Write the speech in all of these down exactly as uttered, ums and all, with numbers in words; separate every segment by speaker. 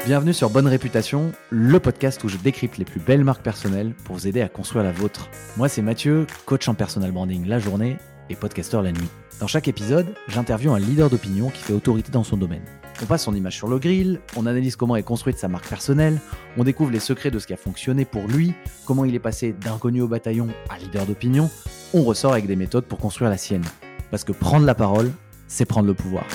Speaker 1: Bienvenue sur Bonne Réputation, le podcast où je décrypte les plus belles marques personnelles pour vous aider à construire la vôtre. Moi, c'est Mathieu, coach en personal branding la journée et podcasteur la nuit. Dans chaque épisode, j'interviewe un leader d'opinion qui fait autorité dans son domaine. On passe son image sur le grill, on analyse comment est construite sa marque personnelle, on découvre les secrets de ce qui a fonctionné pour lui, comment il est passé d'inconnu au bataillon à leader d'opinion. On ressort avec des méthodes pour construire la sienne. Parce que prendre la parole, c'est prendre le pouvoir.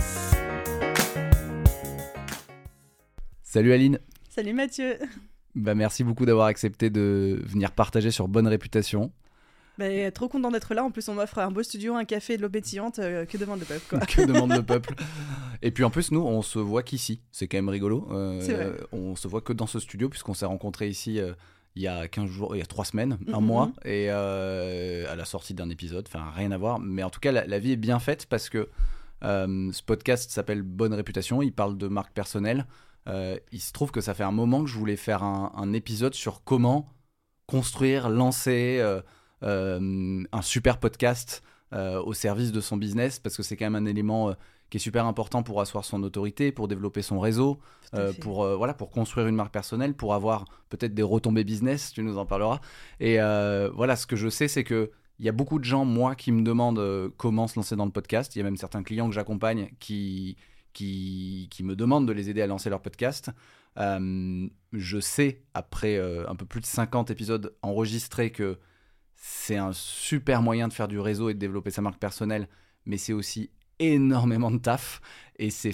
Speaker 1: Salut Aline.
Speaker 2: Salut Mathieu.
Speaker 1: Bah merci beaucoup d'avoir accepté de venir partager sur Bonne Réputation.
Speaker 2: Bah, trop content d'être là. En plus, on m'offre un beau studio, un café et de l'eau pétillante. Euh, que demande le peuple, quoi.
Speaker 1: Que demande le peuple. Et puis en plus, nous, on se voit qu'ici. C'est quand même rigolo. Euh,
Speaker 2: C'est vrai.
Speaker 1: On se voit que dans ce studio, puisqu'on s'est rencontrés ici euh, il y a quinze jours, il y a trois semaines, un
Speaker 2: Mm-hmm.
Speaker 1: mois, et euh, à la sortie d'un épisode. Enfin, rien à voir. Mais en tout cas, la, la vie est bien faite parce que euh, ce podcast s'appelle Bonne Réputation. Il parle de marque personnelle. Euh, il se trouve que ça fait un moment que je voulais faire un, un épisode sur comment construire, lancer euh, euh, un super podcast euh, au service de son business, parce que c'est quand même un élément euh, qui est super important pour asseoir son autorité, pour développer son réseau, euh, pour, euh, voilà, pour construire une marque personnelle, pour avoir peut-être des retombées business, tu nous en parleras. Et euh, voilà, ce que je sais, c'est que il y a beaucoup de gens, moi, qui me demandent euh, comment se lancer dans le podcast. Il y a même certains clients que j'accompagne qui... Qui, qui me demandent de les aider à lancer leur podcast. Euh, je sais, après euh, un peu plus de cinquante épisodes enregistrés, que c'est un super moyen de faire du réseau et de développer sa marque personnelle, mais c'est aussi énormément de taf, et c'est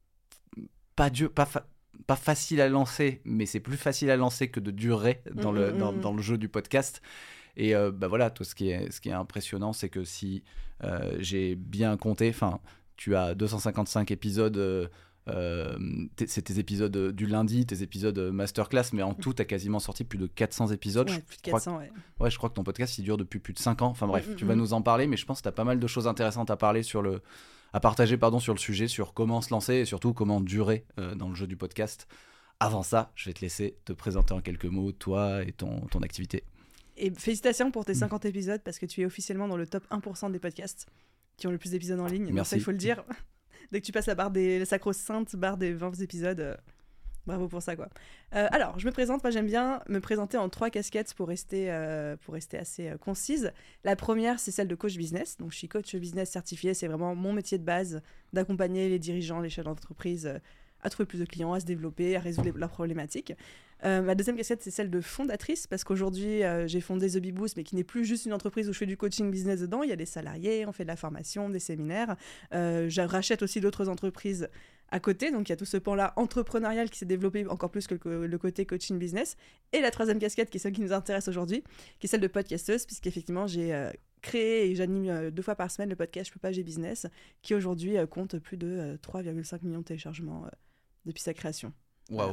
Speaker 1: pas, dur, pas, fa- pas facile à lancer, mais c'est plus facile à lancer que de durer dans, mmh, le, dans, dans le jeu du podcast. Et euh, bah voilà, toi, ce qui est, ce qui est impressionnant, c'est que si euh, j'ai bien compté, enfin, tu as deux cent cinquante-cinq épisodes, euh, euh, t- c'est tes épisodes du lundi, tes épisodes masterclass, mais en tout, tu as quasiment sorti plus de quatre cents épisodes.
Speaker 2: Ouais, plus de quatre cents,
Speaker 1: que,
Speaker 2: ouais.
Speaker 1: Ouais, je crois que ton podcast, il dure depuis plus de cinq ans. Enfin bref,
Speaker 2: mm-hmm.
Speaker 1: tu vas nous en parler, mais je pense que tu as pas mal de choses intéressantes à parler sur le, à partager pardon, sur le sujet, sur comment se lancer et surtout comment durer euh, dans le jeu du podcast. Avant ça, je vais te laisser te présenter en quelques mots, toi et ton, ton activité.
Speaker 2: Et félicitations pour tes cinquante épisodes, parce que tu es officiellement dans le top un pour cent des podcasts qui ont le plus d'épisodes en ligne.
Speaker 1: Merci.
Speaker 2: Donc ça, il faut le dire. Dès que tu passes la barre des la sacro-sainte barre des vingt épisodes, euh, bravo pour ça, quoi. Euh, alors, je me présente. Moi, j'aime bien me présenter en trois casquettes pour rester, euh, pour rester assez euh, concise. La première, c'est celle de coach business. Donc, je suis coach business certifié. C'est vraiment mon métier de base, d'accompagner les dirigeants, les chefs d'entreprise euh, à trouver plus de clients, à se développer, à résoudre leurs problématiques. Euh, ma deuxième casquette, c'est celle de fondatrice, parce qu'aujourd'hui, euh, j'ai fondé The Bee Boost, mais qui n'est plus juste une entreprise où je fais du coaching business dedans. Il y a des salariés, on fait de la formation, des séminaires. Euh, je rachète aussi d'autres entreprises à côté. Donc, il y a tout ce pan-là entrepreneurial qui s'est développé encore plus que le, le côté coaching business. Et la troisième casquette, qui est celle qui nous intéresse aujourd'hui, qui est celle de podcasteuse, puisqu'effectivement, j'ai euh, créé et j'anime euh, deux fois par semaine le podcast Je peux pas, j'ai business, qui aujourd'hui euh, compte plus de euh, trois virgule cinq millions de téléchargements euh, depuis sa création.
Speaker 1: Waouh.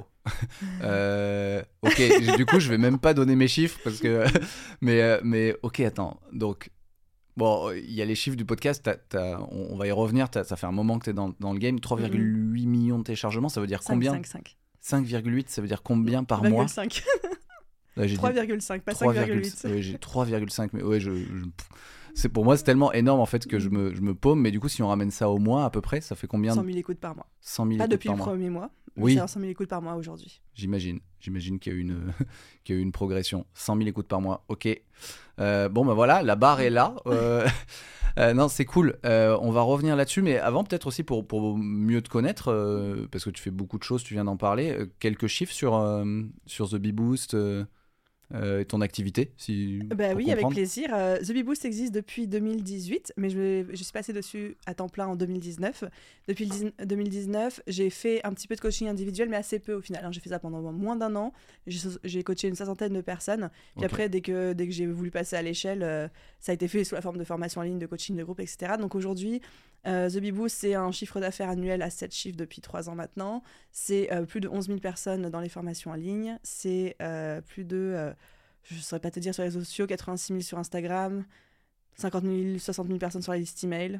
Speaker 1: euh, ok, du coup, je vais même pas donner mes chiffres parce que, mais euh, mais ok, attends. Donc bon, il y a les chiffres du podcast. T'as, t'as, on, on va y revenir. Ça fait un moment que t'es dans dans le game. trois virgule huit mm-hmm. millions de téléchargements, ça veut dire combien?
Speaker 2: cinq, cinq.
Speaker 1: cinq virgule huit, ça veut dire combien par
Speaker 2: trois virgule
Speaker 1: mois?
Speaker 2: cinq.
Speaker 1: Ouais,
Speaker 2: trois virgule cinq, pas cinq virgule huit.
Speaker 1: Ouais, j'ai trois virgule cinq, mais ouais, je, je c'est pour moi c'est tellement énorme en fait que je me je me paume. Mais du coup, si on ramène ça au mois à peu près, ça fait combien?
Speaker 2: cent mille écoutes par mois.
Speaker 1: cent mille
Speaker 2: pas
Speaker 1: écoutes
Speaker 2: depuis
Speaker 1: par
Speaker 2: le
Speaker 1: mois.
Speaker 2: premier mois.
Speaker 1: Oui.
Speaker 2: C'est cent mille écoutes par mois aujourd'hui.
Speaker 1: J'imagine, j'imagine qu'il y a eu une, qu'il y a eu une progression. cent mille écoutes par mois, ok. Euh, bon, ben voilà, la barre est là. Euh, euh, non, c'est cool. Euh, on va revenir là-dessus, mais avant, peut-être aussi pour, pour mieux te connaître, euh, parce que tu fais beaucoup de choses, tu viens d'en parler, euh, quelques chiffres sur, euh, sur The Bee Boost euh, euh, et ton activité, si
Speaker 2: Bah oui,
Speaker 1: comprendre.
Speaker 2: avec plaisir. Euh, The Bee Boost existe depuis deux mille dix-huit, mais je, je suis passée dessus à temps plein en deux mille dix-neuf. Depuis le deux mille dix-neuf, j'ai fait un petit peu de coaching individuel, mais assez peu au final. J'ai fait ça pendant moins d'un an. J'ai, j'ai coaché une cinquantaine de personnes. Puis okay. Après, dès que, dès que j'ai voulu passer à l'échelle, euh, ça a été fait sous la forme de formation en ligne, de coaching de groupe, et cetera. Donc aujourd'hui, euh, The Bee Boost, c'est un chiffre d'affaires annuel à sept chiffres depuis trois ans maintenant. C'est euh, plus de onze mille personnes dans les formations en ligne. C'est euh, plus de... Euh, je ne saurais pas te dire sur les réseaux sociaux, quatre-vingt-six mille sur Instagram, cinquante mille, soixante mille personnes sur la liste email,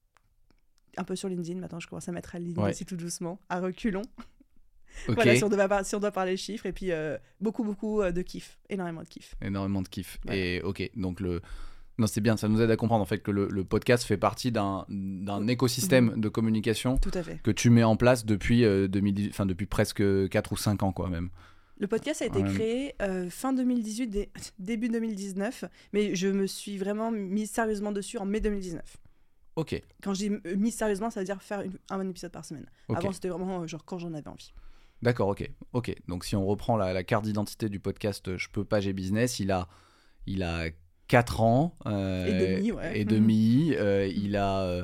Speaker 2: un peu sur LinkedIn. Maintenant, je commence à mettre à LinkedIn ouais. aussi tout doucement, à reculons. Okay. Voilà, si on, doit par- si on doit parler chiffres. Et puis, euh, beaucoup, beaucoup de kiff. Énormément de kiff.
Speaker 1: Énormément de kiff. Voilà. Et ok, donc le... Non, c'est bien, ça nous aide à comprendre en fait que le, le podcast fait partie d'un, d'un écosystème mmh. de communication
Speaker 2: Tout à fait.
Speaker 1: que tu mets en place depuis, euh, deux mille dix, enfin, depuis presque quatre ou cinq ans, quoi, même.
Speaker 2: Le podcast a été
Speaker 1: ouais.
Speaker 2: créé euh, fin deux mille dix-huit, dé- début deux mille dix-neuf, mais je me suis vraiment mise sérieusement dessus en mai deux mille dix-neuf.
Speaker 1: Ok.
Speaker 2: Quand je dis euh, mise sérieusement, ça veut dire faire une, un épisode par semaine.
Speaker 1: Okay.
Speaker 2: Avant, c'était vraiment euh, genre quand j'en avais envie.
Speaker 1: D'accord, ok. Ok. Donc, si on reprend la, la carte d'identité du podcast Je peux pas, j'ai business, il a, il a quatre ans. Euh,
Speaker 2: et demi, ouais.
Speaker 1: Et demi. Mmh. Euh, il a... Euh,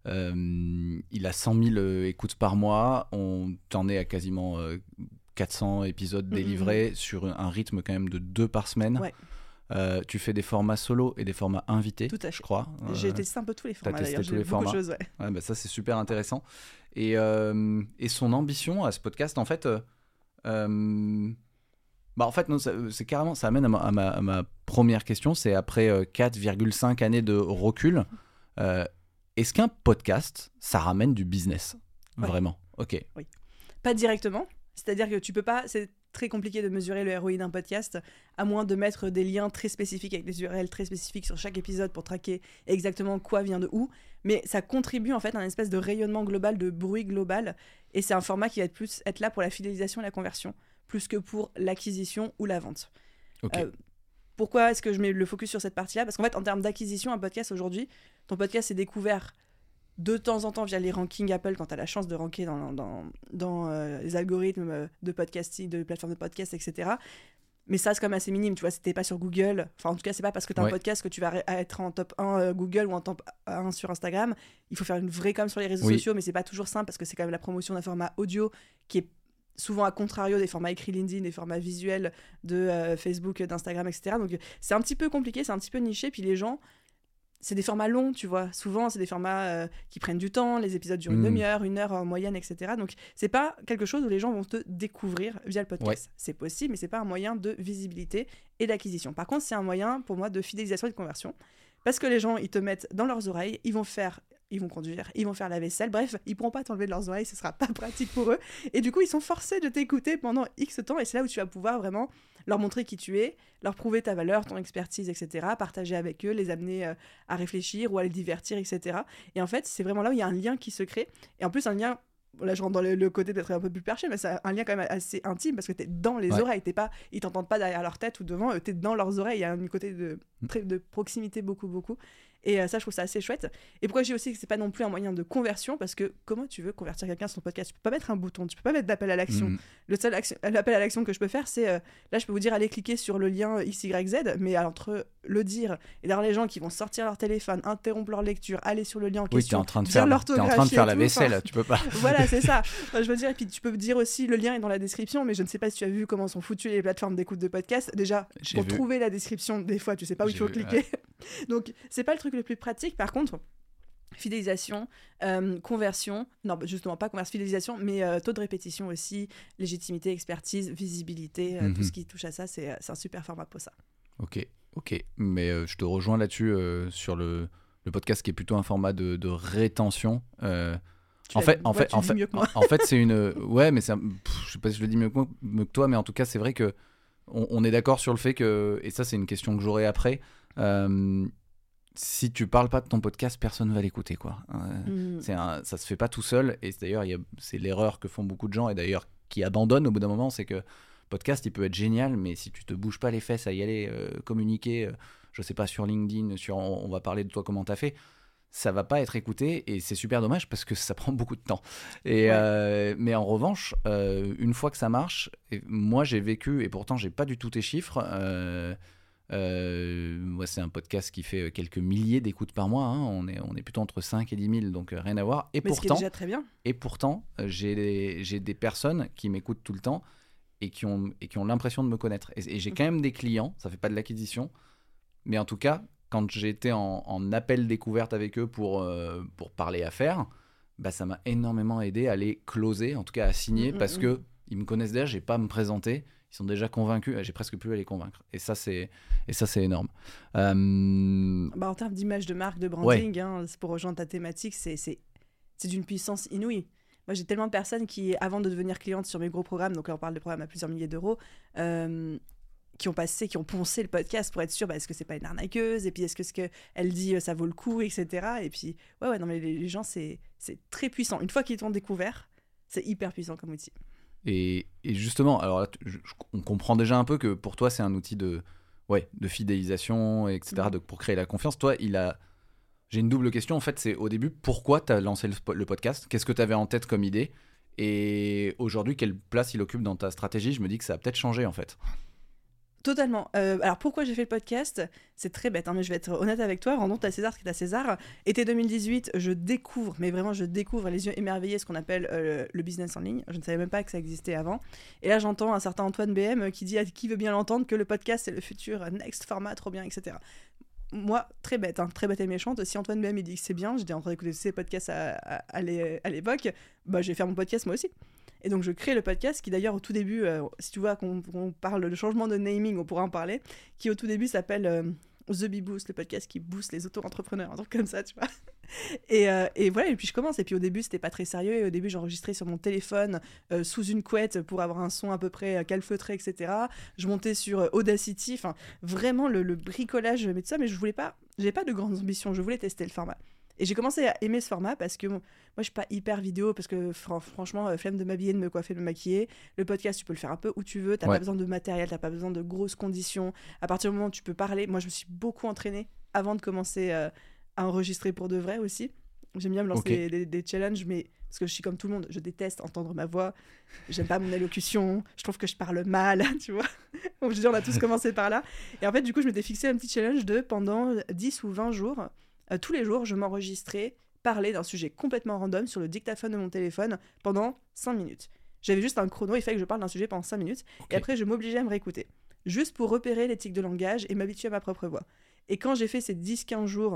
Speaker 1: Euh, il a cent mille euh, écoutes par mois. On t'en est à quasiment euh, quatre cents épisodes délivrés mmh. sur un rythme quand même de deux par semaine.
Speaker 2: Ouais.
Speaker 1: Euh, tu fais des formats solo et des formats invités,
Speaker 2: Tout à fait.
Speaker 1: Je crois.
Speaker 2: J'ai euh, testé un peu tous les formats.
Speaker 1: T'as testé
Speaker 2: d'ailleurs.
Speaker 1: tous
Speaker 2: J'ai
Speaker 1: les formats.
Speaker 2: Beaucoup de choses, ouais.
Speaker 1: Ouais, bah ça c'est super intéressant. Et, euh, et son ambition à ce podcast, en fait, euh, bah en fait non, ça, c'est carrément, ça amène à ma, à ma, à ma première question. C'est après euh, quatre virgule cinq années de recul. Euh, Est-ce qu'un podcast, ça ramène du business ?
Speaker 2: Ouais.
Speaker 1: Vraiment ? Ok.
Speaker 2: Oui. Pas directement. C'est-à-dire que tu peux pas... C'est très compliqué de mesurer le R O I d'un podcast, à moins de mettre des liens très spécifiques avec des U R L très spécifiques sur chaque épisode pour traquer exactement quoi vient de où. Mais ça contribue en fait à un espèce de rayonnement global, de bruit global. Et c'est un format qui va être, plus, être là pour la fidélisation et la conversion, plus que pour l'acquisition ou la vente.
Speaker 1: Ok.
Speaker 2: Euh, Pourquoi est-ce que je mets le focus sur cette partie-là ? Parce qu'en fait, en termes d'acquisition, un podcast aujourd'hui, ton podcast est découvert de temps en temps via les rankings Apple quand tu as la chance de ranker dans, dans, dans euh, les algorithmes de podcasting, de plateformes de podcast, et cetera. Mais ça, c'est quand même assez minime, tu vois, c'était pas sur Google. Enfin, en tout cas, c'est pas parce que tu as ouais. un podcast que tu vas être en top un euh, Google ou en top un sur Instagram. Il faut faire une vraie com sur les réseaux oui. sociaux, mais c'est pas toujours simple parce que c'est quand même la promotion d'un format audio qui est souvent à contrario des formats écrits LinkedIn, des formats visuels de euh, Facebook, d'Instagram, et cetera. Donc c'est un petit peu compliqué, c'est un petit peu niché. Puis les gens, c'est des formats longs, tu vois. Souvent, c'est des formats euh, qui prennent du temps. Les épisodes durent une mmh. demi-heure, une heure en moyenne, et cetera. Donc c'est pas quelque chose où les gens vont te découvrir via le podcast. Ouais. C'est possible, mais c'est pas un moyen de visibilité et d'acquisition. Par contre, c'est un moyen pour moi de fidélisation et de conversion. Parce que les gens, ils te mettent dans leurs oreilles, ils vont faire... ils vont conduire, ils vont faire la vaisselle, bref, ils pourront pas t'enlever de leurs oreilles, ce sera pas pratique pour eux. Et du coup, ils sont forcés de t'écouter pendant X temps, et c'est là où tu vas pouvoir vraiment leur montrer qui tu es, leur prouver ta valeur, ton expertise, et cetera, partager avec eux, les amener euh, à réfléchir ou à les divertir, et cetera. Et en fait, c'est vraiment là où il y a un lien qui se crée, et en plus un lien... Là, je rentre dans le, le côté d'être un peu plus perché, mais c'est un lien quand même assez intime parce que t'es dans les ouais. oreilles, t'es pas, ils t'entendent pas derrière leur tête ou devant, t'es dans leurs oreilles. Il y a un côté de, de proximité beaucoup, beaucoup. Et euh, ça, je trouve ça assez chouette. Et pourquoi je dis aussi que c'est pas non plus un moyen de conversion, parce que comment tu veux convertir quelqu'un sur ton podcast ? Tu peux pas mettre un bouton, tu peux pas mettre d'appel à l'action. Mmh. Le seul action, l'appel à l'action que je peux faire, c'est euh, là, je peux vous dire allez cliquer sur le lien X Y Z, mais entre le dire et d'avoir les gens qui vont sortir leur téléphone, interrompre leur lecture, aller sur le lien en
Speaker 1: oui,
Speaker 2: question,
Speaker 1: t'es en train de faire, t'es en train de faire la vaisselle, enfin, tu peux pas.
Speaker 2: Voilà, c'est ça. Enfin, je veux dire, et puis tu peux dire aussi le lien est dans la description, mais je ne sais pas si tu as vu comment sont foutues les plateformes d'écoute de podcast. Déjà, J'ai pour vu. trouver la description, des fois, tu sais pas où J'ai il faut vu, cliquer. Ouais. Donc, c'est pas le truc le plus pratique. Par contre, fidélisation, euh, conversion, non, justement pas conversion, fidélisation, mais euh, taux de répétition aussi, légitimité, expertise, visibilité, euh, mm-hmm. tout ce qui touche à ça, c'est, c'est un super format pour ça.
Speaker 1: Ok, ok. Mais euh, je te rejoins là-dessus euh, sur le, le podcast qui est plutôt un format de, de rétention. Euh, En fait, en, fait, en, fait, en fait, c'est une. Ouais, mais c'est un... Pff, je sais pas si je le dis mieux que, mieux que toi, mais en tout cas, c'est vrai que on, on est d'accord sur le fait que, et ça, c'est une question que j'aurai après. Euh, si tu parles pas de ton podcast, personne va l'écouter, quoi. Euh, mm. c'est un, ça se fait pas tout seul, et c'est, d'ailleurs, y a, c'est l'erreur que font beaucoup de gens, et d'ailleurs qui abandonnent au bout d'un moment, c'est que podcast, il peut être génial, mais si tu te bouges pas les fesses à y aller, euh, communiquer, euh, je sais pas, sur LinkedIn, sur, on, on va parler de toi, comment t'as fait. Ça va pas être écouté et c'est super dommage parce que ça prend beaucoup de temps. Et ouais. euh, mais en revanche, euh, une fois que ça marche, et moi j'ai vécu et pourtant j'ai pas du tout tes chiffres. Euh, euh, moi c'est un podcast qui fait quelques milliers d'écoutes par mois. Hein. On est on est plutôt entre cinq et dix mille, donc euh, rien à voir. Et
Speaker 2: mais
Speaker 1: pourtant,
Speaker 2: ce qui est déjà très bien.
Speaker 1: Et pourtant, j'ai des, j'ai des personnes qui m'écoutent tout le temps et qui ont et qui ont l'impression de me connaître. Et, et j'ai quand même des clients. Ça fait pas de l'acquisition, mais en tout cas. Quand j'étais en, en appel découverte avec eux pour, euh, pour parler affaires, bah, ça m'a énormément aidé à les closer, en tout cas à signer, mmh, parce mmh. qu'ils me connaissent déjà, je n'ai pas à me présenter, ils sont déjà convaincus, j'ai presque plus à les convaincre. Et ça, c'est, et ça, c'est énorme. Euh...
Speaker 2: Bah, en termes d'image de marque, de branding, ouais. hein, pour rejoindre ta thématique, c'est, c'est, c'est d'une puissance inouïe. Moi, j'ai tellement de personnes qui, avant de devenir clientes sur mes gros programmes, donc là, on parle de programmes à plusieurs milliers d'euros, euh, qui ont passé, qui ont poncé le podcast pour être sûr, bah, est-ce que c'est pas une arnaqueuse, et puis est-ce que ce qu'elle dit, ça vaut le coup, et cetera. Et puis, ouais, ouais, non, mais les, les gens, c'est, c'est très puissant. Une fois qu'ils t'ont découvert, c'est hyper puissant comme outil.
Speaker 1: Et, et justement, alors là, je, je, on comprend déjà un peu que pour toi, c'est un outil de, ouais, de fidélisation, et cetera, mmh. de, pour créer la confiance. Toi, il a... J'ai une double question, en fait, c'est au début, pourquoi tu as lancé le, le podcast ? Qu'est-ce que tu avais en tête comme idée ? Et aujourd'hui, quelle place il occupe dans ta stratégie ? Je me dis que ça a peut-être changé, en fait.
Speaker 2: Totalement. Euh, alors pourquoi j'ai fait le podcast ? C'est très bête, hein, mais je vais être honnête avec toi. Rendons à César ce qui est à César. Été deux mille dix-huit, je découvre, mais vraiment je découvre les yeux émerveillés ce qu'on appelle euh, le business en ligne. Je ne savais même pas que ça existait avant. Et là j'entends un certain Antoine B M qui dit à qui veut bien l'entendre que le podcast c'est le futur next format, trop bien, et cetera. Moi, très bête, hein, très bête et méchante. Si Antoine B M il dit que c'est bien, j'étais en train d'écouter ces podcasts à, à, à l'époque, bah je vais faire mon podcast moi aussi. Et donc je crée le podcast qui d'ailleurs au tout début, euh, si tu vois qu'on, qu'on parle de changement de naming, on pourra en parler, qui au tout début s'appelle euh, The Bee Boost, le podcast qui booste les auto-entrepreneurs, un truc comme ça, tu vois. Et, euh, et voilà, et puis je commence, et puis au début c'était pas très sérieux, et au début j'enregistrais sur mon téléphone euh, sous une couette pour avoir un son à peu près euh, calfeutré, et cetera. Je montais sur euh, Audacity, enfin vraiment le, le bricolage, mais tout ça, mais je voulais pas, j'avais pas de grandes ambitions, je voulais tester le format. Et j'ai commencé à aimer ce format parce que bon, moi je suis pas hyper vidéo parce que fr- franchement euh, flemme de m'habiller, de me coiffer, de me maquiller. Le podcast tu peux le faire un peu où tu veux, t'as ouais. pas besoin de matériel, t'as pas besoin de grosses conditions. À partir du moment où tu peux parler, moi je me suis beaucoup entraînée avant de commencer euh, à enregistrer pour de vrai aussi. J'aime bien me lancer okay. des, des, des challenges, mais parce que je suis comme tout le monde, je déteste entendre ma voix, j'aime pas mon élocution, je trouve que je parle mal, tu vois. Donc je dis on a tous commencé par là. Et en fait du coup je m'étais fixé un petit challenge de pendant dix ou vingt jours. Euh, tous les jours, je m'enregistrais parler d'un sujet complètement random sur le dictaphone de mon téléphone pendant cinq minutes. J'avais juste un chrono, il fallait que je parle d'un sujet pendant cinq minutes, okay. et après je m'obligeais à me réécouter, juste pour repérer les tics de langage et m'habituer à ma propre voix. Et quand j'ai fait ces dix quinze jours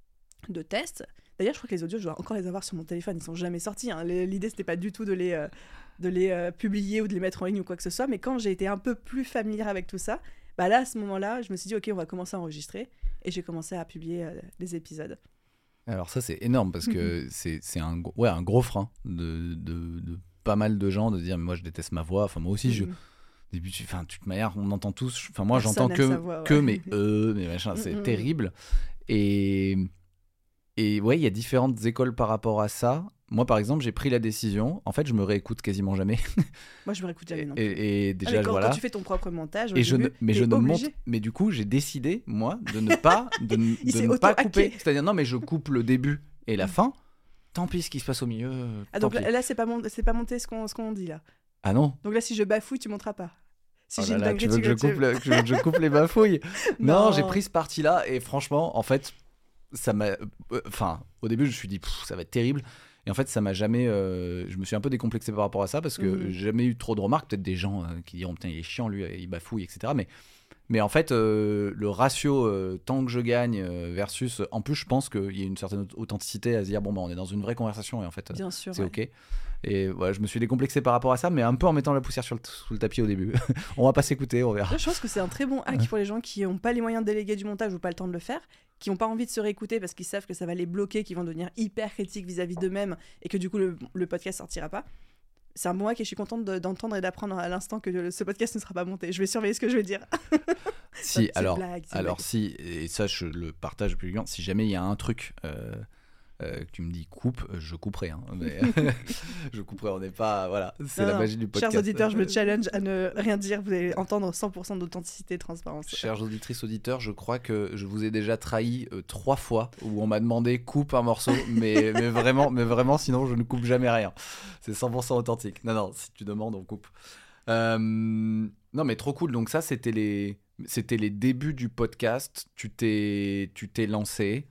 Speaker 2: de tests, d'ailleurs je crois que les audios, je dois encore les avoir sur mon téléphone, ils sont jamais sortis, hein. L'idée c'était pas du tout de les, euh, de les euh, publier ou de les mettre en ligne ou quoi que ce soit, mais quand j'ai été un peu plus familière avec tout ça, bah là à ce moment-là, je me suis dit ok on va commencer à enregistrer. Et j'ai commencé à publier euh, des épisodes.
Speaker 1: Alors ça, c'est énorme parce que mm-hmm. c'est, c'est un, ouais, un gros frein de, de, de pas mal de gens de dire « moi, je déteste ma voix ». Enfin, moi aussi, mm-hmm. je... Début, enfin, de toute manière, on entend tous... Enfin, moi, Personne j'entends que, voix, ouais. que mais euh, mais machin, c'est mm-hmm. terrible. Et, et ouais, il y a différentes écoles par rapport à ça. Moi, par exemple, j'ai pris la décision. En fait, je me réécoute quasiment jamais.
Speaker 2: Moi, je me réécoute jamais non plus.
Speaker 1: Et, et déjà,
Speaker 2: ah, mais quand,
Speaker 1: voilà.
Speaker 2: Quand tu fais ton propre montage, au
Speaker 1: et
Speaker 2: début,
Speaker 1: je ne, mais je ne
Speaker 2: obligé.
Speaker 1: monte. Mais du coup, j'ai décidé, moi, de ne pas, de, de ne pas couper. C'est-à-dire, non, mais je coupe le début et la fin. Tant pis ce qui se passe au milieu.
Speaker 2: Ah, donc là, là, c'est pas, mon... c'est pas monté ce qu'on, ce qu'on dit là.
Speaker 1: Ah non.
Speaker 2: Donc là, si je bafouille, tu monteras pas. Si
Speaker 1: oh
Speaker 2: j'ai
Speaker 1: là là, tu veux que je coupe, le, que je coupe les bafouilles. non. non, j'ai pris ce parti-là et franchement, en fait, ça m'a. Enfin, au début, je me suis dit, ça va être terrible. Et en fait, ça m'a jamais. Euh, je me suis un peu décomplexé par rapport à ça parce que mmh. j'ai jamais eu trop de remarques. Peut-être des gens euh, qui diront putain, il est chiant, lui, il bafouille, et cetera. Mais, mais en fait, euh, le ratio euh, temps que je gagne euh, versus. En plus, je pense qu'il y a une certaine authenticité à se dire bon, bah, on est dans une vraie conversation et en fait,
Speaker 2: Bien sûr,
Speaker 1: c'est
Speaker 2: ouais.
Speaker 1: OK. Et voilà, je me suis décomplexé par rapport à ça, mais un peu en mettant la poussière sur le, sous le tapis au début. On va pas s'écouter, on verra.
Speaker 2: Là, je pense que c'est un très bon hack pour les gens qui n'ont pas les moyens de déléguer du montage ou pas le temps de le faire, qui n'ont pas envie de se réécouter parce qu'ils savent que ça va les bloquer, qu'ils vont devenir hyper critiques vis-à-vis d'eux-mêmes et que du coup le, le podcast sortira pas. C'est un bon hack et je suis contente de, d'entendre et d'apprendre à l'instant que le, ce podcast ne sera pas monté. Je vais surveiller ce que je vais dire.
Speaker 1: Si,
Speaker 2: c'est
Speaker 1: alors,
Speaker 2: blague, c'est
Speaker 1: alors
Speaker 2: blague.
Speaker 1: si, et ça je le partage publiquement, si jamais il y a un truc... Euh... Euh, que tu me dis coupe, je couperai. Hein, mais je couperai, on n'est pas. Voilà, c'est non, la magie du podcast.
Speaker 2: Chers auditeurs, je me challenge à ne rien dire. Vous allez entendre cent pour cent d'authenticité et de transparence.
Speaker 1: Chers auditrices, auditeurs, je crois que je vous ai déjà trahi euh, trois fois où on m'a demandé coupe un morceau, mais, mais, vraiment, mais vraiment, sinon je ne coupe jamais rien. C'est cent pour cent authentique. Non, non, si tu demandes, on coupe. Euh, non, mais trop cool. Donc, ça, c'était les, c'était les débuts du podcast. Tu t'es, tu t'es lancé.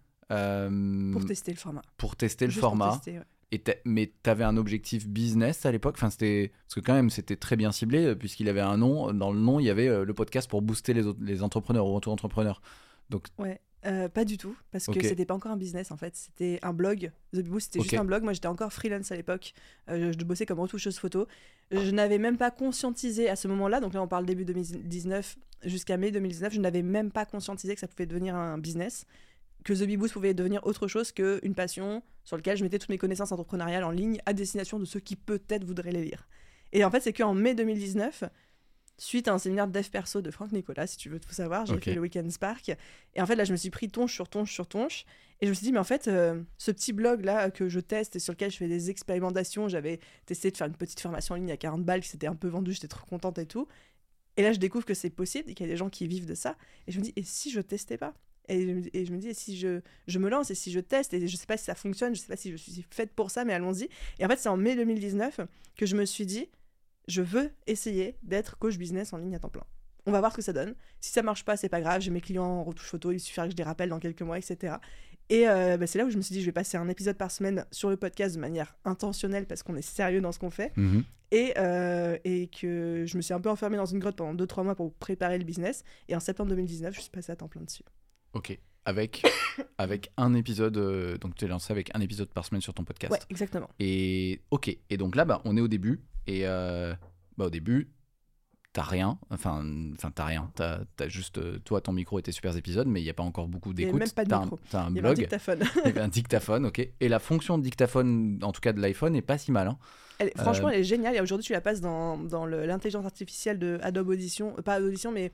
Speaker 1: Euh,
Speaker 2: pour tester le format.
Speaker 1: Pour tester le
Speaker 2: Juste
Speaker 1: format.
Speaker 2: Pour tester, ouais.
Speaker 1: Et t'as, mais tu avais un objectif business à l'époque, enfin, c'était, parce que quand même c'était très bien ciblé, puisqu'il avait un nom. Dans le nom, il y avait euh, le podcast pour booster les, autres, les entrepreneurs ou auto-entrepreneurs. Donc...
Speaker 2: Ouais, euh, pas du tout, parce que okay. c'était pas encore un business en fait. C'était un blog. The Bee Boost, c'était okay. juste un blog. Moi j'étais encore freelance à l'époque. Euh, je, je bossais comme retoucheuse photo. Je n'avais même pas conscientisé à ce moment-là, donc là on parle début deux mille dix-neuf jusqu'à mai deux mille dix-neuf, je n'avais même pas conscientisé que ça pouvait devenir un business. Que The Bee Boost pouvait devenir autre chose qu'une passion sur laquelle je mettais toutes mes connaissances entrepreneuriales en ligne à destination de ceux qui peut-être voudraient les lire. Et en fait, c'est qu'en mai deux mille dix-neuf, suite à un séminaire de dev perso de Franck Nicolas, si tu veux tout savoir. J'ai
Speaker 1: Okay.
Speaker 2: fait le Weekend Spark. Et en fait, là, je me suis pris tonche sur tonche sur tonche. Et je me suis dit, mais en fait, euh, ce petit blog là que je teste et sur lequel je fais des expérimentations, j'avais testé de faire une petite formation en ligne à quarante balles qui s'était un peu vendue, j'étais trop contente et tout. Et là, je découvre que c'est possible et qu'il y a des gens qui vivent de ça. Et je me dis, et si je testais pas ? Et je, me dis- et je me dis, et si je, je me lance et si je teste, et je sais pas si ça fonctionne, je sais pas si je suis faite pour ça, mais allons-y. Et en fait, c'est en mai deux mille dix-neuf que je me suis dit, je veux essayer d'être coach business en ligne à temps plein. On va voir ce que ça donne. Si ça marche pas, c'est pas grave, j'ai mes clients en retouche photo, il suffira que je les rappelle dans quelques mois, et cetera. Et euh, bah, c'est là où je me suis dit, je vais passer un épisode par semaine sur le podcast de manière intentionnelle parce qu'on est sérieux dans ce qu'on fait.
Speaker 1: Mhm.
Speaker 2: Et, euh, et que je me suis un peu enfermée dans une grotte pendant deux trois mois pour préparer le business. Et en septembre deux mille dix-neuf, je suis passée à temps plein dessus.
Speaker 1: Ok. Avec, avec un épisode, euh, donc tu es lancé avec un épisode par semaine sur ton podcast.
Speaker 2: Ouais, exactement.
Speaker 1: Et ok. Et donc là, bah, on est au début. Et euh, bah, au début, t'as rien. Enfin, enfin t'as rien. T'as, t'as juste, euh, toi, ton micro et tes super épisodes, mais il n'y a pas encore beaucoup
Speaker 2: Il y avait
Speaker 1: d'écoute.
Speaker 2: même pas de
Speaker 1: T'as
Speaker 2: micro.
Speaker 1: Un, t'as un
Speaker 2: Il y avait un
Speaker 1: blog.
Speaker 2: dictaphone.
Speaker 1: Il y avait un dictaphone, ok. Et la fonction de dictaphone, en tout cas de l'iPhone, est pas si mal. Hein.
Speaker 2: Elle- franchement,
Speaker 1: Euh,
Speaker 2: elle est géniale. Et aujourd'hui, tu la passes dans, dans le- l'intelligence artificielle de Adobe Audition. Euh, pas Audition, mais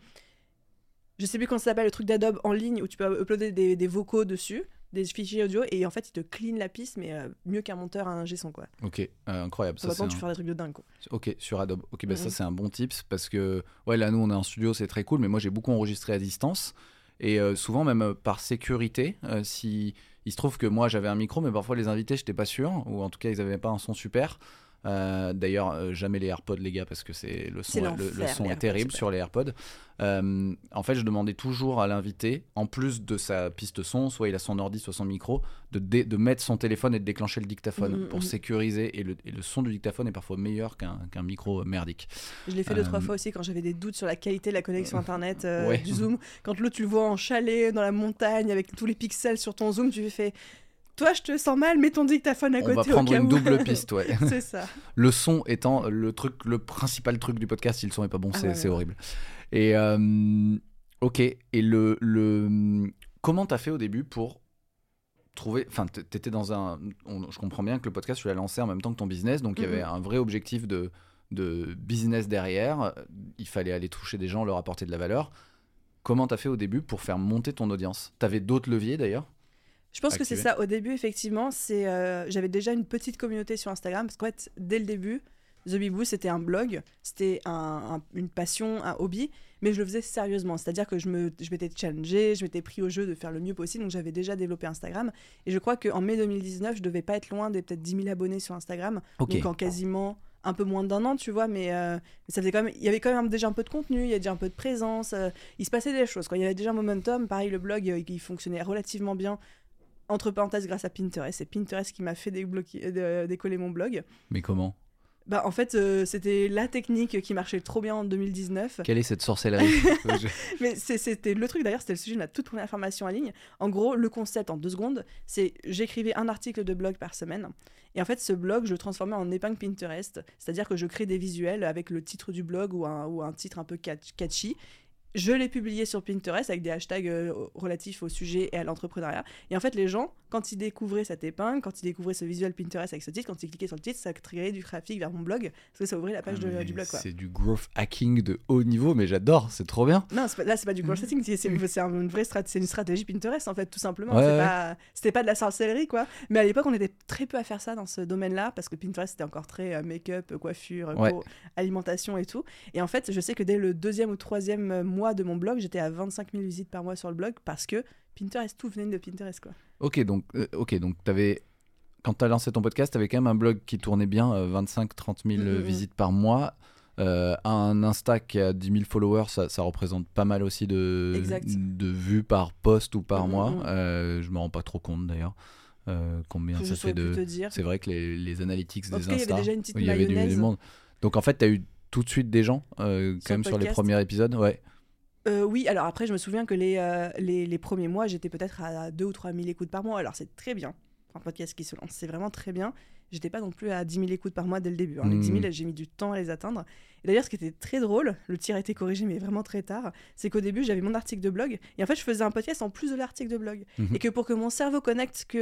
Speaker 2: je sais plus comment ça s'appelle, le truc d'Adobe en ligne où tu peux uploader des, des vocaux dessus, des fichiers audio, et en fait, il te clean la piste, mais euh, mieux qu'un monteur à un G-son, quoi.
Speaker 1: Ok, euh, incroyable.
Speaker 2: Ça
Speaker 1: Ça,
Speaker 2: va
Speaker 1: c'est
Speaker 2: tu
Speaker 1: un-
Speaker 2: faire des trucs de dingue, quoi.
Speaker 1: Ok, sur Adobe. Ok, bah
Speaker 2: Mhm.
Speaker 1: ça c'est un bon tips parce que ouais là nous on est en studio, c'est très cool, mais moi j'ai beaucoup enregistré à distance et euh, souvent même euh, par sécurité, euh, si il se trouve que moi j'avais un micro, mais parfois les invités j'étais pas sûr ou en tout cas ils avaient pas un son super. Euh, D'ailleurs euh, jamais les AirPods les gars parce que c'est le son,
Speaker 2: C'est
Speaker 1: le,
Speaker 2: l'enfer,
Speaker 1: le son
Speaker 2: les
Speaker 1: est
Speaker 2: AirPods,
Speaker 1: terrible
Speaker 2: ouais.
Speaker 1: sur les AirPods. Euh, en fait je demandais toujours à l'invité, en plus de sa piste son, soit il a son ordi, soit son micro, de, dé- de mettre son téléphone et de déclencher le dictaphone
Speaker 2: Mhm,
Speaker 1: pour
Speaker 2: mhm.
Speaker 1: sécuriser et le, et le son du dictaphone est parfois meilleur qu'un qu'un micro merdique.
Speaker 2: Je l'ai fait deux,
Speaker 1: Euh,
Speaker 2: trois fois aussi quand j'avais des doutes sur la qualité de la connexion internet euh,
Speaker 1: Ouais.
Speaker 2: du Zoom. Quand l'autre, tu le vois en chalet, dans la montagne, avec tous les pixels sur ton Zoom, tu fais toi, je te sens mal, mets ton dictaphone à
Speaker 1: On
Speaker 2: côté.
Speaker 1: va
Speaker 2: au
Speaker 1: prendre
Speaker 2: cas
Speaker 1: une
Speaker 2: où.
Speaker 1: double piste, ouais.
Speaker 2: C'est ça.
Speaker 1: Le son étant le truc, le principal truc du podcast, si le son est pas bon,
Speaker 2: Ah
Speaker 1: c'est
Speaker 2: ouais,
Speaker 1: c'est
Speaker 2: ouais.
Speaker 1: horrible. Et euh, ok, et le, le comment t'as fait au début pour trouver, enfin t- t'étais dans un, on- je comprends bien que le podcast tu l'as lancé en même temps que ton business, donc il y
Speaker 2: Mhm.
Speaker 1: avait un vrai objectif de de business derrière. Il fallait aller toucher des gens, leur apporter de la valeur. Comment t'as fait au début pour faire monter ton audience? T'avais d'autres leviers d'ailleurs?
Speaker 2: Je pense que c'est
Speaker 1: Activé.
Speaker 2: ça. Au début, effectivement, c'est euh, j'avais déjà une petite communauté sur Instagram parce qu'en fait, dès le début, The Bibou, c'était un blog, c'était un- un- une passion, un hobby, mais je le faisais sérieusement. C'est-à-dire que je me, je m'étais challengée, je m'étais pris au jeu de faire le mieux possible, donc j'avais déjà développé Instagram. Et je crois qu'en mai deux mille dix-neuf, je devais pas être loin des peut-être dix mille abonnés sur Instagram,
Speaker 1: Ok.
Speaker 2: donc en quasiment un peu moins d'un an, tu vois, mais, euh, mais ça faisait quand même, il y avait quand même déjà un peu de contenu, il y avait déjà un peu de présence, euh, il se passait des choses. Quand il y avait déjà un momentum, pareil, le blog, euh, il fonctionnait relativement bien. Entre parenthèses, grâce à Pinterest. C'est Pinterest qui m'a fait débloquer- euh, décoller mon blog.
Speaker 1: Mais comment?
Speaker 2: Bah, en fait, euh, c'était la technique qui marchait trop bien en deux mille dix-neuf.
Speaker 1: Quelle est cette sorcellerie? Je-
Speaker 2: Mais c'est- c'était le truc, d'ailleurs, c'était le sujet de ma toute première formation en ligne. En gros, le concept en deux secondes, c'est j'écrivais un article de blog par semaine. Et en fait, ce blog, je le transformais en épingle Pinterest. C'est-à-dire que je crée des visuels avec le titre du blog ou un, ou un titre un peu catch- catchy. Je l'ai publié sur Pinterest avec des hashtags euh, relatifs au sujet et à l'entrepreneuriat. Et en fait, les gens, quand ils découvraient cette épingle, quand ils découvraient ce visuel Pinterest avec ce titre, quand ils cliquaient sur le titre, ça créait du trafic vers mon blog, parce que ça ouvrait la page de-
Speaker 1: Ah, mais
Speaker 2: du blog. Quoi.
Speaker 1: c'est du growth hacking de haut niveau, mais j'adore, c'est trop bien.
Speaker 2: Non, c'est pas- là, c'est pas du growth hacking, c'est, c'est, c'est un- une vraie strat- c'est une stratégie Pinterest, en fait, tout simplement.
Speaker 1: Ouais,
Speaker 2: c'est
Speaker 1: ouais.
Speaker 2: pas, c'était pas de la sorcellerie, quoi. Mais à l'époque, on était très peu à faire ça dans ce domaine-là, parce que Pinterest, c'était encore très euh, make-up, euh, coiffure,
Speaker 1: Ouais.
Speaker 2: peau, alimentation et tout. Et en fait, je sais que dès le deuxième ou troisième euh, mois de mon blog, j'étais à vingt-cinq mille visites par mois sur le blog, parce que Pinterest, tout venait de Pinterest, quoi.
Speaker 1: Ok, donc, euh, ok, donc t'avais, quand t'as lancé ton podcast, t'avais quand même un blog qui tournait bien, euh, vingt-cinq à trente mille
Speaker 2: Mhm.
Speaker 1: visites par mois. Euh, un Insta qui a dix mille followers, ça, ça représente pas mal aussi de,
Speaker 2: Exact.
Speaker 1: de vues par post ou par
Speaker 2: Mhm,
Speaker 1: mois.
Speaker 2: mhm.
Speaker 1: Euh, je me rends pas trop compte d'ailleurs. Euh, combien
Speaker 2: Je
Speaker 1: ça fait
Speaker 2: saurais plus
Speaker 1: de.
Speaker 2: te dire.
Speaker 1: C'est vrai que les, les analytics
Speaker 2: En
Speaker 1: des
Speaker 2: tout cas, il y avait
Speaker 1: Insta,
Speaker 2: déjà une petite
Speaker 1: il y avait du,
Speaker 2: mayonnaise.
Speaker 1: du monde. Donc en fait, t'as eu tout de suite des gens, euh,
Speaker 2: Sur
Speaker 1: quand même
Speaker 2: le
Speaker 1: sur les
Speaker 2: podcast.
Speaker 1: premiers épisodes. Ouais.
Speaker 2: Euh, oui, alors après, je me souviens que les, euh, les, les premiers mois, j'étais peut-être à deux ou trois mille écoutes par mois. Alors, c'est très bien. Un podcast qui se lance, c'est vraiment très bien. J'étais pas non plus à dix mille écoutes par mois dès le début. hein. Les
Speaker 1: Mhm.
Speaker 2: dix mille, j'ai mis du temps à les atteindre. Et d'ailleurs, ce qui était très drôle, le tir a été corrigé, mais vraiment très tard, c'est qu'au début, j'avais mon article de blog. Et en fait, je faisais un podcast en plus de l'article de blog.
Speaker 1: Mhm.
Speaker 2: Et que pour que mon cerveau connecte que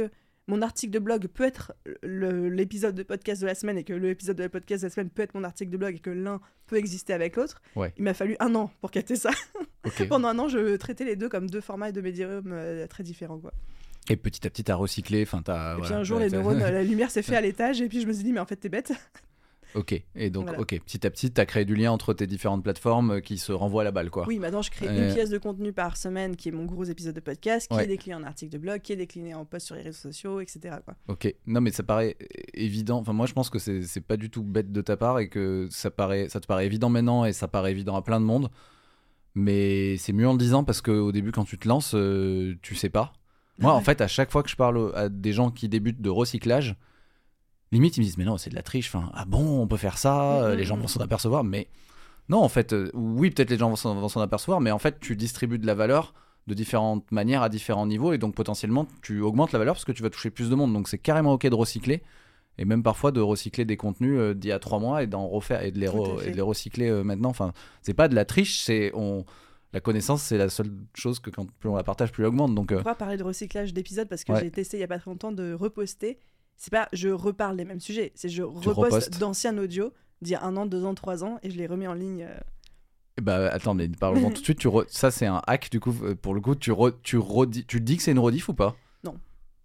Speaker 2: mon article de blog peut être le, l'épisode de podcast de la semaine et que l'épisode de la podcast de la semaine peut être mon article de blog et que l'un peut exister avec l'autre.
Speaker 1: Ouais.
Speaker 2: Il m'a fallu un an pour capter ça.
Speaker 1: Okay.
Speaker 2: Pendant un an, je traitais les deux comme deux formats et deux médiums euh, très différents, quoi.
Speaker 1: Et petit à petit, t'as recyclé. Enfin, t'as.
Speaker 2: Et
Speaker 1: voilà,
Speaker 2: puis un jour,
Speaker 1: t'as,
Speaker 2: les
Speaker 1: t'as...
Speaker 2: neurones, la lumière s'est fait à l'étage et puis je me suis dit, mais en fait, t'es bête.
Speaker 1: Ok, et donc,
Speaker 2: Voilà.
Speaker 1: ok, petit à petit, t'as créé du lien entre tes différentes plateformes qui se renvoient la balle, quoi.
Speaker 2: Oui, maintenant, je crée
Speaker 1: Euh,
Speaker 2: une pièce de contenu par semaine qui est mon gros épisode de podcast, qui
Speaker 1: Ouais.
Speaker 2: est décliné en article de blog, qui est décliné en post sur les réseaux sociaux, et cetera, quoi.
Speaker 1: Ok, non mais ça paraît évident, enfin moi je pense que c'est, c'est pas du tout bête de ta part et que ça, paraît, ça te paraît évident maintenant et ça paraît évident à plein de monde, mais c'est mieux en le disant parce qu'au début quand tu te lances, euh, tu sais pas. Moi
Speaker 2: Ah ouais.
Speaker 1: en fait à chaque fois que je parle à des gens qui débutent de recyclage, limite ils me disent mais non c'est de la triche, enfin, ah bon on peut faire ça,
Speaker 2: Mm, mm,
Speaker 1: les gens
Speaker 2: mm.
Speaker 1: vont s'en apercevoir, mais non en fait, euh, oui peut-être les gens vont s'en, vont s'en apercevoir, mais en fait tu distribues de la valeur de différentes manières à différents niveaux et donc potentiellement tu augmentes la valeur parce que tu vas toucher plus de monde, donc c'est carrément ok de recycler et même parfois de recycler des contenus euh, d'il y a trois mois et d'en refaire et de les,
Speaker 2: Tout à
Speaker 1: re-
Speaker 2: fait.
Speaker 1: et de les recycler euh, maintenant. Enfin, c'est pas de la triche, c'est on la connaissance c'est la seule chose que quand plus on la partage plus elle augmente, donc
Speaker 2: On
Speaker 1: euh,
Speaker 2: pourra parler de recyclage d'épisodes parce que
Speaker 1: Ouais.
Speaker 2: j'ai testé il y a pas très longtemps de reposter. C'est pas je reparle des mêmes sujets, c'est je reposte
Speaker 1: repostes.
Speaker 2: d'anciens audios d'il y a un an, deux ans, trois ans et je les remets en ligne. euh.
Speaker 1: bah attends mais parlons tout de suite, tu re- ça c'est un hack du coup euh, pour le coup tu re- tu redis- tu dis que c'est une rediff ou pas?
Speaker 2: Non.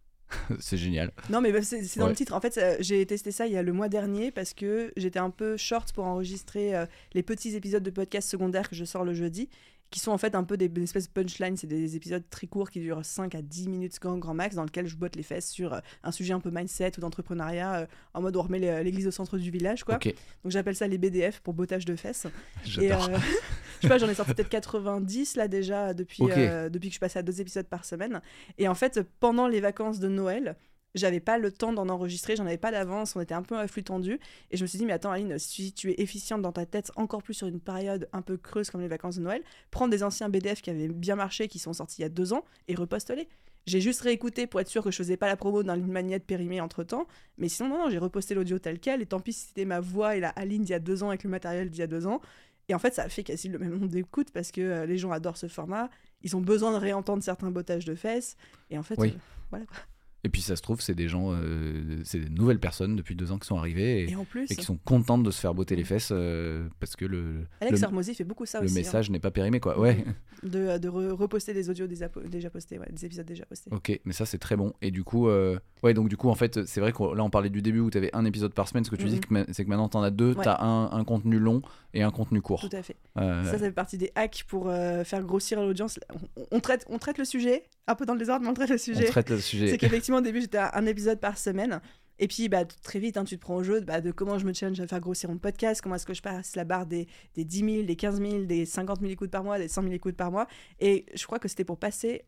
Speaker 1: C'est génial.
Speaker 2: Non, mais bah, c'est c'est dans
Speaker 1: Ouais.
Speaker 2: le titre. En fait, euh, j'ai testé ça il y a le mois dernier parce que j'étais un peu short pour enregistrer euh, les petits épisodes de podcast secondaires que je sors le jeudi, qui sont en fait un peu des, des espèces de punchlines. C'est des épisodes très courts qui durent cinq à dix minutes grand, grand max, dans lesquels je botte les fesses sur euh, un sujet un peu mindset ou d'entrepreneuriat, euh, en mode on remet les- l'église au centre du village, quoi.
Speaker 1: Ok,
Speaker 2: Donc j'appelle ça les B D F pour bottage de fesses. Et
Speaker 1: j'adore.
Speaker 2: euh, je sais pas, j'en ai sorti peut-être quatre-vingt-dix là déjà depuis,
Speaker 1: Ok.
Speaker 2: euh, depuis que je passais à deux épisodes par semaine. Et en fait, pendant les vacances de Noël, j'avais pas le temps d'en enregistrer, j'en avais pas d'avance, on était un peu à flux tendu. Et je me suis dit, mais attends Aline, si tu es efficiente dans ta tête, encore plus sur une période un peu creuse comme les vacances de Noël, prends des anciens B D F qui avaient bien marché, qui sont sortis il y a deux ans, et reposte-les. J'ai juste réécouté pour être sûr que je faisais pas la promo d'un ligne magnète périmé entre temps, mais sinon, non, non, j'ai reposté l'audio tel quel, et tant pis si c'était ma voix et la Aline d'il y a deux ans avec le matériel d'il y a deux ans. Et en fait, ça a fait quasi le même nombre d'écoutes parce que euh, les gens adorent ce format, ils ont besoin de réentendre certains bottages de fesses, et en fait,
Speaker 1: Oui.
Speaker 2: euh, voilà.
Speaker 1: Et puis ça se trouve c'est des gens, euh, c'est des nouvelles personnes depuis deux ans qui sont arrivées et,
Speaker 2: Et en plus,
Speaker 1: et qui sont contentes de se faire botter les fesses euh, parce que le,
Speaker 2: Alex
Speaker 1: le,
Speaker 2: Hormozy fait beaucoup ça
Speaker 1: le
Speaker 2: aussi. hein.
Speaker 1: message n'est pas périmé quoi. Ouais.
Speaker 2: De, de re- reposter des audios déjà, po- déjà postés, ouais, des épisodes déjà postés.
Speaker 1: Ok, mais ça c'est très bon. Et du coup, euh, ouais, donc du coup en fait, c'est vrai que là on parlait du début où tu avais un épisode par semaine. Ce que tu
Speaker 2: Mhm.
Speaker 1: dis, que ma- c'est que maintenant t'en as deux.
Speaker 2: Ouais.
Speaker 1: T'as un, un contenu long et un contenu court.
Speaker 2: Tout à fait.
Speaker 1: Euh,
Speaker 2: Ça, ça fait partie des hacks pour euh, faire grossir l'audience. On, on traite, on traite le sujet, un peu dans le désordre, mais on traite le
Speaker 1: on
Speaker 2: sujet.
Speaker 1: traite le sujet.
Speaker 2: C'est qu'effectivement, au début, j'étais à un épisode par semaine. Et puis, bah, t- très vite, hein, tu te prends au jeu de, bah, de comment je me challenge à faire grossir mon podcast, comment est-ce que je passe la barre des, des dix mille, des quinze mille, des cinquante mille écoutes par mois, des cent mille écoutes par mois. Et je crois que c'était pour passer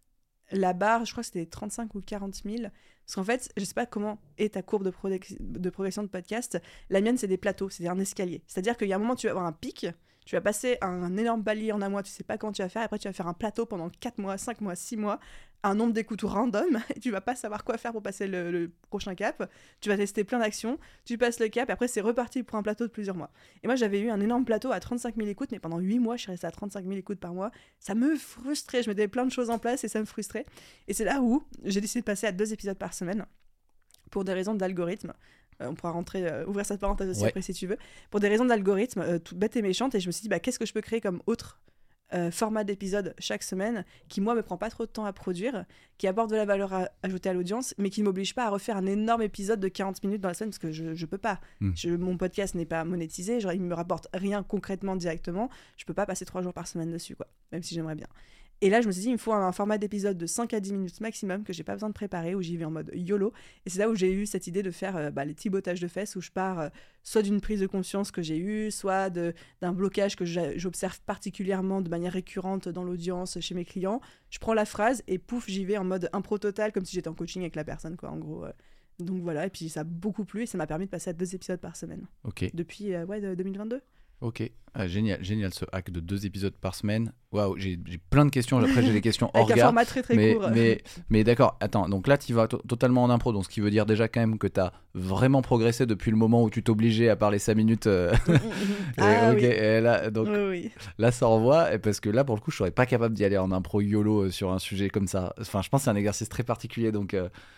Speaker 2: la barre, je crois que c'était trente-cinq ou quarante mille. Parce qu'en fait, je sais pas comment est ta courbe de, produc- de progression de podcast. La mienne, c'est des plateaux, c'est un escalier. C'est-à-dire qu'il y a un moment, tu vas avoir un pic, tu vas passer un énorme palier en un mois, tu sais pas quand tu vas faire, après tu vas faire un plateau pendant quatre mois, cinq mois, six mois, un nombre d'écoutes random, et tu vas pas savoir quoi faire pour passer le, le prochain cap. Tu vas tester plein d'actions, tu passes le cap, et après c'est reparti pour un plateau de plusieurs mois. Et moi j'avais eu un énorme plateau à trente-cinq mille écoutes, mais pendant huit mois je suis restée à trente-cinq mille écoutes par mois. Ça me frustrait, je mettais plein de choses en place et ça me frustrait. Et c'est là où j'ai décidé de passer à deux épisodes par semaine, pour des raisons d'algorithme. Euh, on pourra rentrer, euh, ouvrir cette parenthèse aussi
Speaker 1: Ouais.
Speaker 2: après si tu veux. Pour des raisons d'algorithme, euh, tout bête et méchante, et je me suis dit, bah, qu'est-ce que je peux créer comme autre euh, format d'épisode chaque semaine qui, moi, me prend pas trop de temps à produire, qui apporte de la valeur à- ajoutée à l'audience, mais qui ne m'oblige pas à refaire un énorme épisode de quarante minutes dans la semaine, parce que je, je peux pas.
Speaker 1: Mm.
Speaker 2: Je- mon podcast n'est pas monétisé, genre, il me rapporte rien concrètement directement, je peux pas passer trois jours par semaine dessus, quoi, même si j'aimerais bien. Et là, je me suis dit, il me faut un, un format d'épisode de cinq à dix minutes maximum, que j'ai pas besoin de préparer, où j'y vais en mode YOLO. Et c'est là où j'ai eu cette idée de faire euh, bah, les petits bottages de fesses, où je pars euh, soit d'une prise de conscience que j'ai eue, soit de- d'un blocage que j'a- j'observe particulièrement de manière récurrente dans l'audience chez mes clients. Je prends la phrase et pouf, j'y vais en mode impro total, comme si j'étais en coaching avec la personne, quoi, en gros. euh. Donc voilà, et puis ça a beaucoup plu, et ça m'a permis de passer à deux épisodes par semaine.
Speaker 1: Ok,
Speaker 2: Depuis, euh, ouais, de deux mille vingt-deux.
Speaker 1: ok. Ah, génial, génial ce hack de deux épisodes par semaine. Waouh, j'ai j'ai plein de questions. Après, j'ai des questions hors
Speaker 2: Avec un
Speaker 1: gars.
Speaker 2: format très très
Speaker 1: mais,
Speaker 2: court.
Speaker 1: mais, mais d'accord, attends, donc là tu vas to- totalement en impro, donc ce qui veut dire déjà quand même que tu as vraiment progressé depuis le moment où tu t'obligeais à parler cinq minutes. euh, et,
Speaker 2: Ah
Speaker 1: ok,
Speaker 2: oui.
Speaker 1: et là, donc,
Speaker 2: Oui, oui.
Speaker 1: là ça envoie, et parce que là pour le coup je serais pas capable d'y aller en impro YOLO euh, sur un sujet comme ça. Enfin, je pense que c'est un exercice très particulier, donc euh,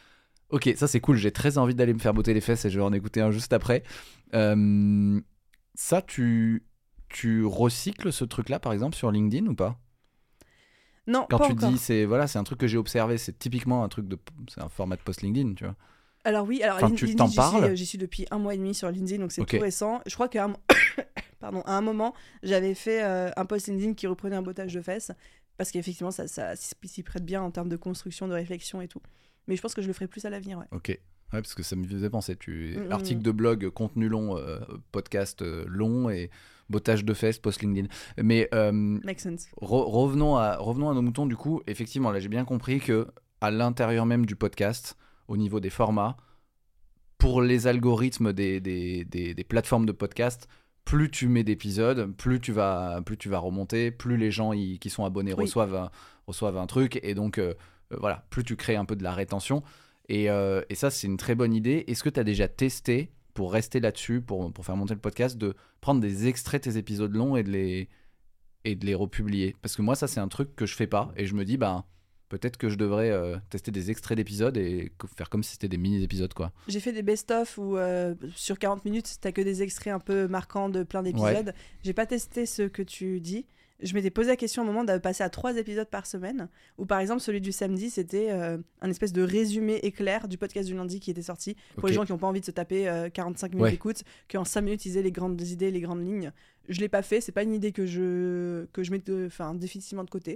Speaker 1: Ok, ça c'est cool. J'ai très envie d'aller me faire botter les fesses et je vais en écouter un juste après. Euh, ça, tu, tu recycles ce truc-là, par exemple, sur LinkedIn ou pas?
Speaker 2: Non,
Speaker 1: Quand
Speaker 2: pas
Speaker 1: tu
Speaker 2: encore.
Speaker 1: dis, c'est voilà, c'est un truc que j'ai observé, c'est typiquement un truc de, c'est un format de post LinkedIn, tu vois.
Speaker 2: Alors oui, alors
Speaker 1: Enfin,
Speaker 2: Lin-
Speaker 1: tu
Speaker 2: LinkedIn,
Speaker 1: t'en
Speaker 2: j'y suis,
Speaker 1: parles?
Speaker 2: euh, j'y suis depuis un mois et demi sur LinkedIn, donc c'est
Speaker 1: Ok.
Speaker 2: tout récent. Je crois qu'à un, mo- Pardon, à un moment, j'avais fait euh, un post LinkedIn qui reprenait un bottage de fesses, parce qu'effectivement, ça, ça s'y prête bien en termes de construction, de réflexion et tout. Mais je pense que je le ferai plus à l'avenir, ouais.
Speaker 1: Ok. Ouais, parce que ça me faisait penser. Tu...
Speaker 2: Mm, mm,
Speaker 1: Article
Speaker 2: mm.
Speaker 1: de blog, contenu long, euh, podcast euh, long et bottage de fesses, post LinkedIn. Mais euh,
Speaker 2: Makes sense.
Speaker 1: re- revenons, à, revenons à nos moutons, du coup. Effectivement, là, j'ai bien compris que à l'intérieur même du podcast, au niveau des formats, pour les algorithmes des, des, des, des plateformes de podcast, plus tu mets d'épisodes, plus tu vas, plus tu vas remonter, plus les gens y- qui sont abonnés
Speaker 2: Oui.
Speaker 1: reçoivent, un, reçoivent un truc, et donc euh, euh, voilà, plus tu crées un peu de la rétention. Et, euh, et ça, c'est une très bonne idée. Est-ce que tu as déjà testé, pour rester là-dessus, pour, pour faire monter le podcast, de prendre des extraits de tes épisodes longs et de les, et de les republier? Parce que moi, ça, c'est un truc que je fais pas, et je me dis, bah, peut-être que je devrais euh, tester des extraits d'épisodes et co- faire comme si c'était des mini-épisodes, quoi.
Speaker 2: J'ai fait des best-of où euh, sur quarante minutes, t'as que des extraits un peu marquants de plein d'épisodes.
Speaker 1: Ouais.
Speaker 2: J'ai pas testé ce que tu dis. Je m'étais posé la question à un moment de passer à trois épisodes par semaine, où par exemple celui du samedi, c'était euh, un espèce de résumé éclair du podcast du lundi qui était sorti, pour
Speaker 1: Ok.
Speaker 2: les gens qui n'ont pas envie de se taper euh, quarante-cinq minutes
Speaker 1: Ouais.
Speaker 2: d'écoute, qu'en cinq minutes ils aient les grandes idées, les grandes lignes. Je l'ai pas fait, c'est pas une idée que je, que je mets de, enfin, définitivement de côté,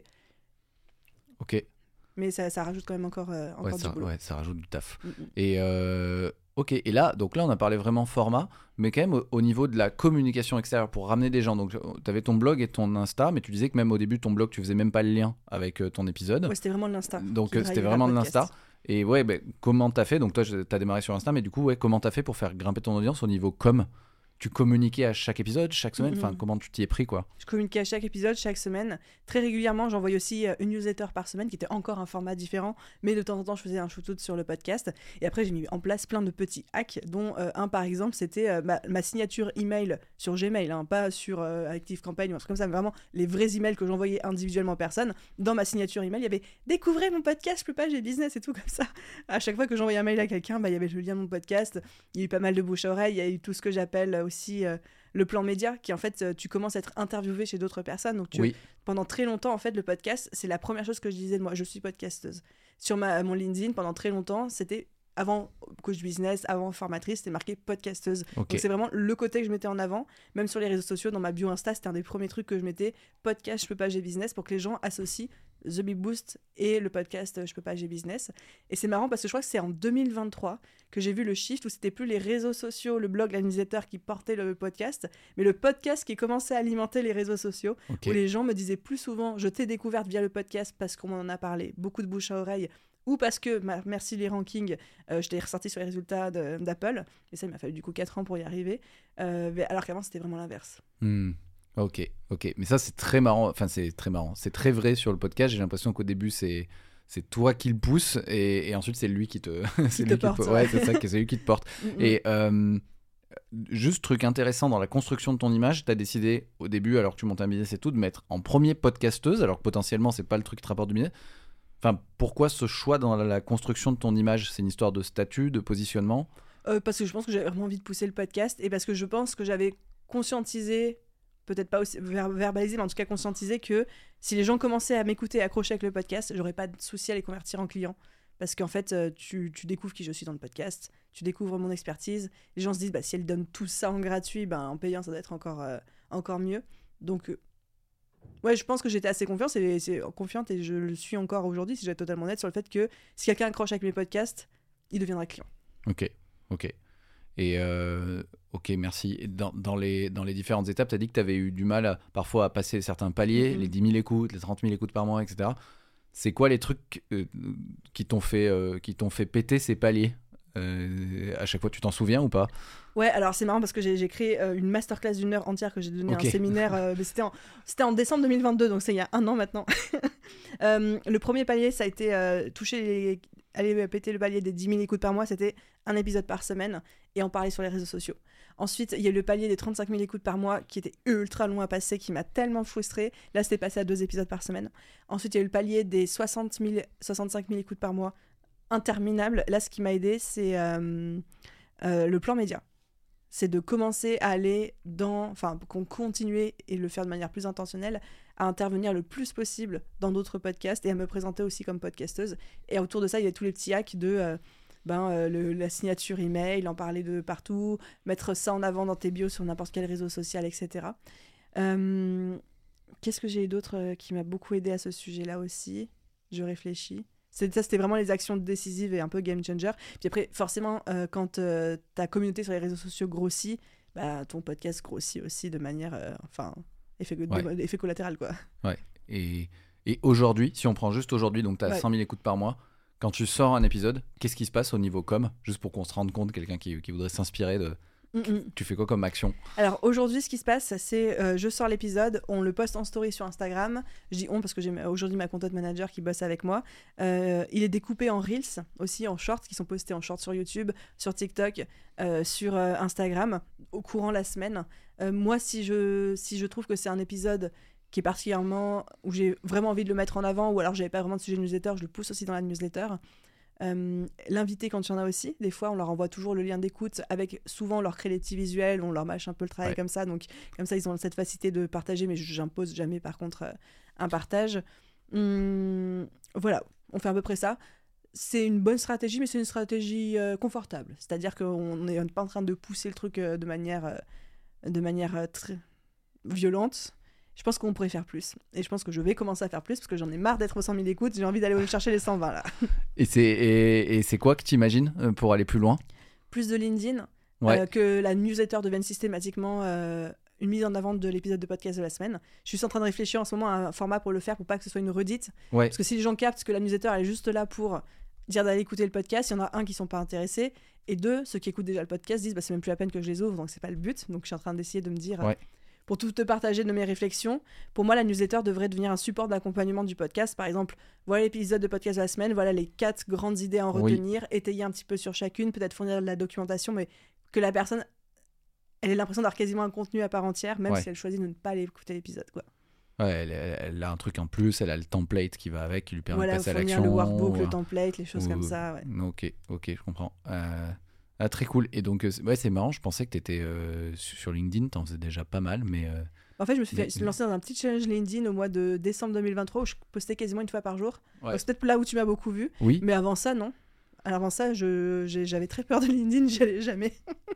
Speaker 1: Ok.
Speaker 2: mais ça, ça rajoute quand même encore, euh, encore
Speaker 1: Ouais,
Speaker 2: du
Speaker 1: ça,
Speaker 2: boulot.
Speaker 1: ouais, ça rajoute du taf.
Speaker 2: Mm, mm.
Speaker 1: Et euh, ok, et là, donc là, on a parlé vraiment format, mais quand même au, au niveau de la communication extérieure pour ramener des gens. Donc, tu avais ton blog et ton Insta, mais tu disais que même au début, ton blog, tu faisais même pas le lien avec euh, ton épisode.
Speaker 2: Ouais, c'était vraiment de l'Insta.
Speaker 1: Donc,
Speaker 2: qui
Speaker 1: euh, c'était
Speaker 2: drivait
Speaker 1: vraiment
Speaker 2: le
Speaker 1: de
Speaker 2: podcast.
Speaker 1: l'Insta. Et ouais, ben, comment t'as fait? Donc, toi, tu as démarré sur Insta, mais du coup, ouais, comment t'as fait pour faire grimper ton audience au niveau com? Tu communiquais à chaque épisode, chaque semaine? Enfin,
Speaker 2: Mhm.
Speaker 1: comment tu t'y es pris, quoi?
Speaker 2: Je communiquais à chaque épisode, chaque semaine. Très régulièrement, j'envoyais aussi euh, une newsletter par semaine qui était encore un format différent, mais de temps en temps, je faisais un shoot-out sur le podcast. Et après, j'ai mis en place plein de petits hacks, dont euh, un par exemple, c'était euh, ma, ma signature email sur Gmail, hein, pas sur euh, ActiveCampaign ou un truc comme ça, mais vraiment les vrais emails que j'envoyais individuellement aux personnes. Dans ma signature email, il y avait découvrez mon podcast, je peux pas, j'ai business et tout comme ça. À chaque fois que j'envoyais un mail à quelqu'un, bah, il y avait le lien de mon podcast. Il y a eu pas mal de bouche à oreille, il y a eu tout ce que j'appelle aussi. Euh, le plan média, qui en fait, euh, tu commences à être interviewé chez d'autres personnes. Donc, tu,
Speaker 1: Oui.
Speaker 2: pendant très longtemps, en fait, le podcast, c'est la première chose que je disais de moi. Je suis podcasteuse. Sur ma, mon LinkedIn, pendant très longtemps, c'était avant coach business, avant formatrice, c'était marqué podcasteuse.
Speaker 1: Ok.
Speaker 2: Donc, c'est vraiment le côté que je mettais en avant. Même sur les réseaux sociaux, dans ma bio Insta, c'était un des premiers trucs que je mettais podcast, je peux pas, j'ai business, pour que les gens associent The Big Boost et le podcast Je peux pas, j'ai business. Et c'est marrant parce que je crois que c'est en deux mille vingt-trois que j'ai vu le shift où c'était plus les réseaux sociaux, le blog, la newsletter qui portaient le podcast, mais le podcast qui commençait à alimenter les réseaux sociaux,
Speaker 1: Ok.
Speaker 2: où les gens me disaient plus souvent je t'ai découverte via le podcast parce qu'on m'en a parlé, beaucoup de bouche à oreille, ou parce que, ma- merci les rankings, euh, je t'ai ressorti sur les résultats de- d'Apple, et ça il m'a fallu du coup quatre ans pour y arriver, euh, mais alors qu'avant c'était vraiment l'inverse.
Speaker 1: Hmm. Ok, ok. Mais ça, c'est très marrant. Enfin, c'est très marrant. C'est très vrai sur le podcast. J'ai l'impression qu'au début, c'est c'est toi qui le pousse et, et ensuite, c'est lui qui te... c'est
Speaker 2: te
Speaker 1: lui
Speaker 2: porte,
Speaker 1: qui te...
Speaker 2: ouais.
Speaker 1: Ouais, c'est ça, c'est lui qui te porte.
Speaker 2: Mm, mm.
Speaker 1: Et euh, juste truc intéressant dans la construction de ton image, tu as décidé au début, alors que tu montes un business et tout, de mettre en premier podcasteuse, alors que potentiellement, c'est pas le truc qui te rapporte du business. Enfin, pourquoi ce choix dans la, la construction de ton image? C'est une histoire de statut, de positionnement?
Speaker 2: Euh, parce que je pense que j'avais vraiment envie de pousser le podcast et parce que je pense que j'avais conscientisé, peut-être pas aussi ver- verbalisé, mais en tout cas conscientisé que si les gens commençaient à m'écouter et accrocher avec le podcast, j'aurais pas de souci à les convertir en clients. Parce qu'en fait, euh, tu, tu découvres qui je suis dans le podcast, tu découvres mon expertise. Les gens se disent, bah, si elle donne tout ça en gratuit, bah, en payant, ça doit être encore, euh, encore mieux. Donc, euh, ouais, je pense que j'étais assez confiante et, c'est, confiante et je le suis encore aujourd'hui, si j'ai totalement honnête, sur le fait que si quelqu'un accroche avec mes podcasts, il deviendra client.
Speaker 1: Ok, ok. Et euh, ok, merci. Et dans, dans, les, dans les différentes étapes, tu as dit que tu avais eu du mal à, parfois à passer certains paliers,
Speaker 2: Mhm.
Speaker 1: les dix mille écoutes, les trente mille écoutes par mois, et cetera. C'est quoi les trucs euh, qui t'ont fait, euh, qui t'ont fait péter ces paliers? Euh, à chaque fois, tu t'en souviens ou pas?
Speaker 2: Ouais, alors c'est marrant parce que j'ai, j'ai créé euh, une masterclass d'une heure entière que j'ai donné
Speaker 1: Ok.
Speaker 2: un séminaire, euh, mais c'était en, c'était en décembre deux mille vingt-deux, donc c'est il y a un an maintenant. Euh, le premier palier, ça a été euh, toucher les, aller péter le palier des dix mille écoutes par mois, c'était un épisode par semaine et en parler sur les réseaux sociaux. Ensuite, il y a eu le palier des trente-cinq mille écoutes par mois qui était ultra long à passer, qui m'a tellement frustrée. Là, c'était passé à deux épisodes par semaine. Ensuite, il y a eu le palier des soixante mille, soixante-cinq mille écoutes par mois. interminable. Là, ce qui m'a aidé, c'est euh, euh, le plan média. C'est de commencer à aller dans, enfin, qu'on continue et le faire de manière plus intentionnelle, à intervenir le plus possible dans d'autres podcasts et à me présenter aussi comme podcasteuse. Et autour de ça, il y a tous les petits hacks de euh, ben, euh, le, la signature email, en parler de partout, mettre ça en avant dans tes bios sur n'importe quel réseau social, et cetera. Euh, qu'est-ce que j'ai eu d'autre euh, qui m'a beaucoup aidé à ce sujet-là aussi ? Je réfléchis. C'est, ça, c'était vraiment les actions décisives et un peu game changer. Puis après, forcément, euh, quand euh, ta communauté sur les réseaux sociaux grossit, bah, ton podcast grossit aussi de manière... Euh, enfin, effet,
Speaker 1: Ouais.
Speaker 2: de, effet collatéral, quoi.
Speaker 1: Ouais. Et, et aujourd'hui, si on prend juste aujourd'hui, donc tu as
Speaker 2: Ouais.
Speaker 1: cent mille écoutes par mois, quand tu sors un épisode, qu'est-ce qui se passe au niveau com ? Juste pour qu'on se rende compte, quelqu'un qui, qui voudrait s'inspirer de...
Speaker 2: Mm-mm.
Speaker 1: Tu fais quoi comme action ?
Speaker 2: Alors aujourd'hui, ce qui se passe, c'est euh, je sors l'épisode, on le poste en story sur Instagram. Je dis on parce que j'ai aujourd'hui ma content manager qui bosse avec moi. Euh, il est découpé en reels, aussi en shorts, qui sont postés en shorts sur YouTube, sur TikTok, euh, sur euh, Instagram, au courant la semaine. Euh, moi, si je, si je trouve que c'est un épisode qui est particulièrement, où j'ai vraiment envie de le mettre en avant, ou alors j'avais pas vraiment de sujet de newsletter, je le pousse aussi dans la newsletter. Euh, l'invité quand il y en a aussi, des fois on leur envoie toujours le lien d'écoute avec souvent leur crédit visuel, on leur mâche un peu le travail
Speaker 1: Ouais.
Speaker 2: comme ça, donc comme ça ils ont cette facilité de partager, mais j'impose jamais par contre euh, un partage. Hum, voilà, on fait à peu près ça. C'est une bonne stratégie, mais c'est une stratégie euh, confortable, c'est-à-dire qu'on n'est pas en train de pousser le truc euh, de manière, euh, de manière euh, très violente. Je pense qu'on pourrait faire plus. Et je pense que je vais commencer à faire plus parce que j'en ai marre d'être aux cent mille écoutes. J'ai envie d'aller chercher les cent vingt là.
Speaker 1: Et c'est, et, et c'est quoi que tu imagines pour aller plus loin ?
Speaker 2: Plus de LinkedIn,
Speaker 1: Ouais.
Speaker 2: euh, que la newsletter devienne systématiquement euh, une mise en avant de l'épisode de podcast de la semaine. Je suis en train de réfléchir en ce moment à un format pour le faire, pour pas que ce soit une redite.
Speaker 1: Ouais.
Speaker 2: Parce que si les gens captent que la newsletter elle est juste là pour dire d'aller écouter le podcast, il y en a un qui sont pas intéressés. Et deux, ceux qui écoutent déjà le podcast disent bah, c'est même plus la peine que je les ouvre, donc c'est pas le but. Donc je suis en train d'essayer de me dire...
Speaker 1: Ouais.
Speaker 2: Pour tout te partager de mes réflexions, pour moi, la newsletter devrait devenir un support d'accompagnement du podcast. Par exemple, voilà l'épisode de podcast de la semaine, voilà les quatre grandes idées à en
Speaker 1: Oui.
Speaker 2: retenir, étayer un petit peu sur chacune, peut-être fournir de la documentation, mais que la personne, elle ait l'impression d'avoir quasiment un contenu à part entière, même
Speaker 1: Ouais.
Speaker 2: si elle choisit de ne pas aller écouter l'épisode, quoi.
Speaker 1: Ouais, elle, elle- elle a un truc en plus, elle a le template qui va avec, qui lui permet
Speaker 2: Voilà,
Speaker 1: de passer à
Speaker 2: fournir
Speaker 1: l'action.
Speaker 2: le workbook,
Speaker 1: ou-
Speaker 2: le template, les choses
Speaker 1: ou-
Speaker 2: comme ça, ouais.
Speaker 1: Ok, ok, je comprends. Euh, ah, très cool. Et donc, euh, c'est- ouais, c'est marrant, je pensais que tu étais sur LinkedIn, t'en faisais déjà pas mal, mais... euh,
Speaker 2: En fait, je me suis
Speaker 1: Mais-
Speaker 2: fait lancer dans un petit challenge LinkedIn au mois de décembre deux mille vingt-trois où je postais quasiment une fois par jour.
Speaker 1: Ouais.
Speaker 2: Donc, c'est peut-être là où tu m'as beaucoup vu,
Speaker 1: Oui,
Speaker 2: mais avant ça, non. Alors avant ça, je, j'ai- j'avais très peur de LinkedIn, j'y allais jamais.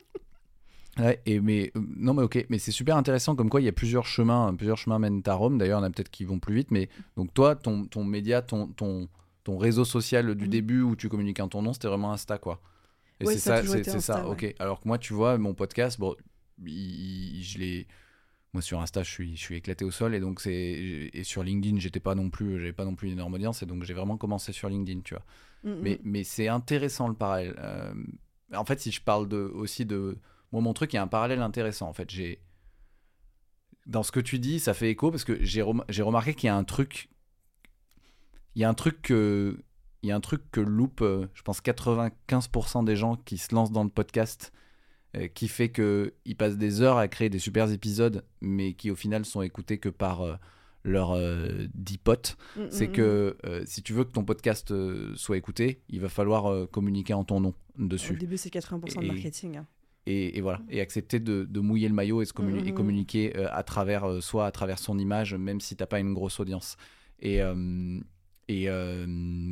Speaker 1: ouais, et mais, euh, non, mais ok, mais c'est super intéressant comme quoi il y a plusieurs chemins, plusieurs chemins mènent à Rome. D'ailleurs, il y en a peut-être qui vont plus vite, mais donc toi, ton, ton média, ton, ton, ton réseau social du
Speaker 2: Mhm.
Speaker 1: début où tu communiques en ton nom, c'était vraiment Insta, quoi. Et
Speaker 2: Ouais,
Speaker 1: c'est
Speaker 2: ça a
Speaker 1: ça,
Speaker 2: toujours
Speaker 1: c'est
Speaker 2: été
Speaker 1: c'est
Speaker 2: Insta,
Speaker 1: ça,
Speaker 2: ouais.
Speaker 1: ok. Alors que moi, tu vois, mon podcast, bon, il- il- je l'ai. Moi, sur Insta, je suis, je suis éclaté au sol, et donc c'est et sur LinkedIn, j'étais pas non plus, j'avais pas non plus une énorme audience, et donc j'ai vraiment commencé sur LinkedIn, tu vois.
Speaker 2: Mm,
Speaker 1: Mais,
Speaker 2: mm.
Speaker 1: mais c'est intéressant le parallèle. Euh, en fait, si je parle de, aussi de. Moi, mon truc, il y a un parallèle intéressant. En fait, j'ai. Dans ce que tu dis, ça fait écho parce que j'ai, rem- j'ai remarqué qu'il y a un truc. Il y a un truc que. Il y a un truc que loupe, euh, je pense, quatre-vingt-quinze pour cent des gens qui se lancent dans le podcast, euh, qui fait qu'ils passent des heures à créer des super épisodes, mais qui au final sont écoutés que par euh, leurs euh, dix potes.
Speaker 2: Mm,
Speaker 1: C'est
Speaker 2: mm,
Speaker 1: que euh, si tu veux que ton podcast euh, soit écouté, il va falloir euh, communiquer en ton nom
Speaker 2: mm. Au
Speaker 1: dessus.
Speaker 2: début, c'est quatre-vingts pour cent de
Speaker 1: Et-
Speaker 2: marketing. hein.
Speaker 1: Et, et voilà, et accepter de, de mouiller le maillot et, se communi-
Speaker 2: Mm, mm,
Speaker 1: et
Speaker 2: mm.
Speaker 1: communiquer euh, à travers, euh, soit à travers son image, même si t'as pas une grosse audience. Et, euh, et euh,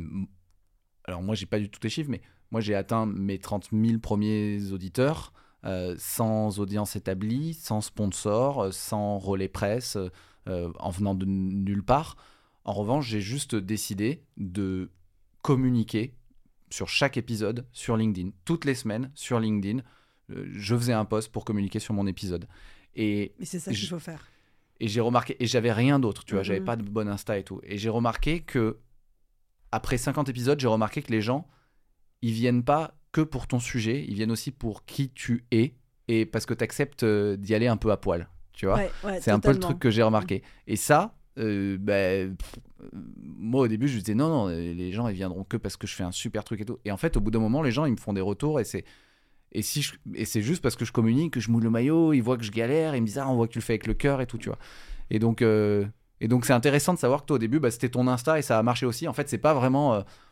Speaker 1: alors moi, j'ai pas du tout les chiffres, mais moi, j'ai atteint mes trente mille premiers auditeurs euh, sans audience établie, sans sponsor, euh, sans relais presse, euh, en venant de nulle part. En revanche, j'ai juste décidé de communiquer sur chaque épisode sur LinkedIn. Toutes les semaines, sur LinkedIn, euh, je faisais un post pour communiquer sur mon épisode. Et,
Speaker 2: Mais c'est ça qu'il
Speaker 1: Je-
Speaker 2: faut faire.
Speaker 1: et j'ai remarqué, et j'avais rien d'autre, tu vois,
Speaker 2: Mhm.
Speaker 1: j'avais pas de bon Insta et tout. Et j'ai remarqué que, après cinquante épisodes, j'ai remarqué que les gens, ils viennent pas que pour ton sujet, ils viennent aussi pour qui tu es, et parce que tu acceptes d'y aller un peu à poil, tu vois.
Speaker 2: Ouais, ouais,
Speaker 1: C'est un peu le
Speaker 2: totalement.
Speaker 1: truc que j'ai remarqué. Et ça, euh, bah, pff, euh, moi au début, je disais non, non, les gens ils viendront que parce que je fais un super truc et tout. Et en fait, au bout d'un moment, les gens ils me font des retours et c'est et si je- et c'est juste parce que je communique, que je moule le maillot, ils voient que je galère, ils me disent ah on voit que tu le fais avec le cœur et tout, tu vois. Et donc euh, et donc c'est intéressant de savoir que toi au début, bah, c'était ton Insta et ça a marché aussi. En fait, c'est pas vraiment euh,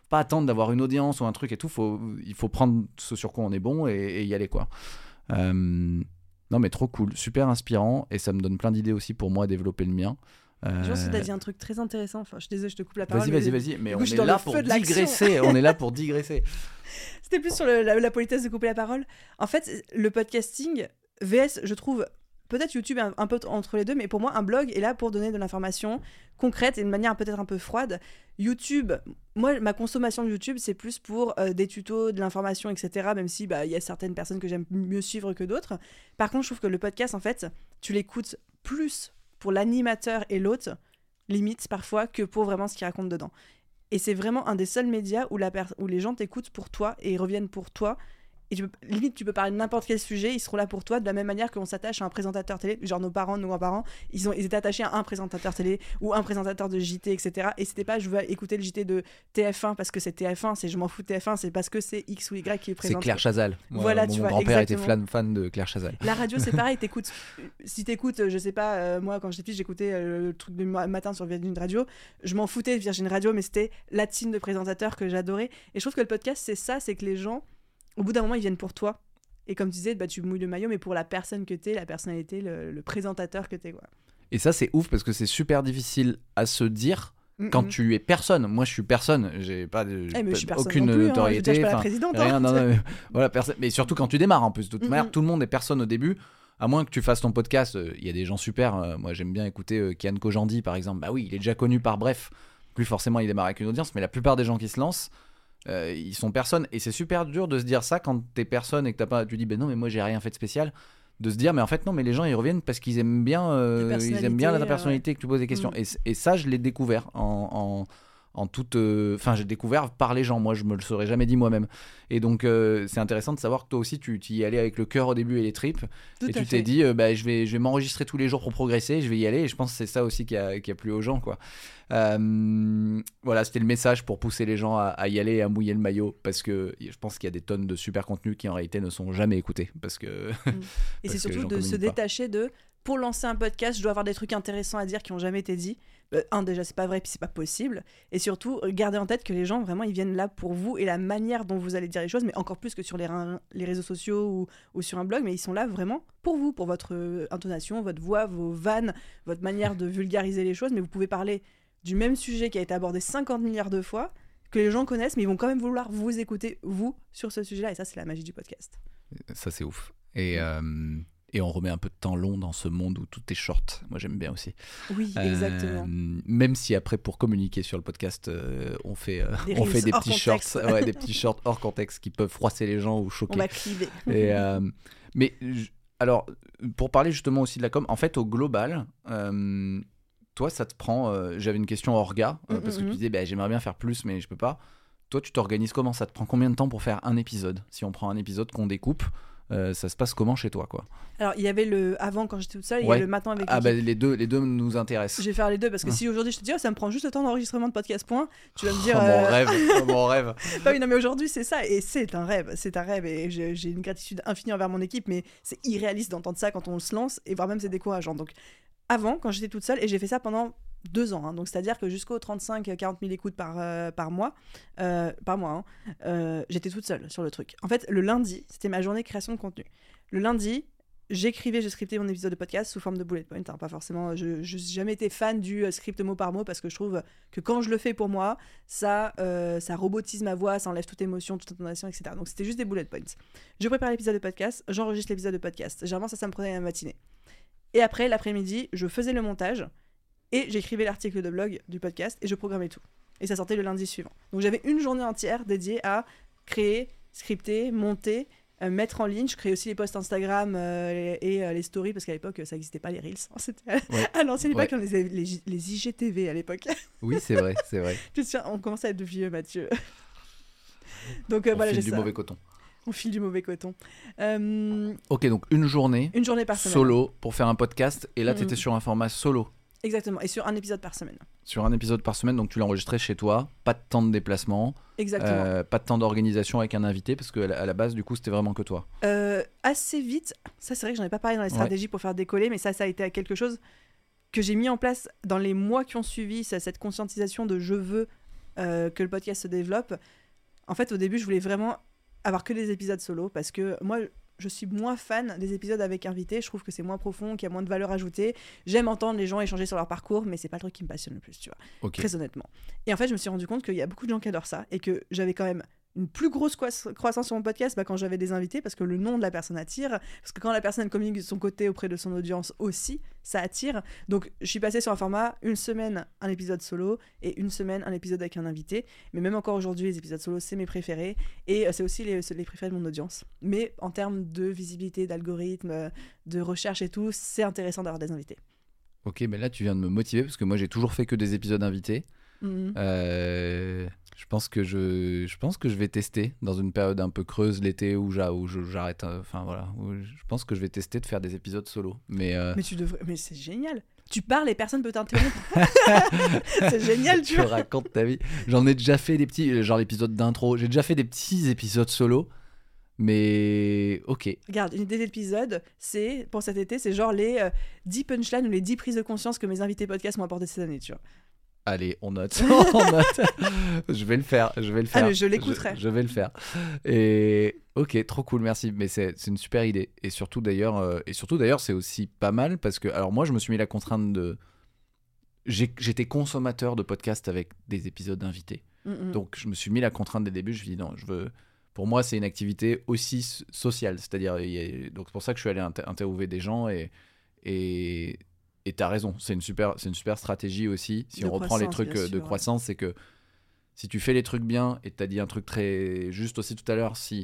Speaker 1: pas attendre d'avoir une audience ou un truc et tout. Faut, il faut prendre ce sur quoi on est bon et, et y aller, quoi. Euh, non, mais trop cool, super inspirant. Et ça me donne plein d'idées aussi pour moi à développer le mien. Euh...
Speaker 2: Je pense que tu as dit un truc très intéressant. Enfin, je suis désolée, je te coupe la parole.
Speaker 1: Vas-y, vas-y, vas-y. Mais on est, là pour digresser. on est là pour digresser.
Speaker 2: C'était plus sur le, la, la politesse de couper la parole. En fait, le podcasting, V S, je trouve, peut-être YouTube un, un peu entre les deux, mais pour moi, un blog est là pour donner de l'information concrète et de manière peut-être un peu froide. YouTube, moi, ma consommation de YouTube, c'est plus pour euh, des tutos, de l'information, et cetera. Même si bah, y a certaines personnes que j'aime mieux suivre que d'autres. Par contre, je trouve que le podcast, en fait, tu l'écoutes plus pour l'animateur et l'hôte, limite parfois, que pour vraiment ce qu'il raconte dedans. Et c'est vraiment un des seuls médias où, la per- où les gens t'écoutent pour toi et ils reviennent pour toi. Et tu peux, limite, tu peux parler de n'importe quel sujet, ils seront là pour toi, de la même manière qu'on s'attache à un présentateur télé. Genre nos parents, nos grands-parents, ils, ont, ils étaient attachés à un présentateur télé ou un présentateur de J T, et cetera. Et c'était pas je veux écouter le J T de T F un parce que c'est T F un, c'est je m'en fous de T F un, c'est parce que c'est X ou Y qui est présent.
Speaker 1: C'est Claire Chazal. Moi,
Speaker 2: voilà,
Speaker 1: mon
Speaker 2: tu
Speaker 1: mon
Speaker 2: vois,
Speaker 1: grand-père
Speaker 2: exactement.
Speaker 1: était fan, fan de Claire Chazal.
Speaker 2: La radio, c'est pareil, t'écoutes. Si t'écoutes, je sais pas, euh, moi quand j'étais petite, j'écoutais euh, le truc du matin sur Virgin Radio. Je m'en foutais de Virgin Radio, mais c'était la team de présentateurs que j'adorais. Et je trouve que le podcast, c'est ça, c'est que les gens, au bout d'un moment, ils viennent pour toi. Et comme tu disais, bah, tu mouilles le maillot, mais pour la personne que t'es, la personnalité, le, le présentateur que t'es, quoi.
Speaker 1: Et ça, c'est ouf parce que c'est super difficile à se dire mm-hmm. quand tu es personne. Moi, je suis personne. J'ai pas, de,
Speaker 2: eh, mais
Speaker 1: pas
Speaker 2: je suis personne
Speaker 1: aucune
Speaker 2: non plus,
Speaker 1: notoriété.
Speaker 2: Hein, je pas la présidente.
Speaker 1: Rien,
Speaker 2: hein.
Speaker 1: non, non, mais, voilà, personne. Mais surtout quand tu démarres, en plus. De toute
Speaker 2: mm-hmm.
Speaker 1: manière, tout le monde est personne au début. À moins que tu fasses ton podcast. Il euh, y a des gens super. Euh, moi, j'aime bien écouter euh, Kian Kojandi, par exemple. Bah oui, il est déjà connu par Bref. Plus forcément, il démarre avec une audience. Mais la plupart des gens qui se lancent, Euh, ils sont personne et c'est super dur de se dire ça quand t'es personne et que t'as pas, tu dis ben non mais moi j'ai rien fait de spécial, de se dire mais en fait non mais les gens ils reviennent parce qu'ils aiment bien euh, ils aiment bien la personnalité euh, ouais. que tu poses des questions mmh. et, et ça je l'ai découvert en, en en toute enfin euh, j'ai découvert par les gens, moi je me le serais jamais dit moi-même et donc euh, c'est intéressant de savoir que toi aussi tu, tu y allais avec le cœur au début et les tripes Tout et tu fait. t'es dit euh, bah, je vais je vais m'enregistrer tous les jours pour progresser, je vais y aller et je pense que c'est ça aussi qui a, qui a plu aux gens quoi. Euh, voilà, c'était le message pour pousser les gens à, à y aller et à mouiller le maillot parce que je pense qu'il y a des tonnes de super contenus qui en réalité ne sont jamais écoutés parce que mmh.
Speaker 2: et
Speaker 1: parce
Speaker 2: c'est surtout de se détacher de pour lancer un podcast je dois avoir des trucs intéressants à dire qui n'ont jamais été dits. Euh, un déjà c'est pas vrai puis c'est pas possible et surtout gardez en tête que les gens vraiment ils viennent là pour vous et la manière dont vous allez dire les choses, mais encore plus que sur les, les réseaux sociaux ou, ou sur un blog, mais ils sont là vraiment pour vous, pour votre euh, intonation, votre voix, vos vannes, votre manière de vulgariser les choses. Mais vous pouvez parler du même sujet qui a été abordé cinquante milliards de fois, que les gens connaissent, mais ils vont quand même vouloir vous écouter vous sur ce sujet là, et ça c'est la magie du podcast.
Speaker 1: Ça c'est ouf. Et euh... Et on remet un peu de temps long dans ce monde où tout est short. Moi, j'aime bien aussi.
Speaker 2: Oui, exactement.
Speaker 1: Euh, même si après, pour communiquer sur le podcast, euh, on fait, euh, on fait des petits shorts, ouais, des petits shorts hors contexte qui peuvent froisser les gens ou choquer.
Speaker 2: On va cliver.
Speaker 1: Et, euh, mais alors, pour parler justement aussi de la com, en fait, au global, euh, toi, ça te prend. Euh, j'avais une question orga euh, mm-hmm. parce que tu disais, bah, j'aimerais bien faire plus, mais je peux pas. Toi, tu t'organises comment ? Ça te prend combien de temps pour faire un épisode ? Si on prend un épisode qu'on découpe. Euh, ça se passe comment chez toi quoi ?
Speaker 2: Alors il y avait le avant quand j'étais toute seule, ouais. Il y a le maintenant avec
Speaker 1: ah bah les deux les deux nous intéressent.
Speaker 2: Je vais faire les deux parce que hum. si aujourd'hui je te dis oh, ça me prend juste le temps d'enregistrement de podcast point, tu vas me dire
Speaker 1: oh,
Speaker 2: euh...
Speaker 1: mon rêve oh, mon rêve.
Speaker 2: Bah oui non mais aujourd'hui c'est ça et c'est un rêve c'est un rêve et j'ai, j'ai une gratitude infinie envers mon équipe, mais c'est irréaliste d'entendre ça quand on se lance et voire même c'est décourageant. Donc avant quand j'étais toute seule, et j'ai fait ça pendant deux ans, hein, donc c'est-à-dire que jusqu'aux trente-cinq à quarante mille écoutes par, euh, par mois, euh, par mois hein, euh, j'étais toute seule sur le truc. En fait le lundi c'était ma journée création de contenu. Le lundi, j'écrivais, je scriptais mon épisode de podcast sous forme de bullet point. Hein, pas forcément, je n'ai jamais été fan du euh, script mot par mot parce que je trouve que quand je le fais pour moi, ça, euh, ça robotise ma voix, ça enlève toute émotion, toute intonation, et cetera. Donc c'était juste des bullet points. Je prépare l'épisode de podcast, j'enregistre l'épisode de podcast. Généralement, ça, ça me prenait la matinée. Et après, l'après-midi, je faisais le montage et j'écrivais l'article de blog du podcast et je programmais tout. Et ça sortait le lundi suivant. Donc j'avais une journée entière dédiée à créer, scripter, monter, Euh, mettre en ligne. Je crée aussi les posts Instagram euh, et, et euh, les stories parce qu'à l'époque ça n'existait pas les Reels. C'était à, ouais. à l'ancienne époque, ouais. On les, les, les I G T V à l'époque.
Speaker 1: Oui, c'est vrai, c'est vrai.
Speaker 2: Je suis, on commence à être vieux, Mathieu. Donc euh,
Speaker 1: on
Speaker 2: voilà,
Speaker 1: file
Speaker 2: j'ai
Speaker 1: du
Speaker 2: ça.
Speaker 1: mauvais coton.
Speaker 2: On file du mauvais coton. Euh...
Speaker 1: Ok, donc une journée.
Speaker 2: Une journée par semaine.
Speaker 1: Solo pour faire un podcast et là mm-hmm. tu étais sur un format solo.
Speaker 2: Exactement, et sur un épisode par semaine.
Speaker 1: Sur un épisode par semaine, donc tu l'as enregistré chez toi, pas de temps de déplacement.
Speaker 2: Exactement.
Speaker 1: Euh, pas de temps d'organisation avec un invité, parce qu'à la base, du coup, c'était vraiment que toi.
Speaker 2: Euh, assez vite, ça c'est vrai que j'en ai pas parlé dans les stratégies ouais. pour faire décoller, mais ça, ça a été quelque chose que j'ai mis en place dans les mois qui ont suivi, ça, cette conscientisation de je veux euh, que le podcast se développe, en fait, au début, je voulais vraiment avoir que des épisodes solo parce que moi, je suis moins fan des épisodes avec invités. Je trouve que c'est moins profond, qu'il y a moins de valeur ajoutée. J'aime entendre les gens échanger sur leur parcours, mais c'est pas le truc qui me passionne le plus, tu vois.
Speaker 1: Okay.
Speaker 2: Très honnêtement. Et en fait, je me suis rendu compte qu'il y a beaucoup de gens qui adorent ça et que j'avais quand même une plus grosse croissance sur mon podcast bah, quand j'avais des invités parce que le nom de la personne attire, parce que quand la personne communique de son côté auprès de son audience aussi, ça attire. Donc je suis passée sur un format une semaine un épisode solo et une semaine un épisode avec un invité, mais même encore aujourd'hui les épisodes solo c'est mes préférés et euh, c'est aussi les, les préférés de mon audience. Mais en termes de visibilité, d'algorithme, de recherche et tout, c'est intéressant d'avoir des invités.
Speaker 1: Ok, mais là tu viens de me motiver parce que moi j'ai toujours fait que des épisodes invités. Mmh. Euh, je pense que je, je pense que je vais tester dans une période un peu creuse l'été où, j'a, où je, j'arrête. Enfin voilà, où je pense que je vais tester de faire des épisodes solo. Mais euh...
Speaker 2: mais tu devrais, mais c'est génial. Tu parles et personne peut t'interrompre. C'est génial, tu
Speaker 1: vois.
Speaker 2: Tu
Speaker 1: racontes ta vie. J'en ai déjà fait des petits, genre l'épisode d'intro. J'ai déjà fait des petits épisodes solo. Mais ok.
Speaker 2: Regarde, une idée d'épisode, c'est pour cet été, c'est genre les euh, dix punchlines ou les dix prises de conscience que mes invités podcast m'ont apporté cette année, tu vois.
Speaker 1: Allez, on note. on note. Je vais le faire. Je vais le faire.
Speaker 2: Ah, mais je l'écouterai.
Speaker 1: Je, je vais le faire. Et ok, trop cool, merci. Mais c'est, c'est une super idée. Et surtout d'ailleurs, euh, et surtout d'ailleurs, c'est aussi pas mal parce que, alors moi, je me suis mis la contrainte de. J'ai, j'étais consommateur de podcasts avec des épisodes invités. Mm-hmm. Donc je me suis mis la contrainte dès le début. Je me suis dit non, je veux. Pour moi, c'est une activité aussi sociale. C'est-à-dire, il y a... donc c'est pour ça que je suis allé inter- interviewer des gens et et Et t'as raison, c'est une super, c'est une super stratégie aussi. Si
Speaker 2: de
Speaker 1: on reprend les trucs
Speaker 2: sûr,
Speaker 1: de croissance, ouais. C'est que si tu fais les trucs bien, et t'as dit un truc très juste aussi tout à l'heure, si,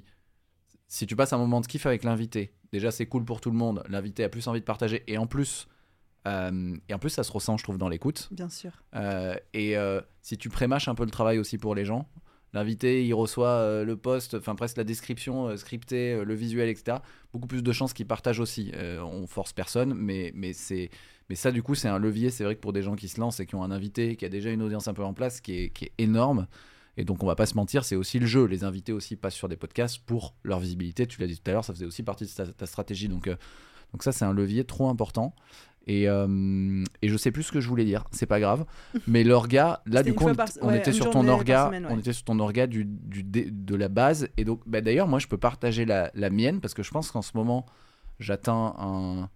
Speaker 1: si tu passes un moment de kiff avec l'invité, déjà c'est cool pour tout le monde, l'invité a plus envie de partager, et en plus, euh, et en plus ça se ressent, je trouve, dans l'écoute.
Speaker 2: Bien sûr.
Speaker 1: Euh, et euh, si tu prémâches un peu le travail aussi pour les gens, l'invité, il reçoit euh, le post, enfin presque la description euh, scriptée, euh, le visuel, et cetera. Beaucoup plus de chances qu'il partage aussi. Euh, on force personne, mais, mais, c'est, mais ça, du coup, c'est un levier. C'est vrai que pour des gens qui se lancent et qui ont un invité, qui a déjà une audience un peu en place, qui est, qui est énorme. Et donc, on va pas se mentir, c'est aussi le jeu. Les invités aussi passent sur des podcasts pour leur visibilité. Tu l'as dit tout à l'heure, ça faisait aussi partie de ta, ta stratégie. Donc, euh, donc ça, c'est un levier trop important. Et, euh, et je sais plus ce que je voulais dire, c'est pas grave. Mais l'orga, là
Speaker 2: C'était
Speaker 1: du coup, on,
Speaker 2: par...
Speaker 1: on
Speaker 2: ouais,
Speaker 1: était sur ton orga, semaine, ouais. on était sur ton orga du, du, de la base. Et donc, bah, d'ailleurs, moi, je peux partager la, la mienne parce que je pense qu'en ce moment, j'atteins un,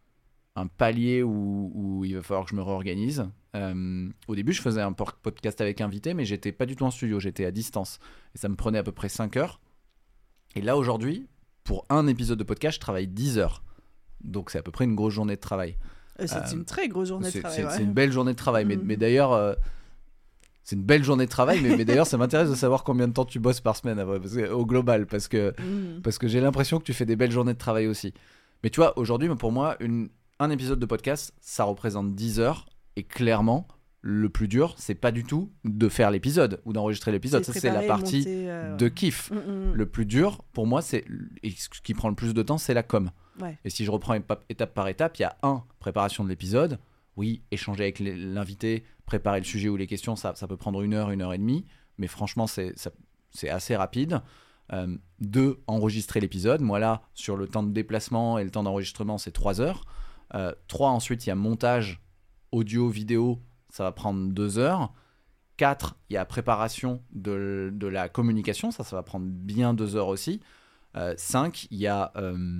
Speaker 1: un palier où, où il va falloir que je me réorganise. Euh, au début, je faisais un podcast avec invité, mais j'étais pas du tout en studio, j'étais à distance. Et ça me prenait à peu près cinq heures. Et là, aujourd'hui, pour un épisode de podcast, je travaille dix heures. Donc, c'est à peu près une grosse journée de travail.
Speaker 2: C'est euh, une très grosse journée
Speaker 1: c'est,
Speaker 2: de travail.
Speaker 1: C'est,
Speaker 2: ouais.
Speaker 1: c'est une belle journée de travail. Mais,
Speaker 2: mmh.
Speaker 1: mais d'ailleurs, euh, c'est une belle journée de travail. mais, mais d'ailleurs, ça m'intéresse de savoir combien de temps tu bosses par semaine parce que, au global. Parce que, mmh. parce que j'ai l'impression que tu fais des belles journées de travail aussi. Mais tu vois, aujourd'hui, pour moi, une, un épisode de podcast, ça représente dix heures. Et clairement, le plus dur, c'est pas du tout de faire l'épisode ou d'enregistrer l'épisode.
Speaker 2: C'est
Speaker 1: ça, c'est la partie
Speaker 2: monter, euh...
Speaker 1: de kiff.
Speaker 2: Mmh.
Speaker 1: Le plus dur, pour moi, c'est, et ce qui prend le plus de temps, c'est la com.
Speaker 2: Ouais.
Speaker 1: Et si je reprends étape par étape, il y a un, préparation de l'épisode. Oui, échanger avec l'invité, préparer le sujet ou les questions, ça, ça peut prendre une heure, une heure et demie. Mais franchement, c'est, ça, c'est assez rapide. Euh, deux, enregistrer l'épisode. Moi là, sur le temps de déplacement et le temps d'enregistrement, c'est trois heures. Euh, trois, ensuite, il y a montage audio, vidéo. Ça va prendre deux heures. quatre, il y a préparation de, de la communication. Ça, ça va prendre bien deux heures aussi. Euh, cinq, il y a... Euh,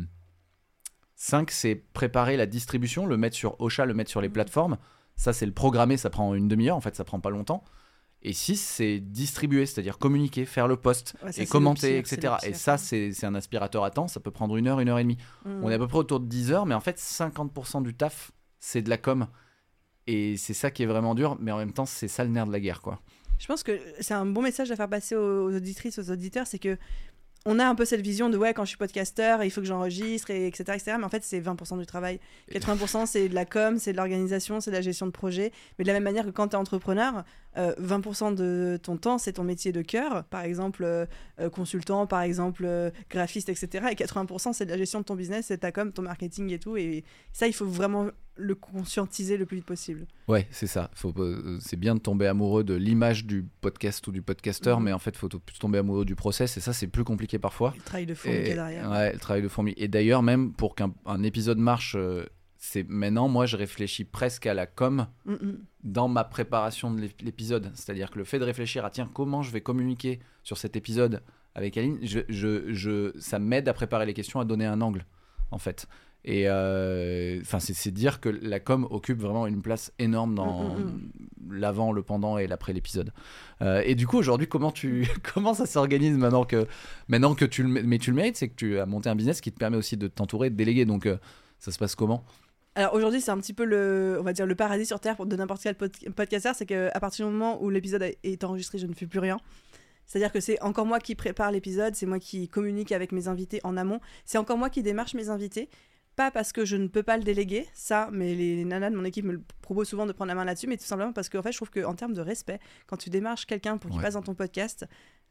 Speaker 1: cinq, c'est préparer la distribution, le mettre sur Ocha, le mettre sur les plateformes. Ça, c'est le programmer, ça prend une demi-heure. En fait, ça prend pas longtemps. Et six, c'est distribuer, c'est-à-dire communiquer, faire le post ouais, ça, et commenter, pire, et cetera. Et ça, c'est, c'est un aspirateur à temps. Ça peut prendre une heure, une heure et demie. Mmh. On est à peu près autour de dix heures, mais en fait, cinquante pour cent du taf, c'est de la com. Et c'est ça qui est vraiment dur, mais en même temps, c'est ça le nerf de la guerre, quoi.
Speaker 2: Je pense que c'est un bon message à faire passer aux, aux auditrices, aux auditeurs, c'est que on a un peu cette vision de ouais, quand je suis podcasteur, il faut que j'enregistre, et etc., et cetera. Mais en fait, c'est vingt pour cent du travail. quatre-vingts pour cent, c'est de la com, c'est de l'organisation, c'est de la gestion de projet. Mais de la même manière que quand tu es entrepreneur, euh, vingt pour cent de ton temps, c'est ton métier de cœur. Par exemple, euh, consultant, par exemple, euh, graphiste, et cetera. Et quatre-vingts pour cent, c'est de la gestion de ton business, c'est ta com, ton marketing et tout. Et ça, il faut vraiment le conscientiser le plus vite possible.
Speaker 1: Ouais, c'est ça. Faut, euh, c'est bien de tomber amoureux de l'image du podcast ou du podcasteur, mmh. mais en fait, il faut plus tomber amoureux du process. Et ça, c'est plus compliqué parfois.
Speaker 2: Le travail de fourmi qui est derrière.
Speaker 1: Ouais, le travail de fourmi. Et d'ailleurs, même pour qu'un un épisode marche, euh, c'est maintenant, moi, je réfléchis presque à la com. Mm-hmm. dans ma préparation de l'ép- l'épisode. C'est-à-dire que le fait de réfléchir à tiens, comment je vais communiquer sur cet épisode avec Aline, je, je, je, ça m'aide à préparer les questions, à donner un angle, en fait. Et euh, c'est, c'est dire que la com occupe vraiment une place énorme dans
Speaker 2: Mm, mm,
Speaker 1: l'avant, le pendant et l'après l'épisode. Euh, et du coup, aujourd'hui, comment, tu, comment ça s'organise maintenant que, maintenant que tu le, mais tu le mérites, c'est que tu as monté un business qui te permet aussi de t'entourer, de déléguer. Donc, euh, ça se passe comment ?
Speaker 2: Alors aujourd'hui, c'est un petit peu le, on va dire, le paradis sur Terre pour de n'importe quel pod- podcasteur, c'est qu'à partir du moment où l'épisode a- est enregistré, je ne fais plus rien. C'est-à-dire que c'est encore moi qui prépare l'épisode, c'est moi qui communique avec mes invités en amont, c'est encore moi qui démarche mes invités. Pas parce que je ne peux pas le déléguer, ça, mais les, les nanas de mon équipe me le proposent souvent de prendre la main là-dessus, mais tout simplement parce que en fait, je trouve qu'en termes de respect, quand tu démarches quelqu'un pour qu'il
Speaker 1: Ouais.
Speaker 2: passe dans ton podcast,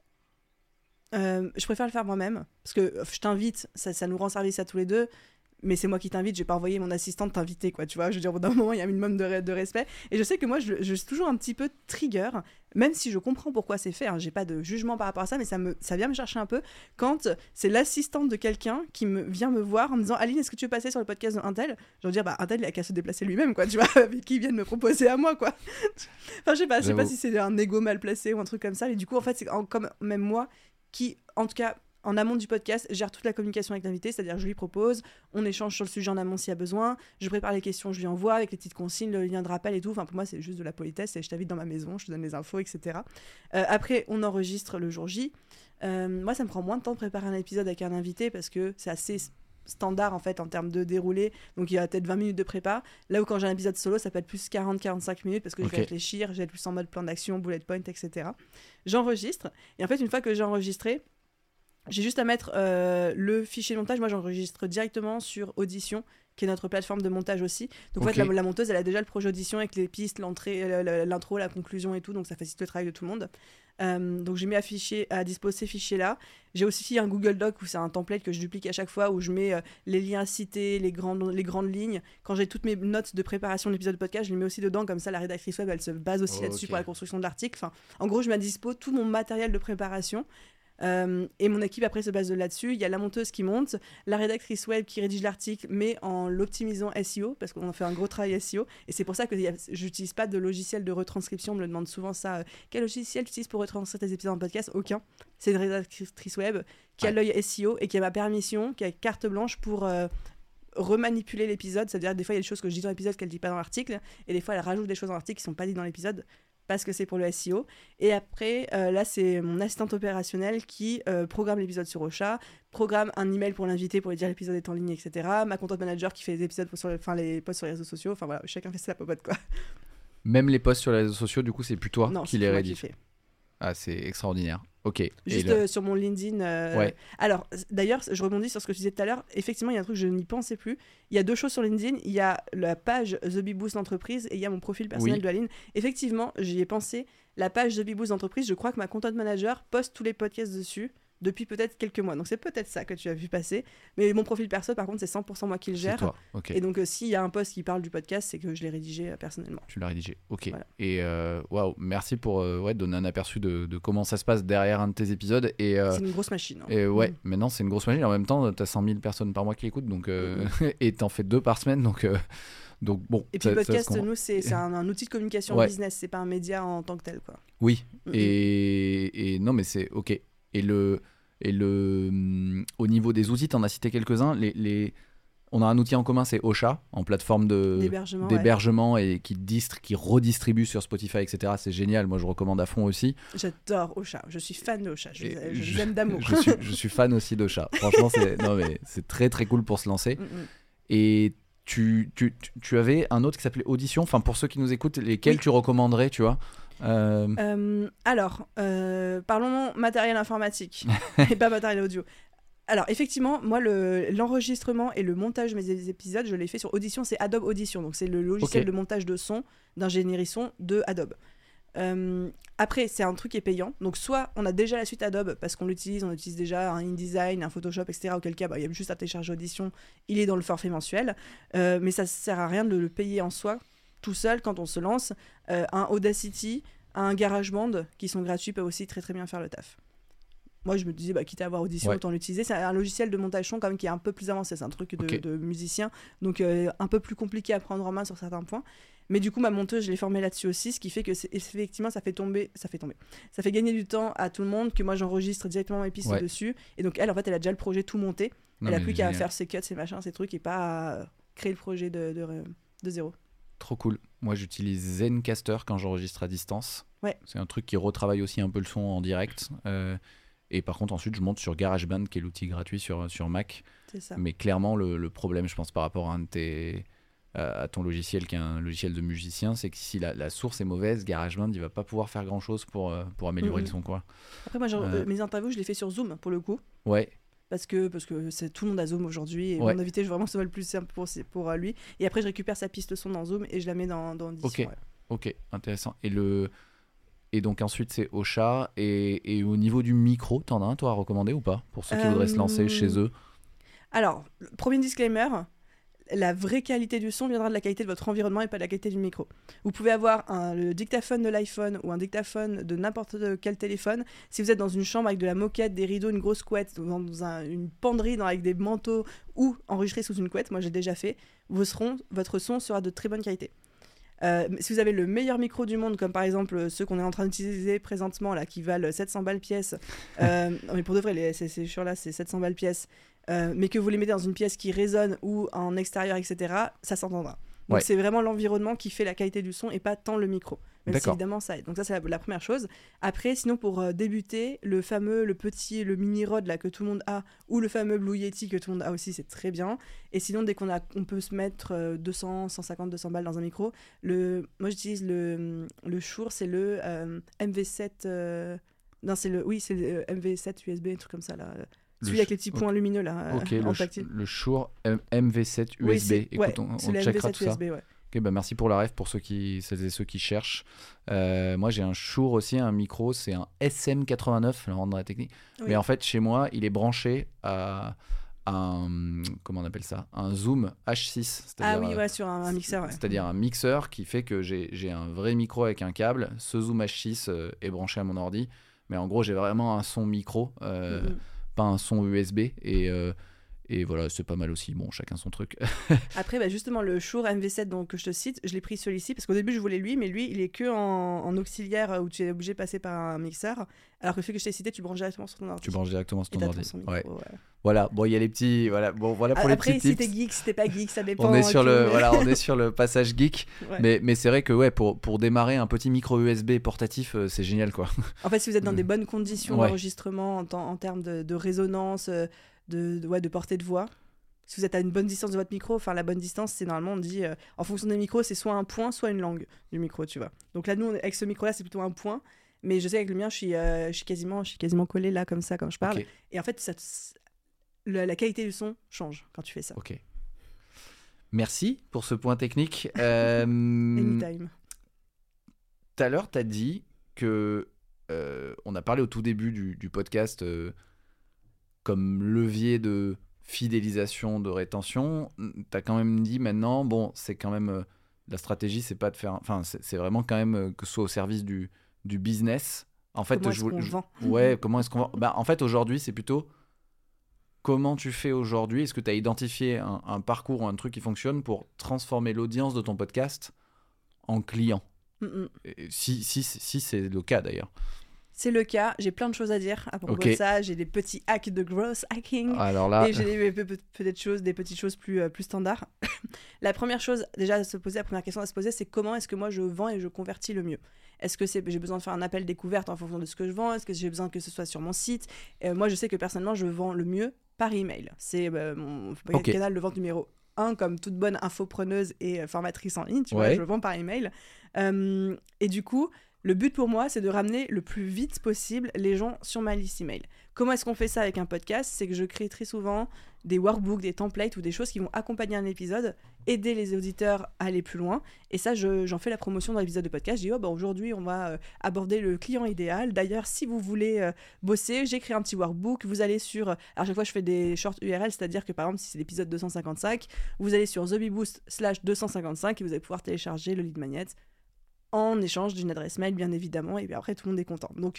Speaker 2: euh, je préfère le faire moi-même, parce que euh, je t'invite, ça, ça nous rend service à tous les deux, mais c'est moi qui t'invite, je vais pas envoyer mon assistante t'inviter, quoi, tu vois, je veux dire, au bout d'un moment, il y a un minimum de, re- de respect, et je sais que moi, je, je suis toujours un petit peu trigger, même si je comprends pourquoi c'est fait, hein, j'ai pas de jugement par rapport à ça, mais ça, me, ça vient me chercher un peu quand c'est l'assistante de quelqu'un qui me, vient me voir en me disant « Aline, est-ce que tu veux passer sur le podcast de Intel ?» Je veux dire « Bah, Intel, il a qu'à se déplacer lui-même, quoi, tu vois, avec qui viennent me proposer à moi, quoi. » Enfin, je sais pas, je sais pas
Speaker 1: J'avoue.
Speaker 2: si c'est un ego mal placé ou un truc comme ça, mais du coup, en fait, c'est en- comme même moi qui, en tout cas, en amont du podcast, gère toute la communication avec l'invité, c'est-à-dire je lui propose, on échange sur le sujet en amont s'il y a besoin, je prépare les questions, je lui envoie avec les petites consignes, le lien de rappel et tout. Enfin, pour moi, c'est juste de la politesse et je t'invite dans ma maison, je te donne les infos, et cetera. Euh, après, on enregistre le jour J. Euh, moi, ça me prend moins de temps de préparer un épisode avec un invité parce que c'est assez standard en fait en termes de déroulé, donc il y a peut-être vingt minutes de prépa, là où quand j'ai un épisode solo ça peut être plus quarante à quarante-cinq minutes parce que je vais
Speaker 1: Ok.
Speaker 2: réfléchir, je vais être plus en mode plan d'action, bullet point, etc. J'enregistre et en fait une fois que j'ai enregistré, j'ai juste à mettre euh, le fichier de montage. Moi, j'enregistre directement sur Audition, qui est notre plateforme de montage aussi. Donc, en
Speaker 1: Ok.
Speaker 2: fait, la, la monteuse, elle a déjà le projet Audition avec les pistes, l'entrée, euh, la- l'intro, la conclusion et tout. Donc, ça facilite le travail de tout le monde. Euh, donc, j'ai mis à, fichier, à disposer ces fichiers-là. J'ai aussi un Google Doc où c'est un template que je duplique à chaque fois, où je mets euh, les liens à citer, les grandes, les grandes lignes. Quand j'ai toutes mes notes de préparation de l'épisode de podcast, je les mets aussi dedans. Comme ça, la rédactrice web, elle se base aussi
Speaker 1: Oh,
Speaker 2: là-dessus
Speaker 1: ok.
Speaker 2: pour la construction de l'article. Enfin, en gros, je mets à dispo tout mon matériel de préparation. Euh, et mon équipe après se base de là-dessus. Il y a la monteuse qui monte, la rédactrice web qui rédige l'article, mais en l'optimisant S E O, parce qu'on a fait un gros travail S E O. Et c'est pour ça que y a, j'utilise pas de logiciel de retranscription. On me le demande souvent ça. Euh, quel logiciel tu utilises pour retranscrire tes épisodes en podcast ? Aucun. C'est une rédactrice web qui a
Speaker 1: Ouais.
Speaker 2: l'œil S E O et qui a ma permission, qui a carte blanche pour euh, remanipuler l'épisode. C'est-à-dire des fois il y a des choses que je dis dans l'épisode qu'elle dit pas dans l'article, et des fois elle rajoute des choses dans l'article qui sont pas dites dans l'épisode, parce que c'est pour le S E O. Et après, euh, là, c'est mon assistante opérationnelle qui euh, programme l'épisode sur Ocha, programme un email pour l'invité pour lui dire l'épisode est en ligne, et cetera. Ma content manager qui fait les épisodes sur, le, enfin, les posts sur les réseaux sociaux. Enfin voilà, chacun fait sa popote, quoi.
Speaker 1: Même les posts sur les réseaux sociaux, du coup, c'est plus toi
Speaker 2: Non,
Speaker 1: qui
Speaker 2: c'est
Speaker 1: les
Speaker 2: moi
Speaker 1: rédige.
Speaker 2: fais.
Speaker 1: Ah, c'est extraordinaire. Ok. Et
Speaker 2: Juste
Speaker 1: le-
Speaker 2: euh, sur mon LinkedIn. euh,
Speaker 1: Ouais.
Speaker 2: Alors, d'ailleurs, je rebondis sur ce que tu disais tout à l'heure. Effectivement, il y a un truc que je n'y pensais plus. Il y a deux choses sur LinkedIn. Il y a la page The Bee Boost d'entreprise et il y a mon profil personnel
Speaker 1: Oui.
Speaker 2: de Aline. Effectivement, j'y ai pensé. La page The Bee Boost d'entreprise, je crois que ma content manager poste tous les podcasts dessus depuis peut-être quelques mois. Donc c'est peut-être ça que tu as vu passer. Mais mon profil perso, par contre, c'est cent pour cent moi qui le
Speaker 1: C'est
Speaker 2: gère.
Speaker 1: toi. Ok.
Speaker 2: Et donc, euh, s'il y a un post qui parle du podcast, c'est que je l'ai rédigé euh, personnellement.
Speaker 1: Tu l'as rédigé. Ok.
Speaker 2: Voilà.
Speaker 1: Et euh, waouh, merci pour euh, ouais, donner un aperçu de, de comment ça se passe derrière un de tes épisodes. Et, euh,
Speaker 2: C'est une grosse machine. hein.
Speaker 1: et ouais,
Speaker 2: Mm.
Speaker 1: maintenant c'est une grosse machine. En même temps, t'as cent mille personnes par mois qui écoutent, donc euh, et t'en fais deux par semaine, donc euh, donc bon.
Speaker 2: Et puis
Speaker 1: ça-
Speaker 2: le
Speaker 1: ça se
Speaker 2: podcast,
Speaker 1: comprend.
Speaker 2: nous, c'est c'est un, un outil de communication
Speaker 1: Ouais.
Speaker 2: business. C'est pas un média en tant que tel, quoi.
Speaker 1: Oui.
Speaker 2: Mm, mm.
Speaker 1: Et, et non, mais c'est ok. Et le et le hum, au niveau des outils, t'en as cité quelques-uns. Les, les on a un outil en commun, c'est Ocha, en plateforme de
Speaker 2: D'hébergement, ouais.
Speaker 1: d'hébergement et qui distri- qui redistribue sur Spotify, et cetera. C'est génial. Moi, je recommande à fond aussi.
Speaker 2: J'adore Ocha. Je suis fan de Ocha. Je,
Speaker 1: Et
Speaker 2: je,
Speaker 1: je-
Speaker 2: les aime d'amour.
Speaker 1: Je suis, je suis fan aussi d'Ocha. Franchement, c'est non mais c'est très très cool pour se lancer.
Speaker 2: Mm, mm.
Speaker 1: Et tu, tu, tu, tu avais un autre qui s'appelait Audition. Enfin, pour ceux qui nous écoutent, lesquels
Speaker 2: Oui.
Speaker 1: tu recommanderais, tu vois Euh,
Speaker 2: Euh, alors, euh, parlons matériel informatique et pas matériel audio. Alors, effectivement, moi, le- l'enregistrement et le montage de mes épisodes, je l'ai fait sur Audition. C'est Adobe Audition. Donc, c'est le logiciel
Speaker 1: Ok.
Speaker 2: de montage de son, d'ingénierie son de Adobe. Euh, après, c'est un truc qui est payant. Donc, soit on a déjà la suite Adobe parce qu'on l'utilise, on utilise déjà un InDesign, un Photoshop, et cetera. Auquel cas, bah, il y a juste à télécharger Audition, il est dans le forfait mensuel. Euh, mais ça sert à rien de le payer en soi, tout seul, quand on se lance. Euh, un Audacity, un GarageBand, qui sont gratuits, peuvent aussi très très bien faire le taf. moi je me disais bah, quitte à avoir Audition
Speaker 1: Ouais.
Speaker 2: autant l'utiliser. C'est un logiciel de montage son quand même qui est un peu plus avancé, c'est un truc de,
Speaker 1: Ok.
Speaker 2: de musicien, donc euh, un peu plus compliqué à prendre en main sur certains points. Mais du coup ma monteuse je l'ai formée là-dessus aussi, ce qui fait que c'est, effectivement ça fait tomber, ça fait tomber, ça fait gagner du temps à tout le monde, que moi j'enregistre directement mes pistes
Speaker 1: Ouais.
Speaker 2: dessus, et donc elle en fait elle a déjà le projet tout monté,
Speaker 1: Non,
Speaker 2: elle a
Speaker 1: mais
Speaker 2: plus qu'à
Speaker 1: génial.
Speaker 2: faire ses cuts, ses machins, ses trucs et pas à créer le projet de, de, de zéro.
Speaker 1: Trop cool. Moi, j'utilise Zencaster quand j'enregistre à distance.
Speaker 2: Ouais.
Speaker 1: C'est un truc qui retravaille aussi un peu le son en direct. Euh, et par contre, ensuite, je monte sur GarageBand, qui est l'outil gratuit sur, sur Mac.
Speaker 2: C'est ça.
Speaker 1: Mais clairement, le, le problème, je pense, par rapport à, un de tes, à ton logiciel, qui est un logiciel de musicien, c'est que si la, la source est mauvaise, GarageBand, il va pas pouvoir faire grand-chose pour, euh, pour améliorer
Speaker 2: Mhm.
Speaker 1: le son, quoi.
Speaker 2: Après moi genre,
Speaker 1: Euh.
Speaker 2: euh, mes interviews je les fais sur Zoom pour le coup.
Speaker 1: Ouais.
Speaker 2: Parce que, parce que c'est, tout le monde a Zoom aujourd'hui et
Speaker 1: Ouais.
Speaker 2: mon invité, je vraiment c'est le plus simple pour, pour euh, lui. Et après, je récupère sa piste son dans Zoom et je la mets dans, dans Audition.
Speaker 1: Ok.
Speaker 2: Ouais.
Speaker 1: Ok, intéressant. Et, le... et donc ensuite, c'est Ocha. Et, et au niveau du micro, t'en as un, toi, à recommander ou pas? Pour ceux qui
Speaker 2: Euh,
Speaker 1: voudraient se lancer chez eux.
Speaker 2: Alors, le premier disclaimer, la vraie qualité du son viendra de la qualité de votre environnement et pas de la qualité du micro. Vous pouvez avoir un, le dictaphone de l'iPhone ou un dictaphone de n'importe quel téléphone. Si vous êtes dans une chambre avec de la moquette, des rideaux, une grosse couette, dans un- une penderie dans, avec des manteaux ou enregistré sous une couette, moi j'ai déjà fait, vos serons- votre son sera de très bonne qualité. Euh, si vous avez le meilleur micro du monde, comme par exemple ceux qu'on est en train d'utiliser présentement, là, qui valent sept cents balles pièce, euh, non, mais pour de vrai, les, ces, ces churs-là, c'est sept cents balles pièce, euh, mais que vous les mettez dans une pièce qui résonne ou en extérieur, et cetera, ça s'entendra. Donc
Speaker 1: Ouais.
Speaker 2: c'est vraiment l'environnement qui fait la qualité du son et pas tant le micro. Même si
Speaker 1: D'accord.
Speaker 2: évidemment ça aide. Donc ça c'est la, la première chose. Après, sinon pour euh, débuter, le fameux, le petit, le mini Rode là que tout le monde a, ou le fameux Blue Yeti que tout le monde a aussi, c'est très bien. Et sinon dès qu'on a, on peut se mettre euh, deux cents, cent cinquante, deux cents balles dans un micro. Le, moi j'utilise le, le Shure, c'est le euh, M V sept. euh, Non c'est le, oui c'est le M V sept U S B, un truc comme ça là.
Speaker 1: Le
Speaker 2: Celui avec
Speaker 1: ch-
Speaker 2: les petits points lumineux là, euh,
Speaker 1: Ok,
Speaker 2: en
Speaker 1: le, ch-
Speaker 2: tactile.
Speaker 1: le Shure M- MV7 U S B.
Speaker 2: Oui, c'est,
Speaker 1: Écoute,
Speaker 2: ouais,
Speaker 1: on,
Speaker 2: c'est
Speaker 1: on
Speaker 2: le
Speaker 1: checkera
Speaker 2: M V sept
Speaker 1: tout ça.
Speaker 2: U S B, ouais.
Speaker 1: Ok, bah merci pour la ref pour ceux qui, celles et ceux qui cherchent. Euh, moi, j'ai un Shure aussi, un micro, c'est un S M quatre-vingt-neuf, le rendre technique.
Speaker 2: Oui.
Speaker 1: Mais en fait, chez moi, il est branché à, à un, comment on appelle ça, un Zoom H six.
Speaker 2: Ah
Speaker 1: c'est-à-dire,
Speaker 2: oui,
Speaker 1: euh,
Speaker 2: ouais, sur un, un mixeur, ouais.
Speaker 1: C'est-à-dire un mixeur qui fait que j'ai, j'ai un vrai micro avec un câble. Ce Zoom H six euh, est branché à mon ordi. Mais en gros, j'ai vraiment un son micro, euh,
Speaker 2: Mhm.
Speaker 1: pas un son U S B. Et, euh, et voilà, c'est pas mal aussi. Bon, chacun son truc.
Speaker 2: Après, bah, justement, le Shure M V sept donc, que je te cite, je l'ai pris celui-ci parce qu'au début, je voulais lui, mais lui, il est que en, en auxiliaire euh, où tu es obligé de passer par un mixeur. Alors que le fait que je t'ai cité, tu branches directement sur ton ordi.
Speaker 1: Tu branches directement sur
Speaker 2: Et
Speaker 1: ton
Speaker 2: t'as
Speaker 1: ordi.
Speaker 2: ton son micro,
Speaker 1: Ouais.
Speaker 2: ouais.
Speaker 1: Voilà, bon, il y a les petits. Voilà, bon, voilà pour les
Speaker 2: Après,
Speaker 1: petits
Speaker 2: si
Speaker 1: tips.
Speaker 2: t'es geek, si t'es pas geek, ça dépend.
Speaker 1: On est sur
Speaker 2: et
Speaker 1: le,
Speaker 2: tout, mais-
Speaker 1: voilà, on est sur le passage geek.
Speaker 2: Ouais.
Speaker 1: Mais, mais c'est vrai que ouais, pour, pour démarrer un petit micro U S B portatif, euh, c'est génial quoi.
Speaker 2: En fait, si vous êtes dans
Speaker 1: Mm.
Speaker 2: des bonnes conditions
Speaker 1: Ouais.
Speaker 2: d'enregistrement en, temps- en termes de, de résonance, euh, de, de, ouais, de portée de voix, si vous êtes à une bonne distance de votre micro, enfin la bonne distance, c'est normalement, on dit, euh, en fonction des micros, c'est soit un point, soit une langue du micro, tu vois. Donc là, nous, on est- avec ce micro-là, c'est plutôt un point. Mais je sais qu'avec le mien, je suis, euh, je suis, quasiment, je suis quasiment collé là, comme ça, quand je parle.
Speaker 1: Ok,
Speaker 2: Et en fait, ça, la, la qualité du son change quand tu fais ça.
Speaker 1: ok. Merci pour ce point technique. Euh,
Speaker 2: Anytime.
Speaker 1: Tout à l'heure, tu as dit que euh, on a parlé au tout début du, du podcast euh, comme levier de fidélisation, de rétention. Tu as quand même dit maintenant, bon, c'est quand même euh, la stratégie, c'est pas de faire, enfin, c'est, c'est vraiment quand même euh, que ce soit au service du, du business. En fait,
Speaker 2: Comment
Speaker 1: je
Speaker 2: est-ce
Speaker 1: voulais-
Speaker 2: qu'on
Speaker 1: je-
Speaker 2: vend
Speaker 1: ouais, comment est-ce qu'on vend Bah, en fait, aujourd'hui, c'est plutôt comment tu fais aujourd'hui. Est-ce que tu as identifié un, un parcours ou un truc qui fonctionne pour transformer l'audience de ton podcast en client?
Speaker 2: Mm, mm.
Speaker 1: Et Si, si, si c'est le cas d'ailleurs.
Speaker 2: C'est le cas. J'ai plein de choses à dire à propos
Speaker 1: Ok.
Speaker 2: de ça. J'ai des petits hacks de growth hacking.
Speaker 1: Alors là,
Speaker 2: Et j'ai des pe- pe- peut-être choses, des petites choses plus, euh, plus standards. La première chose, déjà à se poser, la première question à se poser, c'est comment est-ce que moi je vends et je convertis le mieux. Est-ce que c'est, j'ai besoin de faire un appel découverte en fonction de ce que je vends? Est-ce que j'ai besoin que ce soit sur mon site? Euh, Moi, je sais que personnellement, je vends le mieux par email. C'est euh, mon
Speaker 1: Ok.
Speaker 2: canal de vente numéro un, comme toute bonne infopreneuse et euh, formatrice en ligne. Tu vois,
Speaker 1: Ouais.
Speaker 2: je vends par email. Euh, et du coup, le but pour moi, c'est de ramener le plus vite possible les gens sur ma liste email. Comment est-ce qu'on fait ça avec un podcast? C'est que je crée très souvent des workbooks, des templates ou des choses qui vont accompagner un épisode, aider les auditeurs à aller plus loin. Et ça, je- j'en fais la promotion dans l'épisode de podcast. Je dis, oh, bah, aujourd'hui, on va euh, aborder le client idéal. D'ailleurs, si vous voulez euh, bosser, j'ai créé un petit workbook. Vous allez sur... Alors, à chaque fois, je fais des short U R L, c'est-à-dire que, par exemple, si c'est l'épisode deux cent cinquante-cinq, vous allez sur TheBeBoost slash deux cent cinquante-cinq et vous allez pouvoir télécharger le lead magnet en échange d'une adresse mail, bien évidemment, et puis après, tout le monde est content. Donc,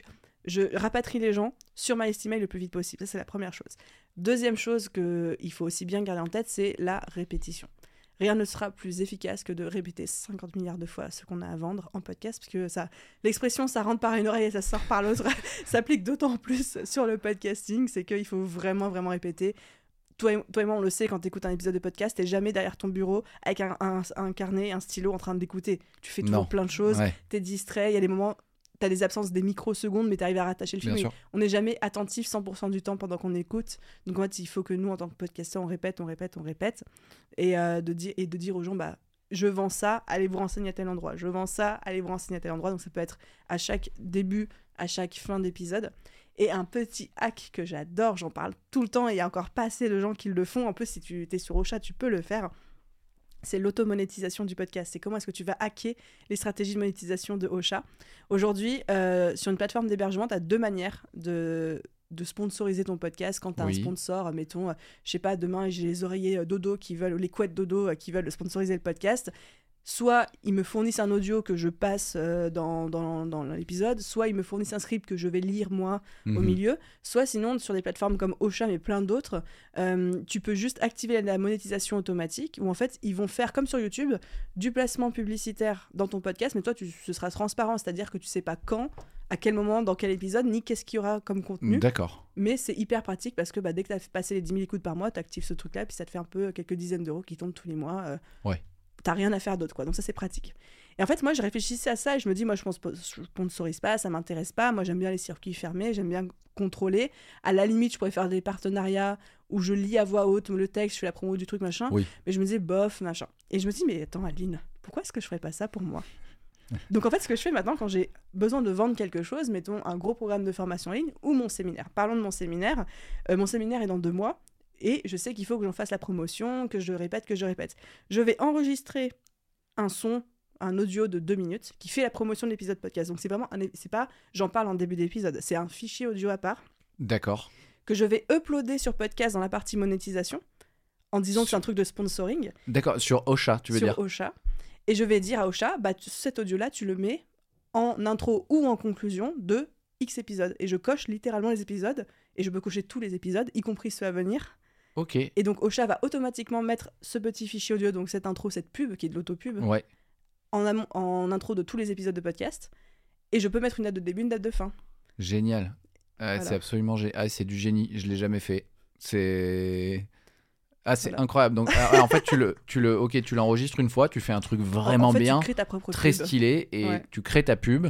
Speaker 2: je rapatrie les gens sur ma liste email le plus vite possible. Ça, c'est la première chose. Deuxième chose qu'il faut aussi bien garder en tête, c'est la répétition. Rien ne sera plus efficace que de répéter cinquante milliards de fois ce qu'on a à vendre en podcast, parce que ça, l'expression « ça rentre par une oreille et ça sort par l'autre » s'applique d'autant plus sur le podcasting, c'est qu'il faut vraiment, vraiment répéter. Toi et, toi et moi, on le sait, quand tu écoutes un épisode de podcast, t'es jamais derrière ton bureau avec un, un, un carnet, un stylo en train d'écouter. Tu fais toujours non. plein de choses, ouais. t'es distrait, il y a des moments... T'as des absences des microsecondes, mais t'arrives à rattacher le film. On n'est jamais attentif cent pour cent du temps pendant qu'on écoute. Donc en fait, il faut que nous, en tant que podcasteurs, on répète, on répète, on répète. Et, euh, de, dire, et de dire aux gens, bah, je vends ça, allez vous renseigner à tel endroit. Je vends ça, allez vous renseigner à tel endroit. Donc ça peut être à chaque début, à chaque fin d'épisode. Et un petit hack que j'adore, j'en parle tout le temps, et il n'y a encore pas assez de gens qui le font. En plus, si tu es sur Ocha, tu peux le faire. C'est l'automonétisation du podcast. C'est comment est-ce que tu vas hacker les stratégies de monétisation de Ocha. Aujourd'hui, euh, sur une plateforme d'hébergement, tu as deux manières de, de sponsoriser ton podcast. Quand tu as oui. un sponsor, mettons, euh, je sais pas, demain, j'ai les oreillers euh, dodo qui veulent, ou les couettes dodo euh, qui veulent sponsoriser le podcast. Soit ils me fournissent un audio que je passe euh, dans, dans, dans l'épisode, soit ils me fournissent un script que je vais lire moi mmh. au milieu, soit sinon sur des plateformes comme Ocha mais plein d'autres, euh, tu peux juste activer la monétisation automatique où en fait ils vont faire comme sur YouTube du placement publicitaire dans ton podcast, mais toi tu, ce sera transparent, c'est-à-dire que tu sais pas quand, à quel moment, dans quel épisode, ni qu'est-ce qu'il y aura comme contenu.
Speaker 1: D'accord.
Speaker 2: Mais c'est hyper pratique parce que bah, dès que tu as passé les dix mille écoutes par mois, tu actives ce truc-là, puis ça te fait un peu quelques dizaines d'euros qui tombent tous les mois. Euh,
Speaker 1: ouais.
Speaker 2: T'as rien à faire d'autre, quoi. Donc ça, c'est pratique. Et en fait, moi, je réfléchissais à ça et je me dis, moi, je pense, je sponsorise pas, ça m'intéresse pas. Moi, j'aime bien les circuits fermés, j'aime bien contrôler. À la limite, je pourrais faire des partenariats où je lis à voix haute le texte, je fais la promo du truc, machin.
Speaker 1: Oui.
Speaker 2: Mais je me disais, bof, machin. Et je me dis, mais attends, Aline, pourquoi est-ce que je ferais pas ça pour moi ? Donc en fait, ce que je fais maintenant, quand j'ai besoin de vendre quelque chose, mettons un gros programme de formation en ligne ou mon séminaire. Parlons de mon séminaire. Euh, mon séminaire est dans deux mois. Et je sais qu'il faut que j'en fasse la promotion, que je répète, que je répète. Je vais enregistrer un son, un audio de deux minutes qui fait la promotion de l'épisode podcast. Donc c'est vraiment, un, c'est pas j'en parle en début d'épisode, c'est un fichier audio à part.
Speaker 1: D'accord.
Speaker 2: Que je vais uploader sur podcast dans la partie monétisation en disant sur... que c'est un truc de sponsoring.
Speaker 1: D'accord, sur Ocha, tu veux
Speaker 2: sur
Speaker 1: dire.
Speaker 2: Sur Ocha. Et je vais dire à Ocha, bah, cet audio-là, tu le mets en intro ou en conclusion de X épisodes. Et je coche littéralement les épisodes et je peux cocher tous les épisodes, y compris ceux à venir.
Speaker 1: Ok.
Speaker 2: Et donc Ocha va automatiquement mettre ce petit fichier audio, donc cette intro, cette pub, qui est de l'autopub,
Speaker 1: ouais.
Speaker 2: en, am- en intro de tous les épisodes de podcast. Et je peux mettre une date de début, une date de fin.
Speaker 1: Génial. Ah, voilà. C'est absolument gé... ah, c'est du génie. Je l'ai jamais fait. C'est... Ah, c'est voilà. incroyable. Donc, alors, en fait, tu le, tu le, ok, tu l'enregistres une fois, tu fais un truc vraiment
Speaker 2: en fait,
Speaker 1: bien,
Speaker 2: tu crées ta propre
Speaker 1: très
Speaker 2: pub.
Speaker 1: stylé, et ouais. tu crées ta pub.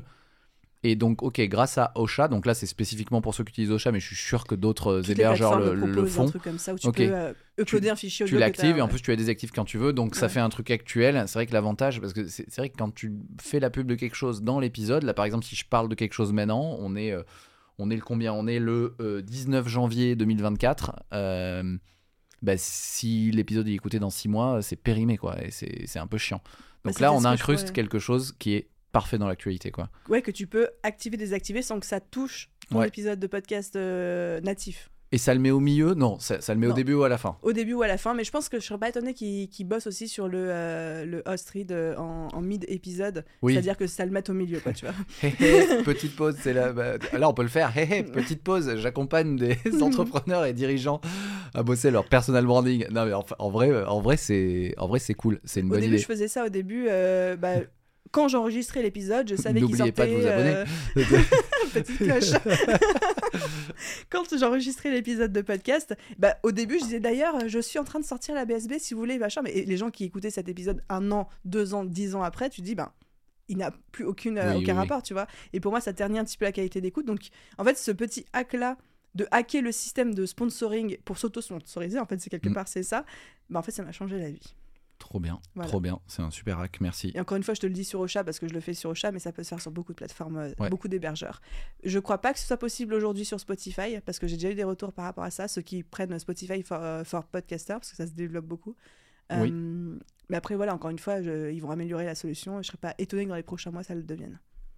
Speaker 1: Et donc, ok, grâce à Ocha, donc là c'est spécifiquement pour ceux qui utilisent Ocha, mais je suis sûr que d'autres
Speaker 2: Toutes
Speaker 1: hébergeurs le, le font.
Speaker 2: Un truc comme ça où tu okay. peux euh, uploader un fichier audio.
Speaker 1: Tu l'actives et en plus tu la désactives quand tu veux, donc ouais. ça fait un truc actuel. C'est vrai que l'avantage, parce que c'est, c'est vrai que quand tu fais la pub de quelque chose dans l'épisode, là par exemple si je parle de quelque chose maintenant, on est, euh, on est le combien ? On est le euh, dix-neuf janvier deux mille vingt-quatre. Euh, bah, si l'épisode est écouté dans six mois, c'est périmé quoi, et c'est, c'est un peu chiant. Donc bah, là on incruste quelque chose qui est parfait dans l'actualité quoi.
Speaker 2: Ouais, que tu peux activer, désactiver sans que ça touche ton ouais. épisode de podcast euh, natif.
Speaker 1: Et ça le met au milieu ? Non, ça, ça le met non. au début ou à la fin ?
Speaker 2: Au début ou à la fin, mais je pense que je serais pas étonné qu'ils, qu'ils bossent aussi sur le, euh, le host read en, en mid-épisode. Oui. C'est-à-dire que ça le met au milieu, quoi, tu vois.
Speaker 1: Hey, hey, petite pause, c'est là. Bah, là, on peut le faire. Hey, hey, petite pause. J'accompagne des entrepreneurs et dirigeants à bosser leur personal branding. Non, mais en, en vrai, en vrai, c'est, en vrai, c'est cool. C'est une
Speaker 2: au
Speaker 1: bonne idée.
Speaker 2: Au début, je faisais ça. Au début, euh, bah. Quand j'enregistrais l'épisode, je savais
Speaker 1: N'oubliez
Speaker 2: qu'il sortait...
Speaker 1: N'oubliez pas de vous
Speaker 2: abonner. Euh... Petite cloche. Quand j'enregistrais l'épisode de podcast, bah, au début, je disais d'ailleurs, je suis en train de sortir la B S B si vous voulez, machin. Mais les gens qui écoutaient cet épisode un an, deux ans, dix ans après, tu dis, ben, il n'a plus aucune, oui, aucun oui, rapport, oui. tu vois. Et pour moi, ça ternit un petit peu la qualité d'écoute. Donc, en fait, ce petit hack-là, de hacker le système de sponsoring pour s'auto-sponsoriser, en fait, c'est quelque mm. part, c'est ça. Bah, en fait, ça m'a changé la vie.
Speaker 1: Trop bien, voilà. trop bien. C'est un super hack, merci.
Speaker 2: Et encore une fois, je te le dis sur Ocha parce que je le fais sur Ocha, mais ça peut se faire sur beaucoup de plateformes, ouais. beaucoup d'hébergeurs. Je crois pas que ce soit possible aujourd'hui sur Spotify parce que j'ai déjà eu des retours par rapport à ça, ceux qui prennent Spotify for, uh, for Podcasters parce que ça se développe beaucoup.
Speaker 1: Oui.
Speaker 2: Euh, mais après, voilà, encore une fois, je, ils vont améliorer la solution et je serais pas étonné que dans les prochains mois, ça le devienne.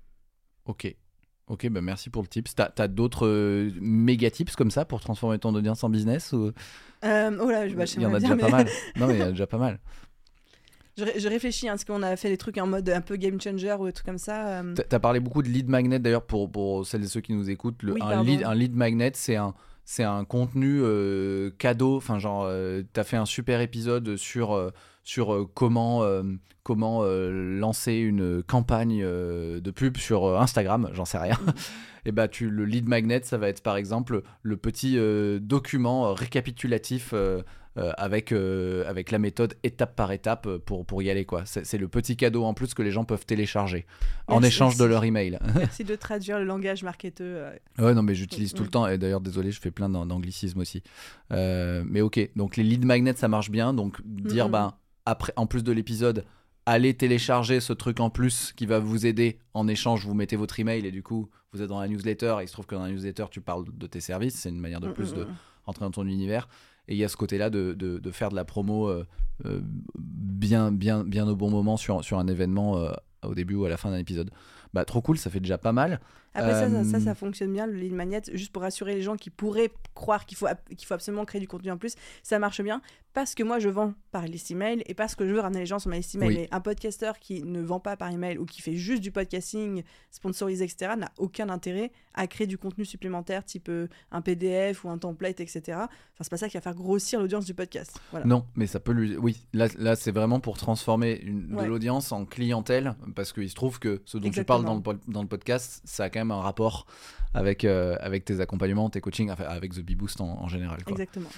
Speaker 1: Ok. Ok, bah merci pour le tips. T'as, t'as d'autres euh, méga tips comme ça pour transformer ton audience en business ou...
Speaker 2: euh, Oh là, je, bah, je
Speaker 1: Il y en a déjà
Speaker 2: mais...
Speaker 1: pas mal. Non, mais il y en a déjà pas mal.
Speaker 2: Je, ré- je réfléchis, hein, parce qu'on a fait des trucs en mode un peu game changer ou des trucs comme ça. euh.
Speaker 1: T'as t'as parlé beaucoup de lead magnet d'ailleurs pour, pour celles et ceux qui nous écoutent. Le,
Speaker 2: Oui,
Speaker 1: un,
Speaker 2: pardon.
Speaker 1: lead, un lead magnet, c'est un, c'est un contenu euh, cadeau. Enfin, genre, euh, t'as fait un super épisode sur, euh, sur euh, comment, euh, comment euh, lancer une campagne euh, de pub sur euh, Instagram, j'en sais rien. Et bah, tu, le lead magnet, ça va être par exemple le petit euh, document euh, récapitulatif. Euh, euh, avec, euh, avec la méthode étape par étape euh, pour, pour y aller, quoi. C'est, c'est le petit cadeau en plus que les gens peuvent télécharger en
Speaker 2: Merci,
Speaker 1: échange de
Speaker 2: merci.
Speaker 1: leur email.
Speaker 2: Merci de traduire le langage marketeux. euh.
Speaker 1: Ouais, non, mais j'utilise tout
Speaker 2: Mm.
Speaker 1: le temps. Et d'ailleurs, désolé, je fais plein d'an- d'anglicismes aussi. Euh, mais ok, donc les lead magnets, ça marche bien. Donc dire,
Speaker 2: Mm, mm.
Speaker 1: ben, après, en plus de l'épisode, allez télécharger ce truc en plus qui va vous aider. En échange, vous mettez votre email et du coup, vous êtes dans la newsletter. Et il se trouve que dans la newsletter, tu parles de tes services. C'est une manière de
Speaker 2: Mm,
Speaker 1: plus
Speaker 2: mm,
Speaker 1: de
Speaker 2: mm.
Speaker 1: rentrer dans ton univers. Et il y a ce côté-là de, de, de faire de la promo euh, euh, bien, bien, bien au bon moment sur, sur un événement euh, au début ou à la fin d'un épisode. Bah, trop cool, ça fait déjà pas mal.
Speaker 2: Après, ça, ça, ça,
Speaker 1: Euh,
Speaker 2: ça fonctionne bien, le lead magnet, juste pour rassurer les gens qui pourraient croire qu'il faut, ab- qu'il faut absolument créer du contenu en plus. Ça marche bien parce que moi, je vends par liste email et parce que je veux ramener les gens sur ma liste email.
Speaker 1: Oui.
Speaker 2: Mais un podcasteur qui ne vend pas par email ou qui fait juste du podcasting sponsorisé, et cetera, n'a aucun intérêt à créer du contenu supplémentaire, type euh, un P D F ou un template, et cetera. Enfin, c'est pas ça qui va faire grossir l'audience du podcast. Voilà.
Speaker 1: Non, mais ça peut lui. Oui, là, là c'est vraiment pour transformer une,
Speaker 2: Ouais.
Speaker 1: de l'audience en clientèle, parce qu'il se trouve que ce dont tu
Speaker 2: Exactement.
Speaker 1: parles dans le, po- dans le podcast, ça a quand même un rapport avec, euh, avec tes accompagnements, tes coachings, enfin, avec The Bee Boost en, en général, quoi.
Speaker 2: Exactement.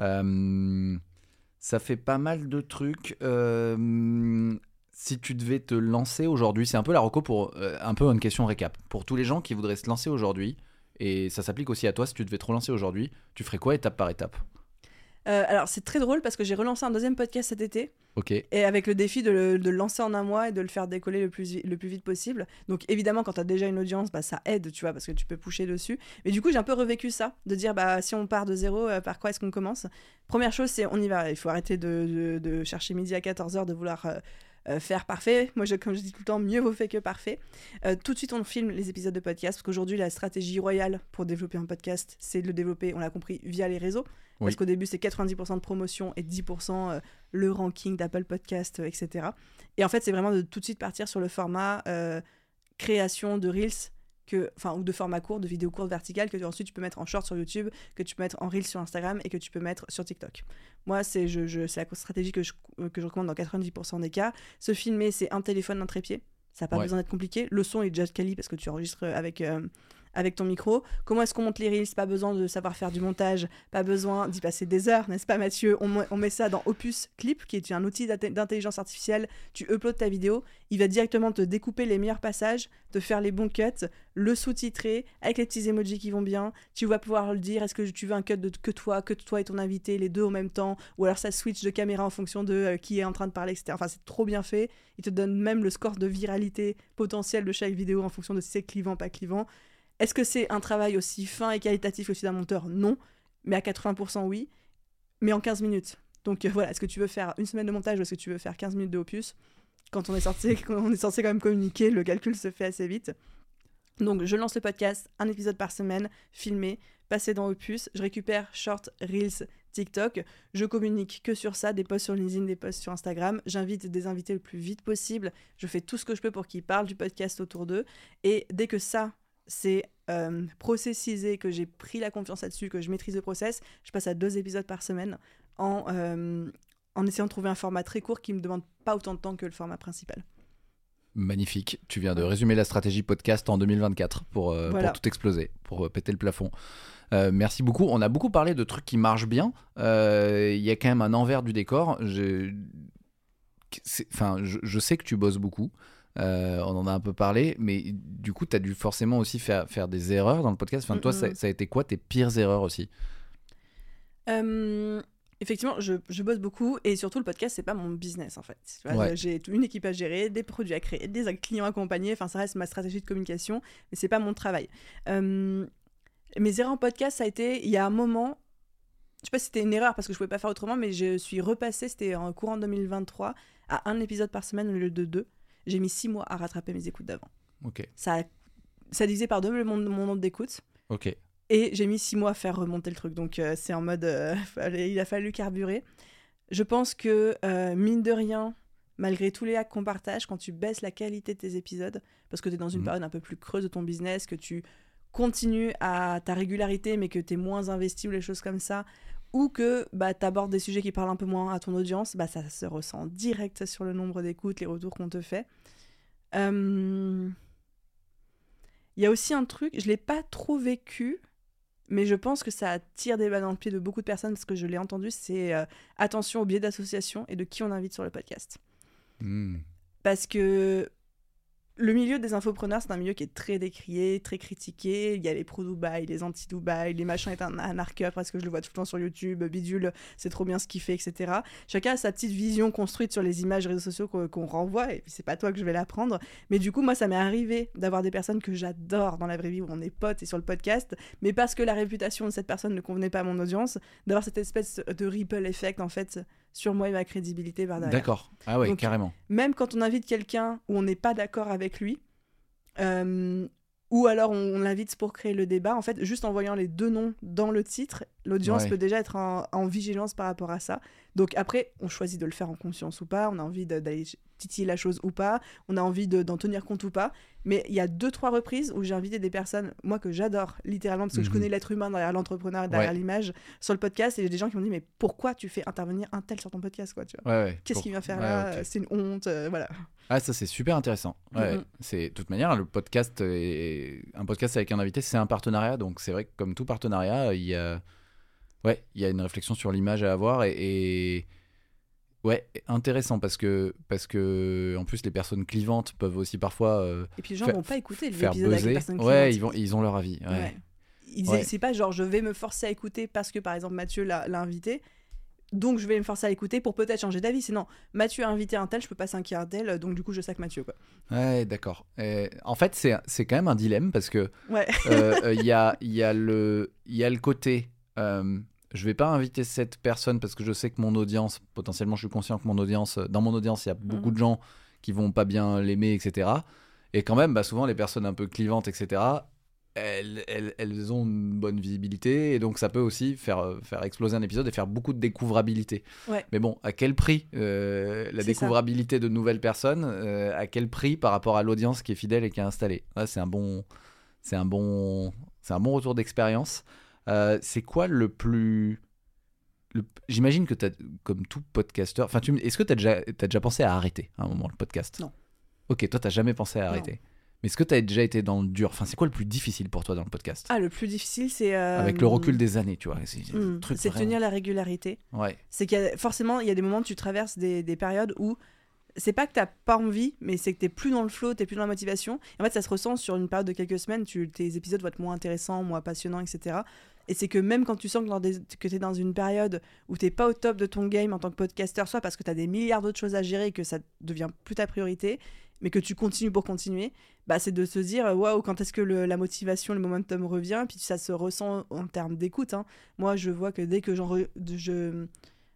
Speaker 1: Euh, ça fait pas mal de trucs. Euh, si tu devais te lancer aujourd'hui, c'est un peu la reco pour euh, un peu une question récap. Pour tous les gens qui voudraient se lancer aujourd'hui, et ça s'applique aussi à toi, si tu devais te relancer aujourd'hui, tu ferais quoi étape par étape?
Speaker 2: Euh, alors, c'est très drôle parce que j'ai relancé un deuxième podcast cet été.
Speaker 1: Ok.
Speaker 2: Et avec le défi de le, de le lancer en un mois et de le faire décoller le plus, vi- le plus vite possible. Donc évidemment, quand tu as déjà une audience, bah, ça aide, tu vois, parce que tu peux pusher dessus. Mais du coup, j'ai un peu revécu ça, de dire, bah, si on part de zéro, euh, par quoi est-ce qu'on commence? Première chose, c'est on y va. Il faut arrêter de, de, de chercher midi à quatorze heures, de vouloir euh, euh, faire parfait. Moi, je, comme je dis tout le temps, mieux vaut fait que parfait. Euh, tout de suite, on filme les épisodes de podcast, parce qu'aujourd'hui, la stratégie royale pour développer un podcast, c'est de le développer, on l'a compris, via les réseaux. Parce
Speaker 1: Oui.
Speaker 2: qu'au début, c'est quatre-vingt-dix pour cent de promotion et dix pour cent euh, le ranking d'Apple Podcast, euh, et cetera. Et en fait, c'est vraiment de tout de suite partir sur le format euh, création de Reels, que, enfin, ou de format court, de vidéos courtes verticales, que tu- ensuite tu peux mettre en short sur YouTube, que tu peux mettre en Reels sur Instagram et que tu peux mettre sur TikTok. Moi, c'est, je, je, c'est la stratégie que je, que je recommande dans quatre-vingt-dix pour cent des cas. Se filmer, c'est un téléphone, un trépied. Ça n'a pas
Speaker 1: Ouais.
Speaker 2: besoin d'être compliqué. Le son est déjà quali parce que tu enregistres avec, euh, avec ton micro. Comment est-ce qu'on monte les Reels? Pas besoin de savoir faire du montage, pas besoin d'y passer des heures, n'est-ce pas Mathieu? on, met- on met ça dans Opus Clip, qui est un outil d'inté- d'intelligence artificielle. Tu uploads ta vidéo, il va directement te découper les meilleurs passages, te faire les bons cuts, le sous-titrer, avec les petits emojis qui vont bien. Tu vas pouvoir le dire, est-ce que tu veux un cut de que toi, que toi et ton invité, les deux en même temps, ou alors ça switch de caméra en fonction de euh, qui est en train de parler, et cetera. Enfin, c'est trop bien fait. Il te donne même le score de viralité potentiel de chaque vidéo en fonction de si c'est clivant, pas clivant. Est-ce que c'est un travail aussi fin et qualitatif que celui d'un monteur? Non. Mais à quatre-vingts pour cent, oui. Mais en quinze minutes. Donc euh, voilà, est-ce que tu veux faire une semaine de montage ou est-ce que tu veux faire quinze minutes de Opus? Quand on est, sorti, quand on est censé quand même communiquer, le calcul se fait assez vite. Donc je lance le podcast, un épisode par semaine, filmé, passé dans Opus. Je récupère Short, Reels, TikTok. Je communique que sur ça, des posts sur LinkedIn, des posts sur Instagram. J'invite des invités le plus vite possible. Je fais tout ce que je peux pour qu'ils parlent du podcast autour d'eux. Et dès que ça, c'est euh, processisé, que j'ai pris la confiance là-dessus, que je maîtrise le process, je passe à deux épisodes par semaine en, euh, en essayant de trouver un format très court qui ne me demande pas autant de temps que le format principal.
Speaker 1: Magnifique. Tu viens de résumer la stratégie podcast en deux mille vingt-quatre pour, euh,
Speaker 2: Voilà.
Speaker 1: pour tout exploser, pour euh, péter le plafond. Euh, merci beaucoup. On a beaucoup parlé de trucs qui marchent bien. Euh, Il y a quand même un envers du décor. Je, c'est- enfin, je, je sais que tu bosses beaucoup. Euh, on en a un peu parlé, mais du coup, tu as dû forcément aussi faire, faire des erreurs dans le podcast. Enfin, toi,
Speaker 2: Mm-mm.
Speaker 1: ça, ça a été quoi tes pires erreurs aussi?
Speaker 2: Euh, effectivement, je, je bosse beaucoup et surtout le podcast, c'est pas mon business en fait. Tu vois,
Speaker 1: Ouais.
Speaker 2: j'ai une équipe à gérer, des produits à créer, des clients à accompagner. Enfin, ça reste ma stratégie de communication, mais c'est pas mon travail. Euh, mes erreurs en podcast, ça a été, il y a un moment, je sais pas si c'était une erreur parce que je pouvais pas faire autrement, mais je suis repassée, c'était en courant deux mille vingt-trois, à un épisode par semaine au lieu de deux. J'ai mis six mois à rattraper mes écoutes d'avant.
Speaker 1: Ok.
Speaker 2: Ça, a- ça divisait par deux mon, mon nombre d'écoutes.
Speaker 1: Ok.
Speaker 2: Et j'ai mis six mois à faire remonter le truc. Donc euh, c'est en mode, euh, fallait- il a fallu carburer. Je pense que, euh, mine de rien, malgré tous les hacks qu'on partage, quand tu baisses la qualité de tes épisodes, parce que tu es dans une
Speaker 1: Mmh.
Speaker 2: période un peu plus creuse de ton business, que tu continues à ta régularité, mais que tu es moins investi ou les choses comme ça, ou que bah, tu abordes des sujets qui parlent un peu moins à ton audience, bah, ça se ressent direct sur le nombre d'écoutes, les retours qu'on te fait. Euh... Il y a aussi un truc, je ne l'ai pas trop vécu, mais je pense que ça tire des balles dans le pied de beaucoup de personnes, parce que je l'ai entendu, c'est euh, attention au biais d'association et de qui on invite sur le podcast.
Speaker 1: Mmh.
Speaker 2: Parce que le milieu des infopreneurs, c'est un milieu qui est très décrié, très critiqué. Il y a les pro-Dubaï, les anti-Dubaï, les machins est un, un arqueur, parce que je le vois tout le temps sur YouTube, bidule, c'est trop bien ce qu'il fait, et cetera. Chacun a sa petite vision construite sur les images réseaux sociaux qu'on, qu'on renvoie, et puis c'est pas toi que je vais l'apprendre. Mais du coup, moi, ça m'est arrivé d'avoir des personnes que j'adore dans la vraie vie, où on est potes et sur le podcast, mais parce que la réputation de cette personne ne convenait pas à mon audience, d'avoir cette espèce de ripple effect, en fait, sur moi et ma crédibilité par derrière.
Speaker 1: D'accord. Ah ouais,
Speaker 2: Donc,
Speaker 1: carrément.
Speaker 2: Même quand on invite quelqu'un où on n'est pas d'accord avec lui, euh, ou alors on, on l'invite pour créer le débat, en fait, juste en voyant les deux noms dans le titre, l'audience
Speaker 1: Ouais.
Speaker 2: peut déjà être en, en vigilance par rapport à ça. Donc après, on choisit de le faire en conscience ou pas, on a envie de, d'aller titiller la chose ou pas, on a envie de, d'en tenir compte ou pas. Mais il y a deux, trois reprises où j'ai invité des personnes, moi que j'adore littéralement, parce que
Speaker 1: Mhm.
Speaker 2: je connais l'être humain derrière l'entrepreneur, derrière
Speaker 1: Ouais.
Speaker 2: l'image, sur le podcast, et j'ai des gens qui m'ont dit, mais pourquoi tu fais intervenir un tel sur ton podcast, quoi, tu vois.
Speaker 1: Ouais, ouais.
Speaker 2: Qu'est-ce
Speaker 1: Pour-
Speaker 2: qu'il vient faire
Speaker 1: ouais,
Speaker 2: là
Speaker 1: ok.
Speaker 2: C'est une honte, euh, voilà.
Speaker 1: Ah, ça, c'est super intéressant. Ouais.
Speaker 2: Mhm.
Speaker 1: C'est, de toute manière, le podcast, est... un podcast avec un invité, c'est un partenariat. Donc, c'est vrai que comme tout partenariat, il y a, ouais, il y a une réflexion sur l'image à avoir. Et, et... ouais, intéressant parce que, parce que, en plus, les personnes clivantes peuvent aussi parfois euh,
Speaker 2: Et puis les gens
Speaker 1: Faire-
Speaker 2: vont pas écouter
Speaker 1: faire
Speaker 2: l'épisode avec les
Speaker 1: buzzer.
Speaker 2: personnes
Speaker 1: Ouais,
Speaker 2: clivantes.
Speaker 1: ils, vont, ils ont leur avis. Ouais.
Speaker 2: Ouais. Ils-
Speaker 1: Ouais.
Speaker 2: C'est pas genre je vais me forcer à écouter parce que par exemple Mathieu l'a, l'a invité, donc je vais me forcer à l'écouter pour peut-être changer d'avis. C'est non, Mathieu a invité un tel, je peux pas s'inquiéter un tel, donc du coup je sac Mathieu, quoi.
Speaker 1: Ouais, d'accord. Et en fait, c'est, c'est quand même un dilemme parce que
Speaker 2: Ouais.
Speaker 1: euh, euh, il y, a, il y, a le, il y a le côté euh, je vais pas inviter cette personne parce que je sais que mon audience, potentiellement je suis conscient que mon audience, dans mon audience il y a beaucoup
Speaker 2: Mhm.
Speaker 1: de gens qui vont pas bien l'aimer, et cetera. Et quand même, bah, souvent les personnes un peu clivantes, et cetera, elles, elles, elles ont une bonne visibilité et donc ça peut aussi faire, euh, faire exploser un épisode et faire beaucoup de découvrabilité.
Speaker 2: Ouais.
Speaker 1: Mais bon, à quel prix euh, la
Speaker 2: C'est
Speaker 1: découvrabilité de nouvelles personnes, euh, à quel prix par rapport à l'audience qui est fidèle et qui est installée. Là, c'est un bon, c'est un bon, c'est un bon retour d'expérience. Euh, c'est quoi le plus... le- J'imagine que t'as, comme tout podcasteur... Enfin, tu... me- est-ce que tu as déjà... t'as déjà pensé à arrêter à un moment le podcast ?
Speaker 2: Non.
Speaker 1: Ok, toi, tu jamais pensé à arrêter. Mais est-ce que tu as déjà été dans le dur ? Enfin, c'est quoi le plus difficile pour toi dans le podcast ?
Speaker 2: Ah, le plus difficile, c'est. euh,
Speaker 1: Avec le recul des années, tu vois. C'est, c'est
Speaker 2: hmm,
Speaker 1: un truc
Speaker 2: c'est
Speaker 1: vraiment-
Speaker 2: tenir la régularité.
Speaker 1: Ouais.
Speaker 2: C'est qu'il y a, forcément, il y a des moments où tu traverses des, des périodes où c'est pas que t'as pas envie, mais c'est que t'es plus dans le flow, t'es plus dans la motivation. Et en fait, ça se ressent sur une période de quelques semaines, tu, tes épisodes vont être moins intéressants, moins passionnants, et cetera. Et c'est que même quand tu sens que, dans des, que t'es dans une période où t'es pas au top de ton game en tant que podcasteur, soit parce que t'as des milliards d'autres choses à gérer et que ça devient plus ta priorité, mais que tu continues pour continuer, bah c'est de se dire waouh, quand est-ce que le- la motivation, le momentum revient, puis ça se ressent en termes d'écoute, hein. Moi, je vois que dès que j'en re- je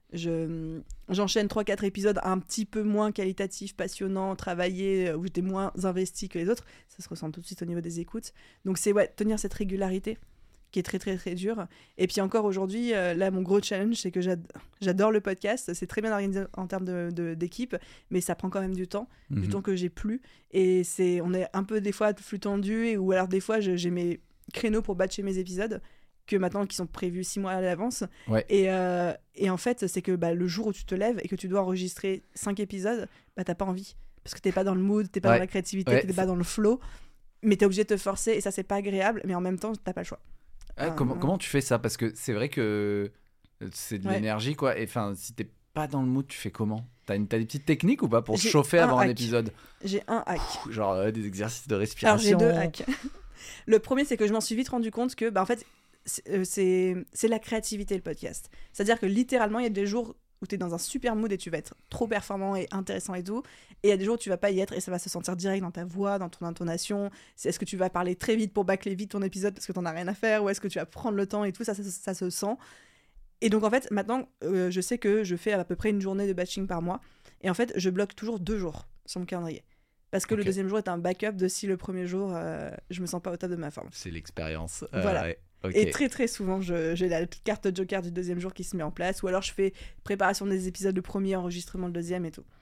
Speaker 2: je j'enchaîne trois quatre épisodes un petit peu moins qualitatifs, passionnants, travaillés, où j'étais moins investi que les autres, ça se ressent tout de suite au niveau des écoutes. Donc c'est ouais, tenir cette régularité qui est très très très dur. Et puis encore aujourd'hui, euh, là mon gros challenge, c'est que j'ad- j'adore le podcast, c'est très bien organisé en termes de, de- d'équipe, mais ça prend quand même du temps, du
Speaker 1: Mhm.
Speaker 2: temps que j'ai plus. Et c'est, on est un peu des fois à flux tendu, et, ou alors des fois je- j'ai mes créneaux pour batcher mes épisodes, que maintenant qui sont prévus six mois à l'avance.
Speaker 1: Ouais.
Speaker 2: Et, euh, et en fait, c'est que bah, le jour où tu te lèves et que tu dois enregistrer cinq épisodes, bah t'as pas envie. Parce que t'es pas dans le mood, t'es pas
Speaker 1: Ouais.
Speaker 2: dans la créativité,
Speaker 1: Ouais,
Speaker 2: t'es
Speaker 1: c'est-
Speaker 2: pas dans le flow. Mais t'es obligé de te forcer et ça, c'est pas agréable. Mais en même temps, t'as pas le choix.
Speaker 1: Ah,
Speaker 2: Ah,
Speaker 1: comment,
Speaker 2: non.
Speaker 1: comment tu fais ça ? Parce que c'est vrai que c'est de
Speaker 2: Ouais.
Speaker 1: l'énergie, quoi. Et enfin, si t'es pas dans le mood, tu fais comment ? T'as, une, t'as des petites techniques ou pas pour se
Speaker 2: J'ai
Speaker 1: chauffer
Speaker 2: un
Speaker 1: avant un
Speaker 2: hack.
Speaker 1: épisode ?
Speaker 2: J'ai un hack.
Speaker 1: Pff, Genre euh, des exercices de
Speaker 2: Alors,
Speaker 1: respiration.
Speaker 2: j'ai deux hacks. Le premier, c'est que je m'en suis vite rendu compte que, bah, en fait, c'est, euh, c'est, c'est la créativité, le podcast. C'est-à-dire que littéralement, il y a des jours où tu es dans un super mood et tu vas être trop performant et intéressant et tout. Et il y a des jours où tu vas pas y être et ça va se sentir direct dans ta voix, dans ton intonation. C'est, est-ce que tu vas parler très vite pour bâcler vite ton épisode parce que t'en as rien à faire, ou est-ce que tu vas prendre le temps et tout, ça, ça, ça, ça se sent. Et donc, en fait, maintenant, euh, je sais que je fais à peu près une journée de batching par mois. Et en fait, je bloque toujours deux jours sur mon calendrier. Parce que
Speaker 1: Ok.
Speaker 2: le deuxième jour est un backup de si le premier jour, euh, je me sens pas au top de ma forme.
Speaker 1: C'est l'expérience.
Speaker 2: Voilà.
Speaker 1: ouais. Ok.
Speaker 2: Et très très souvent, je- j'ai la carte joker du deuxième jour qui se met en place, ou alors je fais préparation des épisodes, le premier, enregistrement le deuxième et tout.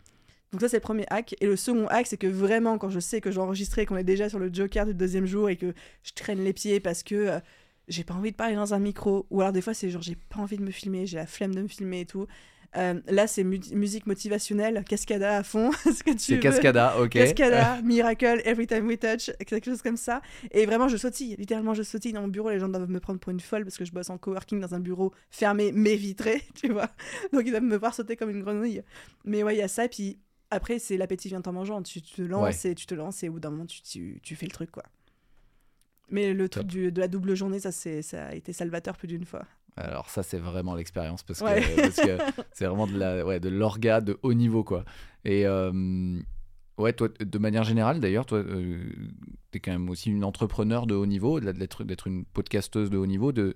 Speaker 2: Donc ça, c'est le premier hack. Et le second hack, c'est que vraiment, quand je sais que j'ai enregistré, qu'on est déjà sur le Joker du deuxième jour et que je traîne les pieds parce que euh, j'ai pas envie de parler dans un micro, ou alors des fois, c'est genre j'ai pas envie de me filmer, j'ai la flemme de me filmer et tout. Euh, là, c'est mu- musique motivationnelle, Cascada à fond, ce que tu
Speaker 1: C'est
Speaker 2: veux.
Speaker 1: Cascada, ok.
Speaker 2: Cascada, Miracle, Every Time We Touch, quelque chose comme ça. Et vraiment, je sautille. Littéralement, je sautille dans mon bureau. Les gens doivent me prendre pour une folle parce que je bosse en coworking dans un bureau fermé mais vitré, tu vois. Donc, ils doivent me voir sauter comme une grenouille. Mais ouais, il y a ça. Puis après, c'est l'appétit vient en mangeant. Tu te lances ouais. et tu te lances et au bout d'un moment, tu, tu, tu fais le truc, quoi. Mais le truc du, de la double journée, ça, c'est, ça a été salvateur plus d'une fois.
Speaker 1: Alors ça, c'est vraiment l'expérience parce que,
Speaker 2: ouais.
Speaker 1: parce que c'est vraiment de, la, ouais, de l'orga de haut niveau, quoi. Et euh, ouais, toi, de manière générale, d'ailleurs, toi, euh, t'es quand même aussi une entrepreneur de haut niveau, d'être, d'être une podcasteuse de haut niveau. De...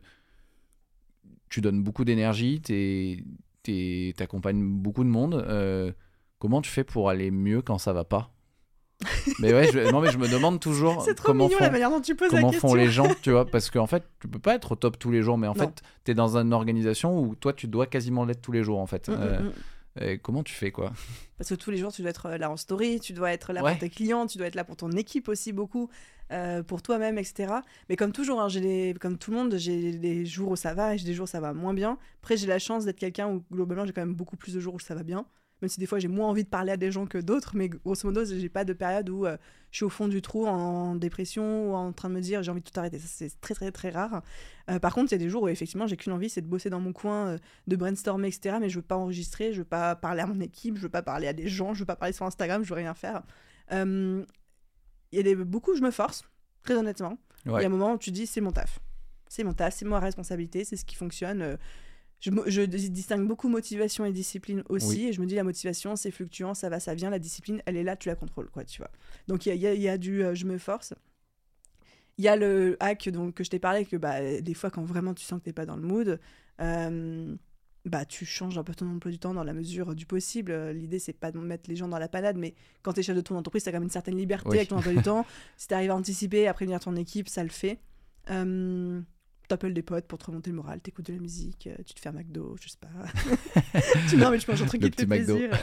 Speaker 1: Tu donnes beaucoup d'énergie, t'es, t'es, t'accompagnes beaucoup de monde. Euh, comment tu fais pour aller mieux quand ça va pas ? Mais ouais, je, non mais je me demande toujours
Speaker 2: c'est trop
Speaker 1: comment
Speaker 2: mignon
Speaker 1: font,
Speaker 2: la manière dont tu poses la
Speaker 1: comment
Speaker 2: question.
Speaker 1: font les gens, tu vois, parce qu'en fait tu peux pas être au top tous les jours, mais en
Speaker 2: non.
Speaker 1: fait t'es dans une organisation où toi tu dois quasiment l'être tous les jours en fait.
Speaker 2: Mmh,
Speaker 1: euh,
Speaker 2: mmh.
Speaker 1: Et comment tu fais, quoi ?
Speaker 2: Parce que tous les jours tu dois être là en story, tu dois être là ouais. pour tes clients, tu dois être là pour ton équipe aussi beaucoup, euh, pour toi-même, et cetera. Mais comme toujours, hein, j'ai des, comme tout le monde, j'ai des jours où ça va et j'ai des jours où ça va moins bien. Après j'ai la chance d'être quelqu'un où globalement j'ai quand même beaucoup plus de jours où ça va bien. Même si des fois j'ai moins envie de parler à des gens que d'autres, mais grosso modo, j'ai pas de période où euh, je suis au fond du trou en dépression ou en train de me dire j'ai envie de tout arrêter. Ça, c'est très très très rare. Euh, par contre, il y a des jours où effectivement j'ai qu'une envie, c'est de bosser dans mon coin, euh, de brainstormer, et cetera. Mais je veux pas enregistrer, je veux pas parler à mon équipe, je veux pas parler à des gens, je veux pas parler sur Instagram, je veux rien faire. Euh, il y a des, beaucoup où je me force, très honnêtement. Ouais. Il y a un moment où tu dis c'est mon taf. C'est mon taf, c'est ma responsabilité, c'est ce qui fonctionne. Euh, Je, je distingue beaucoup motivation et discipline aussi, oui. Et je me dis la motivation c'est fluctuant, ça va, ça vient, la discipline elle est là, tu la contrôles, quoi, tu vois. Donc il y, y, y a du euh, je me force. Il y a le hack donc, que je t'ai parlé, que bah, des fois quand vraiment tu sens que t'es pas dans le mood, euh, bah, tu changes un peu ton emploi du temps dans la mesure du possible. L'idée c'est pas de mettre les gens dans la panade, mais quand t'es chef de ton entreprise, t'as quand même une certaine liberté oui. avec ton emploi du temps. Si t'arrives à anticiper, à prévenir ton équipe, ça le fait. Euh, T'appelles des potes pour te remonter le moral, t'écoutes de la musique, euh, tu te fais un McDo, je sais pas. tu, non, mais tu manges un truc
Speaker 1: le
Speaker 2: qui te fait
Speaker 1: McDo.
Speaker 2: plaisir.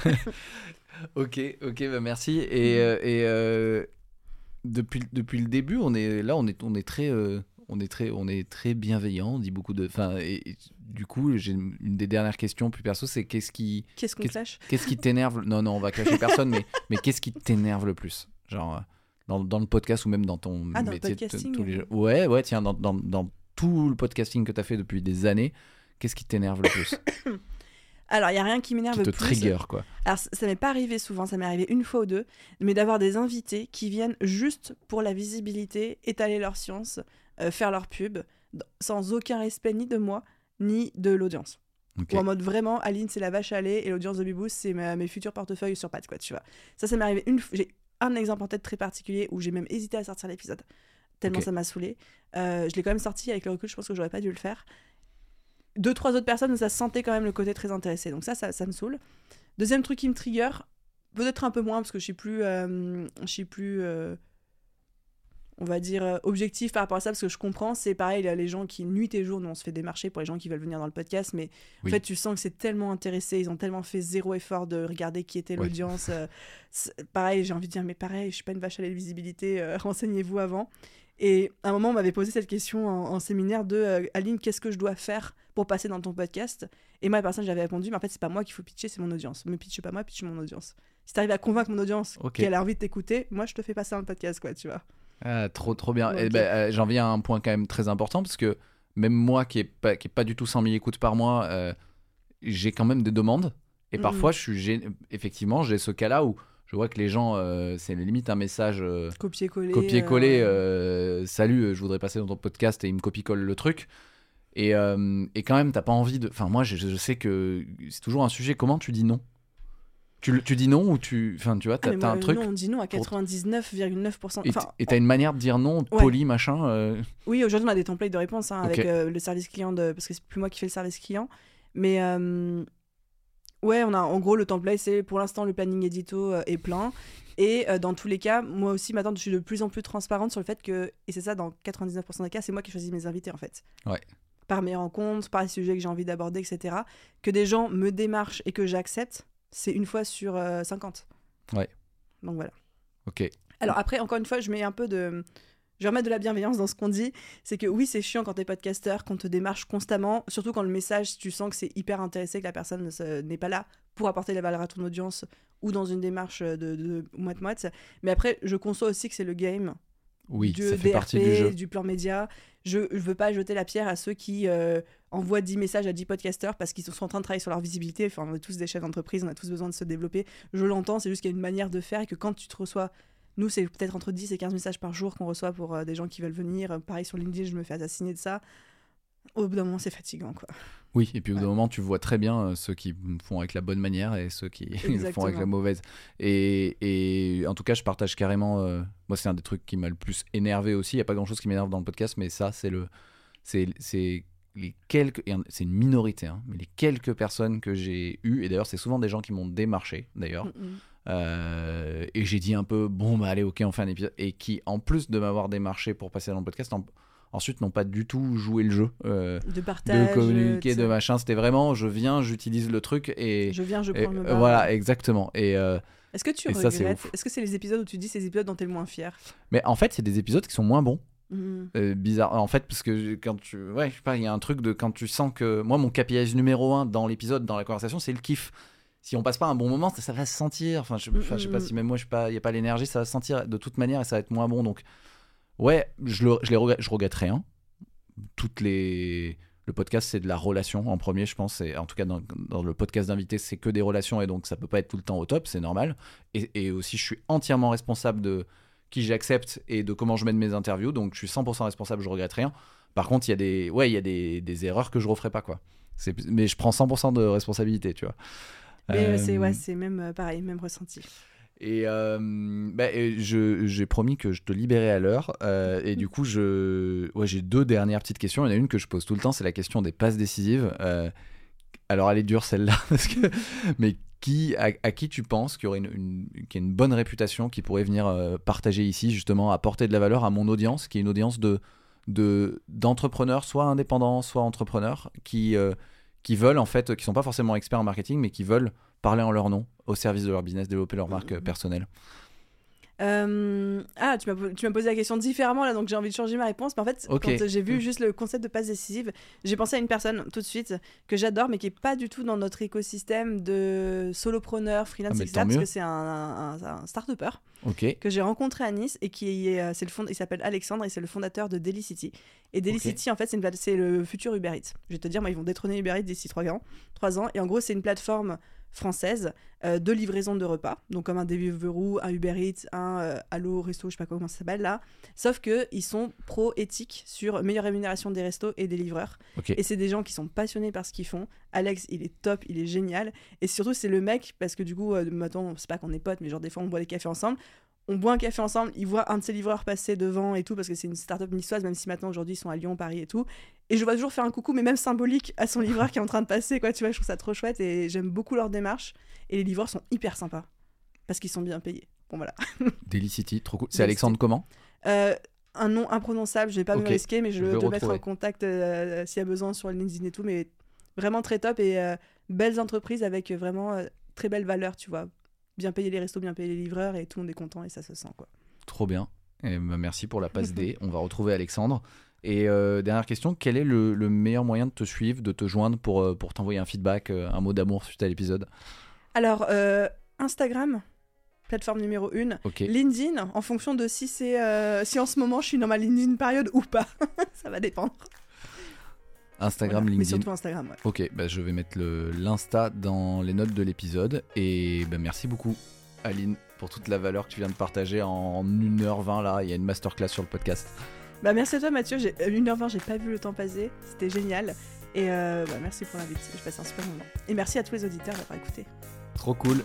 Speaker 1: ok, ok, bah merci. Et, euh, et euh, depuis, depuis le début, on est là, on est, on est très, euh, on est très, on est très bienveillant. On dit beaucoup de, enfin, et, et du coup, j'ai une, une des dernières questions plus perso, c'est qu'est-ce qui,
Speaker 2: qu'est-ce qu'on
Speaker 1: qu'est-ce,
Speaker 2: clash
Speaker 1: qu'est-ce qui t'énerve ? Non, non, on va clasher personne, mais, mais qu'est-ce qui t'énerve le plus ? Genre dans, dans le podcast ou même dans ton
Speaker 2: ah, dans
Speaker 1: métier
Speaker 2: le podcasting,
Speaker 1: de, tous les
Speaker 2: euh...
Speaker 1: ouais, ouais, tiens, dans, dans, dans tout le podcasting que tu as fait depuis des années, qu'est-ce qui t'énerve le plus ?
Speaker 2: Alors, il n'y a rien qui m'énerve
Speaker 1: qui te
Speaker 2: plus.
Speaker 1: trigger, quoi.
Speaker 2: Alors, ça m'est pas arrivé souvent, ça m'est arrivé une fois ou deux, mais d'avoir des invités qui viennent juste pour la visibilité, étaler leur science, euh, faire leur pub, sans aucun respect ni de moi, ni de l'audience. Okay. Ou en mode vraiment, Aline, c'est la vache à lait, et l'audience de Bibous, c'est ma, mes futurs portefeuilles sur pattes, quoi, tu vois. Ça, ça m'est arrivé une fois. J'ai un exemple en tête très particulier où j'ai même hésité à sortir l'épisode. Tellement okay. ça m'a saoulée. Euh, je l'ai quand même sorti avec le recul, je pense que j'aurais pas dû le faire. Deux, trois autres personnes, ça se sentait quand même le côté très intéressé. Donc ça, ça, ça me saoule. Deuxième truc qui me trigger, peut-être un peu moins, parce que je suis plus, euh, je suis plus euh, on va dire, euh, objectif par rapport à ça, parce que je comprends, c'est pareil, là, les gens qui, nuit et jour, nous on se fait démarcher pour les gens qui veulent venir dans le podcast, mais oui. En fait, tu sens que c'est tellement intéressé, ils ont tellement fait zéro effort de regarder qui était l'audience. Ouais. Euh, pareil, j'ai envie de dire, mais pareil, je suis pas une vache à lait de visibilité, euh, renseignez-vous avant. Et à un moment, on m'avait posé cette question en, en séminaire de euh, Aline, qu'est-ce que je dois faire pour passer dans ton podcast ? Et moi, la personne, j'avais répondu, mais en fait, c'est pas moi qu'il faut pitcher, c'est mon audience. Me pitche pas moi, pitche mon audience. Si t'arrives à convaincre mon audience okay. qu'elle a envie de t'écouter, moi, je te fais passer dans le podcast, quoi, tu vois.
Speaker 1: Ah, trop, trop bien.
Speaker 2: Okay.
Speaker 1: Et ben, euh, j'en viens à un point quand même très important, parce que même moi, qui est pas, qui est pas du tout cent mille écoutes par mois, euh, j'ai quand même des demandes. Et mmh. parfois, je suis gê... effectivement, j'ai ce cas-là où je vois que les gens, euh, c'est limite un message euh,
Speaker 2: copier-coller.
Speaker 1: Copier-coller.
Speaker 2: Euh...
Speaker 1: Euh, Salut, je voudrais passer dans ton podcast, et ils me copie-collent le truc. Et, euh, et quand même, t'as pas envie de. Enfin, moi, je, je sais que c'est toujours un sujet. Comment tu dis non ? Tu, tu dis non ou tu. Enfin, tu vois, t'as, ah, t'as
Speaker 2: moi,
Speaker 1: un truc.
Speaker 2: Non, on dit non à quatre-vingt-dix-neuf virgule neuf pour cent.
Speaker 1: Et,
Speaker 2: enfin,
Speaker 1: et t'as une manière de dire non,
Speaker 2: ouais.
Speaker 1: poli, machin. Euh...
Speaker 2: Oui, aujourd'hui, on a des templates de réponse hein,
Speaker 1: okay.
Speaker 2: avec euh, le service client, de... parce que c'est plus moi qui fais le service client. Mais. Euh... Ouais, on a en gros le template, c'est pour l'instant le planning édito euh, est plein. Et euh, dans tous les cas, moi aussi maintenant je suis de plus en plus transparente sur le fait que, et c'est ça dans quatre-vingt-dix-neuf pour cent des cas, c'est moi qui choisis mes invités en fait.
Speaker 1: Ouais.
Speaker 2: Par mes rencontres, par les sujets que j'ai envie d'aborder, et cetera. Que des gens me démarchent et que j'accepte, c'est une fois sur euh, cinquante.
Speaker 1: Ouais.
Speaker 2: Donc voilà.
Speaker 1: Ok.
Speaker 2: Alors après, encore une fois, je mets un peu de... Je vais remettre de la bienveillance dans ce qu'on dit. C'est que oui, c'est chiant quand t'es podcasteur, qu'on te démarche constamment, surtout quand le message, tu sens que c'est hyper intéressé, que la personne ne se- n'est pas là pour apporter de la valeur à ton audience ou dans une démarche de, de moite-moite. Mais après, je conçois aussi que c'est le game
Speaker 1: Oui,
Speaker 2: du
Speaker 1: ça fait
Speaker 2: D R P,
Speaker 1: partie du jeu.
Speaker 2: du plan média. Je ne veux pas jeter la pierre à ceux qui euh, envoient dix messages à dix podcasteurs parce qu'ils sont en train de travailler sur leur visibilité. Enfin, on est tous des chefs d'entreprise, on a tous besoin de se développer. Je l'entends, c'est juste qu'il y a une manière de faire et que quand tu te reçois... Nous, c'est peut-être entre dix et quinze messages par jour qu'on reçoit pour euh, des gens qui veulent venir. Pareil, sur LinkedIn, je me fais assassiner de ça. Au bout d'un moment, c'est fatigant, quoi.
Speaker 1: Oui, et puis au bout d'un
Speaker 2: Ouais.
Speaker 1: moment, tu vois très bien euh, ceux qui font avec la bonne manière et ceux qui le font
Speaker 2: Exactement.
Speaker 1: avec la mauvaise. Et, et en tout cas, je partage carrément. euh, moi, c'est un des trucs qui m'a le plus énervé aussi. Il n'y a pas grand-chose qui m'énerve dans le podcast, mais ça, c'est le, c'est, c'est les quelques, et c'est une minorité, hein, mais les quelques personnes que j'ai eues. Et d'ailleurs, c'est souvent des gens qui m'ont démarché, d'ailleurs.
Speaker 2: Mm-mm.
Speaker 1: Euh, et j'ai dit un peu, bon, bah allez, ok, on fait un épisode. Et qui, en plus de m'avoir démarché pour passer dans le podcast, en- ensuite n'ont pas du tout joué le jeu. euh,
Speaker 2: De
Speaker 1: de
Speaker 2: partage.
Speaker 1: communiquer,
Speaker 2: tu
Speaker 1: de
Speaker 2: sais.
Speaker 1: machin. C'était vraiment, je viens, j'utilise le truc et.
Speaker 2: Je viens, je
Speaker 1: et,
Speaker 2: prends le
Speaker 1: euh,
Speaker 2: bar.
Speaker 1: voilà, exactement. Et, euh,
Speaker 2: Est-ce que tu
Speaker 1: et ça, c'est
Speaker 2: regrettes
Speaker 1: ouf.
Speaker 2: Est-ce que c'est les épisodes où tu dis ces épisodes dont t'es le moins fier?
Speaker 1: mais en fait, c'est des épisodes qui sont moins bons.
Speaker 2: Mm.
Speaker 1: Euh, bizarre. En fait, parce que quand tu. Ouais, je sais pas, il y a un truc de quand tu sens que. Moi, mon K P I numéro un dans l'épisode, dans la conversation, c'est le kiff. Si on passe pas un bon moment, ça, ça va se sentir. Enfin, je, enfin, je sais pas si même moi, je suis pas, il y a pas l'énergie, ça va se sentir de toute manière et ça va être moins bon. Donc, ouais, je, le, je les regrette, je regrette rien. Toutes les, le podcast, c'est de la relation en premier, je pense. Et en tout cas, dans, dans le podcast d'invité, c'est que des relations et donc ça peut pas être tout le temps au top, c'est normal. Et, et aussi, je suis entièrement responsable de qui j'accepte et de comment je mène mes interviews. Donc, je suis cent pour cent responsable, je regrette rien. Par contre, il y a des, ouais, il y a des, des erreurs que je referai pas, quoi. C'est, mais je prends cent pour cent de responsabilité, tu vois.
Speaker 2: Mais euh, c'est,
Speaker 1: Euh,
Speaker 2: ouais, c'est même euh, pareil, même ressenti.
Speaker 1: Et, euh, bah, et je, j'ai promis que je te libérais à l'heure. euh, et du coup, je, ouais, j'ai deux dernières petites questions. Il y en a une que je pose tout le temps, c'est la question des passes décisives. Euh, alors, elle est dure celle-là, parce que, mais qui, à, à qui tu penses qui aurait une, une, qui a une bonne réputation, qui pourrait venir euh, partager ici, justement, apporter de la valeur à mon audience, qui est une audience de, de, d'entrepreneurs, soit indépendants, soit entrepreneurs, qui, euh, qui veulent, en fait, qui sont pas forcément experts en marketing, mais qui veulent parler en leur nom, au service de leur business, développer leur marque euh, personnelle.
Speaker 2: Euh, Ah, tu m'as, tu m'as posé la question différemment là, donc j'ai envie de changer ma réponse. Mais en fait,
Speaker 1: Ok.
Speaker 2: quand j'ai vu juste le concept de passe décisive, j'ai pensé à une personne tout de suite que j'adore, mais qui est pas du tout dans notre écosystème de solopreneurs, freelance,
Speaker 1: Ah, mais
Speaker 2: et cetera.
Speaker 1: tant
Speaker 2: Parce
Speaker 1: mieux.
Speaker 2: que c'est un, un, un start-upper
Speaker 1: Ok.
Speaker 2: que j'ai rencontré à Nice et qui est, euh, c'est le fond, il s'appelle Alexandre et c'est le fondateur de Daily City. Et Daily
Speaker 1: Ok.
Speaker 2: City, en fait, c'est, une plate- c'est le futur Uber Eats. Je vais te dire, moi, ils vont détrôner Uber Eats d'ici trois ans. trois ans. Et en gros, c'est une plateforme française euh, de livraison de repas, donc comme un Deliveroo, un Uber Eats, un euh, Allo Resto, je sais pas comment ça s'appelle là, sauf que ils sont pro-éthique sur meilleure rémunération des restos et des livreurs,
Speaker 1: Ok.
Speaker 2: et c'est des gens qui sont passionnés par ce qu'ils font. Alex, il est top, il est génial, et surtout c'est le mec, parce que du coup, euh, maintenant, c'est pas qu'on est potes, mais genre des fois on boit des cafés ensemble, on boit un café ensemble, il voit un de ses livreurs passer devant et tout, parce que c'est une start-up niçoise, même si maintenant aujourd'hui ils sont à Lyon, Paris et tout. Et je vois toujours faire un coucou, mais même symbolique, à son livreur qui est en train de passer, quoi. Tu vois, je trouve ça trop chouette et j'aime beaucoup leur démarche. Et les livreurs sont hyper sympas, parce qu'ils sont bien payés. Bon, voilà.
Speaker 1: Daily City, trop cool. C'est
Speaker 2: Daily
Speaker 1: Alexandre
Speaker 2: City.
Speaker 1: comment?
Speaker 2: Euh, un nom imprononçable, je vais pas
Speaker 1: Ok,
Speaker 2: me risquer, mais je,
Speaker 1: je vais
Speaker 2: vais te mettre
Speaker 1: retrouver.
Speaker 2: en contact euh, s'il y a besoin sur LinkedIn et tout. Mais vraiment très top et euh, belles entreprises avec vraiment euh, très belles valeurs, tu vois. Bien payer les restos, bien payer les livreurs et tout le monde est content et ça se sent, quoi.
Speaker 1: Trop bien. Et bah, merci pour la passe D. On va retrouver Alexandre. Et euh, dernière question, quel est le, le meilleur moyen de te suivre, de te joindre pour, euh, pour t'envoyer un feedback, euh, un mot d'amour suite à l'épisode?
Speaker 2: Alors, euh, Instagram, plateforme numéro une.
Speaker 1: Ok.
Speaker 2: LinkedIn, en fonction de si c'est euh, si en ce moment je suis dans ma LinkedIn période ou pas. Ça va dépendre.
Speaker 1: Instagram,
Speaker 2: Voilà. Mais
Speaker 1: LinkedIn.
Speaker 2: surtout Instagram, ouais.
Speaker 1: Ok, bah, je vais mettre le, l'Insta dans les notes de l'épisode. Et bah, merci beaucoup, Aline, pour toute la valeur que tu viens de partager en une heure vingt. Là, il y a une masterclass sur le podcast.
Speaker 2: Bah, merci à toi Mathieu, j'ai, euh, une heure vingt, j'ai pas vu le temps passer, c'était génial. Et euh, bah, merci pour l'invite, j'ai passé un super moment. Et merci à tous les auditeurs d'avoir écouté.
Speaker 1: Trop cool.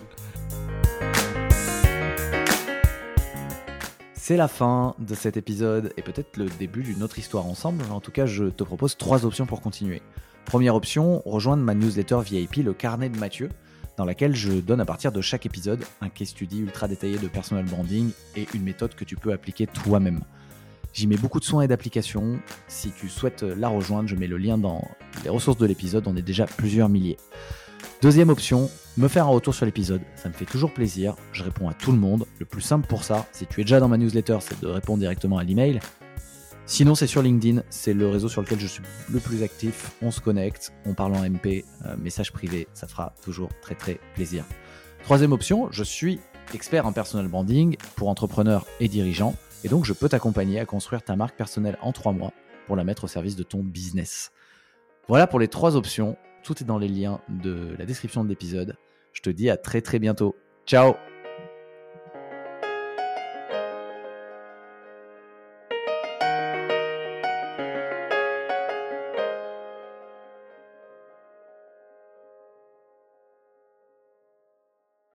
Speaker 1: C'est la fin de cet épisode et peut-être le début d'une autre histoire ensemble. En tout cas, je te propose trois options pour continuer. Première option, rejoindre ma newsletter V I P, le carnet de Mathieu, dans laquelle je donne à partir de chaque épisode un case study ultra détaillé de personal branding et une méthode que tu peux appliquer toi-même. J'y mets beaucoup de soins et d'applications. Si tu souhaites la rejoindre, je mets le lien dans les ressources de l'épisode, on est déjà plusieurs milliers.
Speaker 3: Deuxième option, me faire un retour sur l'épisode, ça me fait toujours plaisir, je réponds à tout le monde. Le plus simple pour ça, si tu es déjà dans ma newsletter, c'est de répondre directement à l'email. Sinon, c'est sur LinkedIn, c'est le réseau sur lequel je suis le plus actif. On se connecte, on parle en M P, euh, message privé, ça fera toujours très très plaisir. Troisième option, je suis expert en personal branding pour entrepreneurs et dirigeants, et donc je peux t'accompagner à construire ta marque personnelle en trois mois pour la mettre au service de ton business. Voilà pour les trois options, tout est dans les liens de la description de l'épisode. Je te dis à très très bientôt. Ciao!